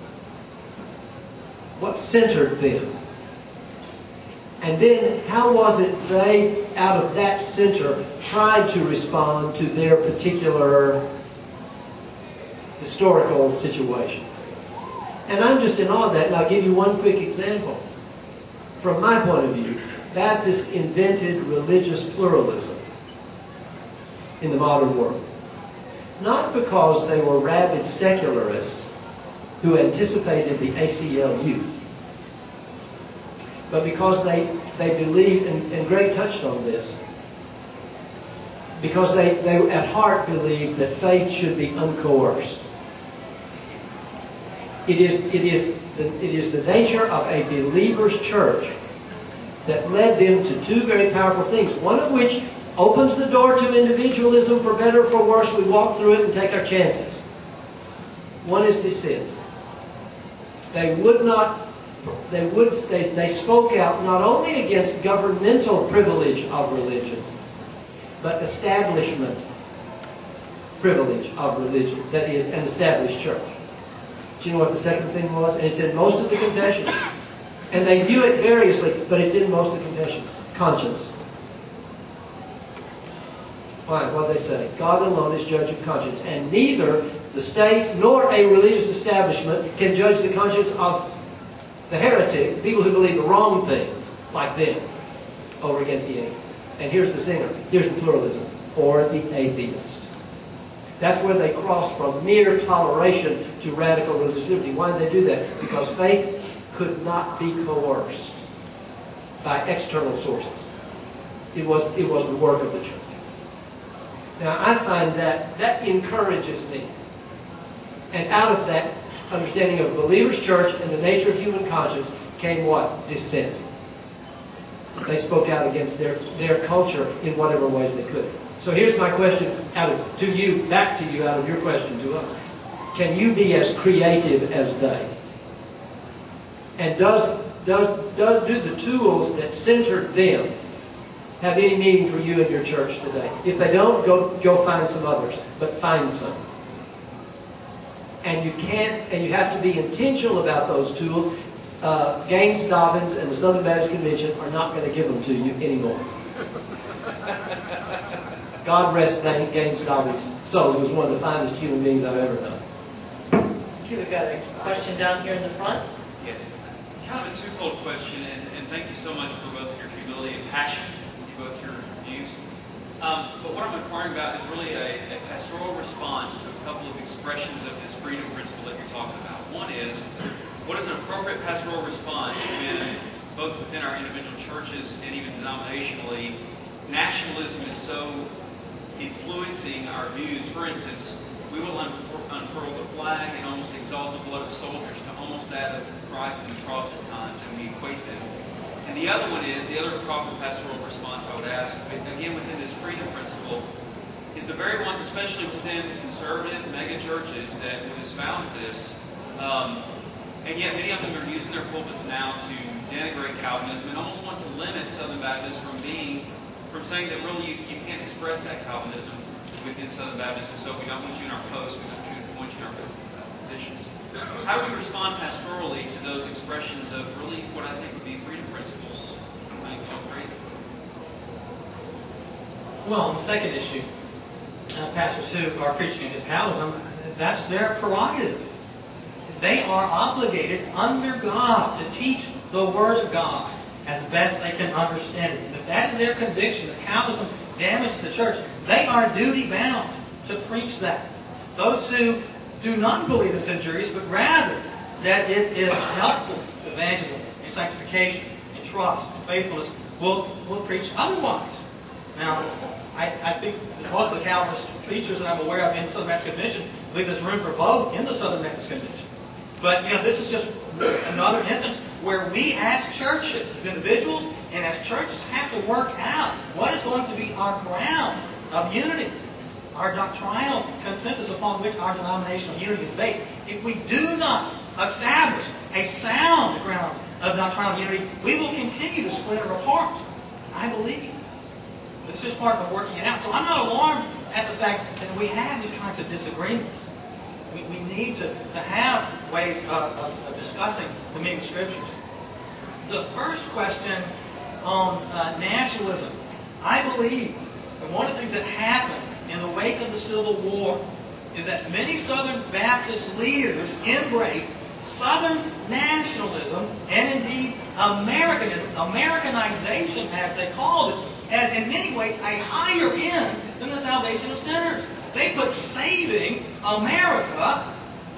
What centered them? And then how was it they, out of that center, tried to respond to their particular historical situation? And I'm just in awe of that, and I'll give you one quick example. From my point of view, Baptists invented religious pluralism in the modern world. Not because they were rabid secularists who anticipated the A C L U, but because they, they believed, and, and Greg touched on this, because they, they at heart believed that faith should be uncoerced. It is, it is, the, it is the nature of a believer's church that led them to two very powerful things, one of which opens the door to individualism, for better or for worse. We walk through it and take our chances. One is dissent. They would not, they would, they, they spoke out not only against governmental privilege of religion, but establishment privilege of religion, that is, an established church. Do you know what the second thing was? And it's in most of the confessions. And they view it variously, but it's in most of the confessions. Conscience. Why? What do they say? God alone is judge of conscience, and neither the state nor a religious establishment can judge the conscience of the heretic, people who believe the wrong things, like them, over against the atheists. And here's the singer. Here's the pluralism. Or the atheist. That's where they cross from mere toleration to radical religious liberty. Why did they do that? Because faith could not be coerced by external sources. It was, it was the work of the church. Now, I find that that encourages me. And out of that understanding of a believer's church and the nature of human conscience came what? Dissent. They spoke out against their, their culture in whatever ways they could. So here's my question out of, to you, back to you out of your question to us. Can you be as creative as they? And does, does, does do the tools that centered them have any meaning for you and your church today? If they don't, go, go find some others. But find some. And you can't, and you have to be intentional about those tools. Uh, Gaines Dobbins and the Southern Baptist Convention are not going to give them to you anymore. God rest Gaines Dobbins' soul. He was one of the finest human beings I've ever known. Thank you. We've got a question down here in the front. Yes. Kind of a twofold question, and, and thank you so much for both your humility and passion, both your views. Um, but what I'm inquiring about is really a, a pastoral response to a couple of expressions of this freedom principle that you're talking about. One is, what is an appropriate pastoral response when, both within our individual churches and even denominationally, nationalism is so influencing our views? For instance, we will unfurl the flag and almost exalt the blood of soldiers to almost that of Christ and the cross at times, and we equate them. And the other one is, the other proper pastoral response I would ask, again within this freedom principle, is the very ones, especially within conservative mega churches that would espouse this, um, and yet many of them are using their pulpits now to denigrate Calvinism and almost want to limit Southern Baptists from being, from saying that really you, you can't express that Calvinism within Southern Baptists, and so we don't want you in our posts, we don't want you in our positions. How do we respond pastorally to those expressions of really what I think would be freedom principles? I think going crazy. Well, on the second issue, uh, pastors who are preaching against Calvinism, that's their prerogative. They are obligated under God to teach the Word of God as best they can understand it. And if that is their conviction that Calvinism damages the church, they are duty-bound to preach that. Those who do not believe it's injurious, but rather that it is helpful to evangelism and sanctification and trust and faithfulness, will will preach otherwise. Now, I, I think that most of the Calvinist preachers that I'm aware of in the Southern Baptist Convention believe there's room for both in the Southern Baptist Convention. But, you know, this is just another instance where we as churches, as individuals, and as churches have to work out what is going to be our ground of unity, our doctrinal consensus upon which our denominational unity is based. If we do not establish a sound ground of doctrinal unity, we will continue to splinter apart, I believe. This is part of the working it out. So I'm not alarmed at the fact that we have these kinds of disagreements. We, we need to, to have ways of, of, of discussing the meaning of Scriptures. The first question on uh, nationalism. I believe that one of the things that happened in the wake of the Civil War is that many Southern Baptist leaders embraced Southern nationalism and indeed Americanism, Americanization as they called it, as in many ways a higher end than the salvation of sinners. They put saving America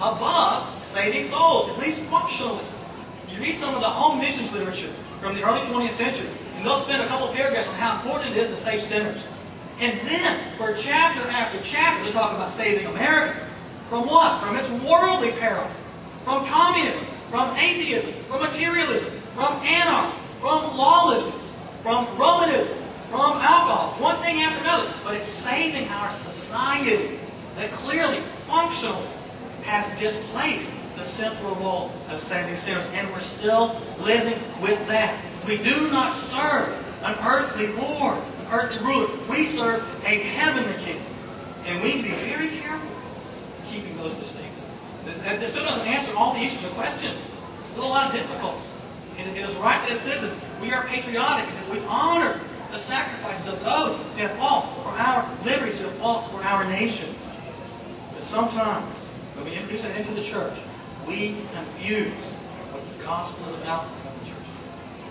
above saving souls, at least functionally. You read some of the home missions literature from the early twentieth century, and they'll spend a couple of paragraphs on how important it is to save sinners. And then, for chapter after chapter, they talk about saving America. From what? From its worldly peril. From communism. From atheism. From materialism. From anarchy. From lawlessness. From Romanism. From alcohol. One thing after another. But it's saving our society that clearly, functionally, has displaced the central role of saving sinners. And we're still living with that. We do not serve an earthly Lord, an earthly ruler. We serve a heavenly King. And we need to be very careful keeping those distinct. This, this still doesn't answer all the issues or questions. There's still a lot of difficulties. And it is right that as citizens, we are patriotic and that we honor the sacrifices of those who have fought for our liberties, who have fought for our nation. But sometimes, when we introduce it into the church, we confuse what the gospel is about of the churches.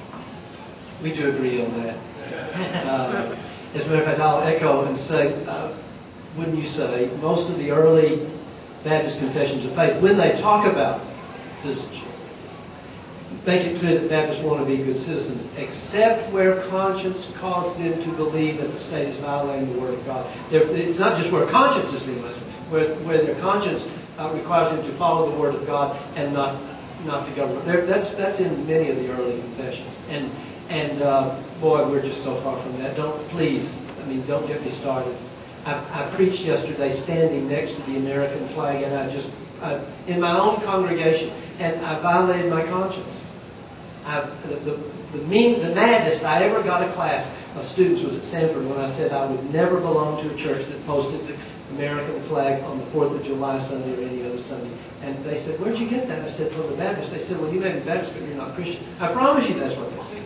We do agree on that. Uh, as a matter of fact, I'll echo and say, uh, wouldn't you say, most of the early Baptist confessions of faith, when they talk about citizenship, make it clear that Baptists want to be good citizens, except where conscience caused them to believe that the state is violating the Word of God. They're, it's not just where conscience is being violated, where, where their conscience uh, requires them to follow the Word of God and not not the government. They're, that's that's in many of the early confessions. And and uh, boy, we're just so far from that. Don't please, I mean, don't get me started. I, I preached yesterday standing next to the American flag, and I just I, in my own congregation, and I violated my conscience. I, the, the, the, mean, the maddest I ever got a class of students was at Sanford when I said I would never belong to a church that posted the American flag on the fourth of July Sunday or any other Sunday. And they said, "Where'd you get that?" I said, "From the Baptist." They said, "Well, you may be Baptist, but you're not Christian." I promise you that's what they said.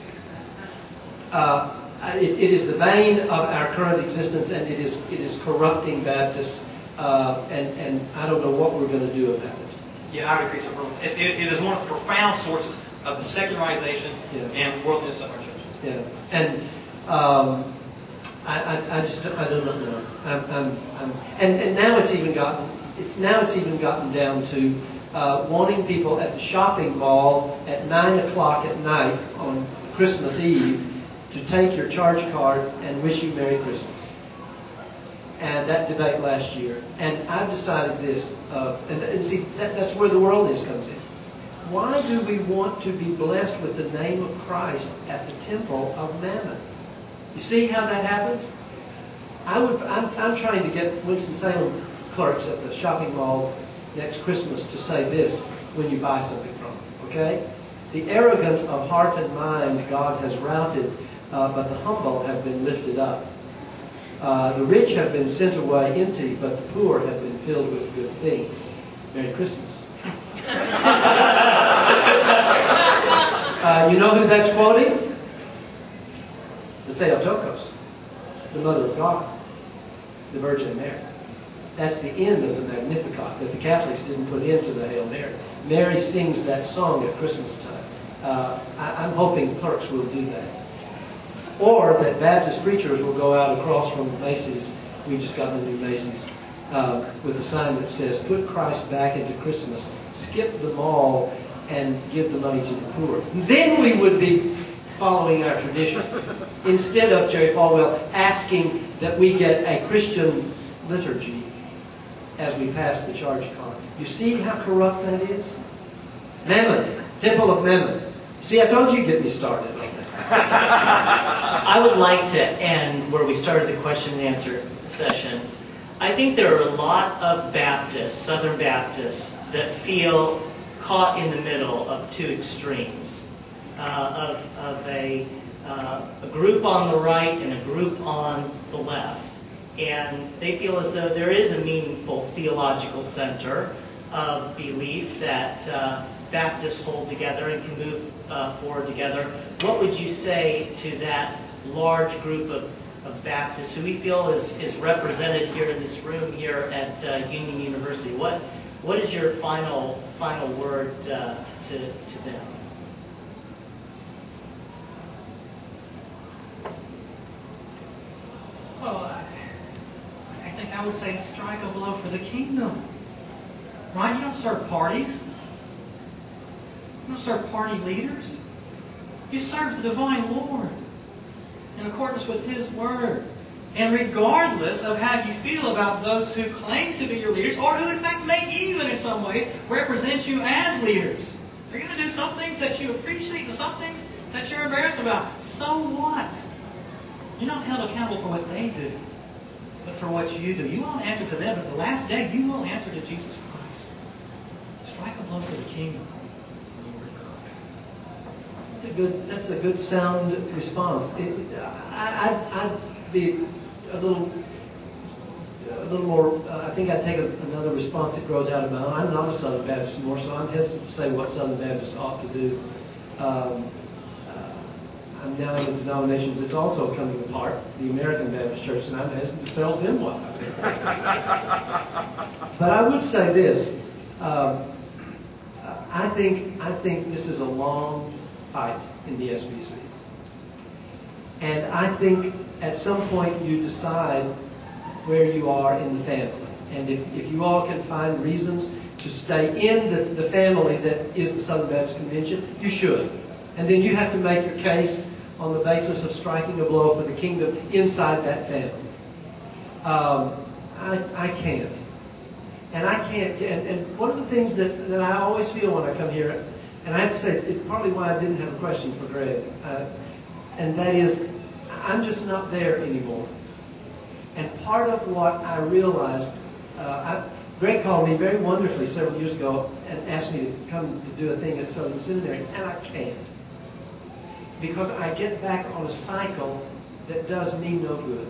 Uh, it, it is the bane of our current existence, and it is it is corrupting Baptists, uh, and, and I don't know what we're going to do about it. Yeah, I would agree. So it, it is one of the profound sources of the secularization yeah. and worldliness of our church. Yeah, and um, I, I, I just I don't know. I'm, I'm, I'm, and and now it's even gotten it's now it's even gotten down to uh, wanting people at the shopping mall at nine o'clock at night on Christmas Eve to take your charge card and wish you Merry Christmas. And that debate last year, and I've decided this, uh, and, and see that, that's where the worldliness comes in. Why do we want to be blessed with the name of Christ at the temple of Mammon? You see how that happens? I would, I'm, I'm trying to get Winston-Salem clerks at the shopping mall next Christmas to say this when you buy something from them, okay? The arrogant of heart and mind God has routed, uh, but the humble have been lifted up. Uh, the rich have been sent away empty, but the poor have been filled with good things. Merry Christmas. uh, you know who that's quoting? The Theotokos, the Mother of God, the Virgin Mary. That's the end of the Magnificat that the Catholics didn't put into the Hail Mary. Mary sings that song at Christmas time. Uh, I, I'm hoping clerks will do that. Or that Baptist preachers will go out across from Macy's. We just got the new Macy's. Uh, with a sign that says, put Christ back into Christmas, skip the mall, and give the money to the poor. Then we would be following our tradition. Instead of Jerry Falwell asking that we get a Christian liturgy as we pass the charge card. You see how corrupt that is? Mammon, Temple of Mammon. See, I told you to get me started. I would like to end where we started the question and answer session. I think there are a lot of Baptists, Southern Baptists, that feel caught in the middle of two extremes, uh, of, of a, uh, a group on the right and a group on the left. And they feel as though there is a meaningful theological center of belief that uh, Baptists hold together and can move uh, forward together. What would you say to that large group of of Baptists who we feel is, is represented here in this room here at uh, Union University? What what is your final final word uh, to to them? Well, I, I think I would say strike a blow for the kingdom. Right? You don't serve parties. You don't serve party leaders. You serve the divine Lord in accordance with His Word. And regardless of how you feel about those who claim to be your leaders, or who in fact may even in some ways represent you as leaders, they're going to do some things that you appreciate and some things that you're embarrassed about. So what? You're not held accountable for what they do, but for what you do. You won't answer to them, but the last day you will answer to Jesus Christ. Strike a blow for the kingdom. That's a good. That's a good sound response. It, I, I, I'd be a little, a little more. Uh, I think I'd take a, another response that grows out of my own. I'm not a Southern Baptist anymore, so I'm hesitant to say what Southern Baptists ought to do. Um, uh, I'm now in denominations that's also coming apart, the American Baptist Church, and I'm hesitant to tell them what I do. But I would say this: um, I think I think this is a long fight in the S B C. And I think at some point you decide where you are in the family. And if, if you all can find reasons to stay in the, the family that is the Southern Baptist Convention, you should. And then you have to make your case on the basis of striking a blow for the kingdom inside that family. Um, I, I can't. And I can't, and, and one of the things that, that I always feel when I come here, and I have to say, it's, it's partly why I didn't have a question for Greg. Uh, and that is, I'm just not there anymore. And part of what I realized, uh, I, Greg called me very wonderfully several years ago and asked me to come to do a thing at Southern Seminary, and I can't. Because I get back on a cycle that does me no good.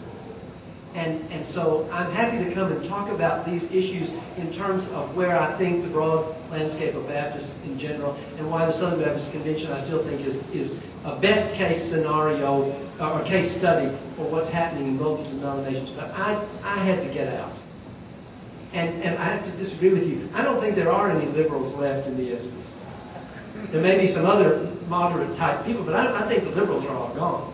And, and so I'm happy to come and talk about these issues in terms of where I think the broad landscape of Baptists in general and why the Southern Baptist Convention I still think is, is a best case scenario or case study for what's happening in multiple denominations. But I, I had to get out. And, and I have to disagree with you. I don't think there are any liberals left in the S B C. There may be some other moderate type people, but I, I think the liberals are all gone.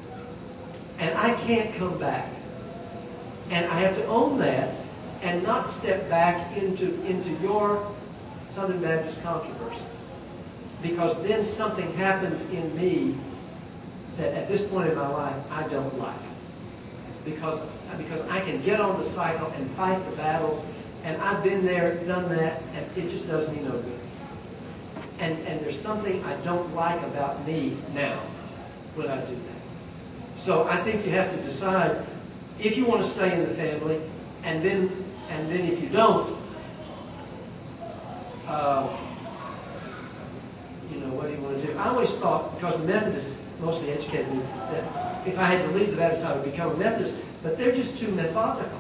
And I can't come back. And I have to own that and not step back into, into your Southern Baptist controversies. Because then something happens in me that at this point in my life I don't like. Because, because I can get on the cycle and fight the battles, and I've been there, done that, and it just does me no good. And, and there's something I don't like about me now when I do that. So I think you have to decide if you want to stay in the family, and then and then if you don't, uh, you know, what do you want to do? I always thought, because the Methodists mostly educated me, that if I had to leave the Baptist, I would become a Methodist, but they're just too methodical.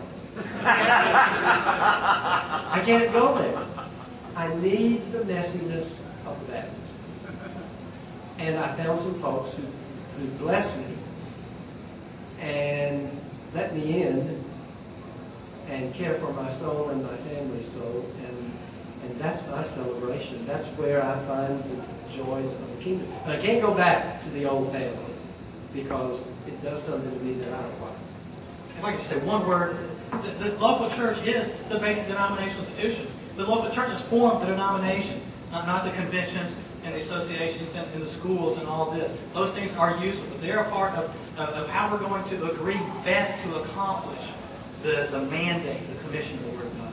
I can't go there. I need the messiness of the Baptist. And I found some folks who, who blessed me and let me in and care for my soul and my family's soul. And And that's my celebration. That's where I find the joys of the kingdom. But I can't go back to the old family because it does something to me that I don't like. If I could just say one word, the, the local church is the basic denominational institution. The local churches form the denomination, not, not the conventions and the associations and, and the schools and all this. Those things are useful, but they're a part of, of, of how we're going to agree best to accomplish the, the mandate, the commission of the Word of God.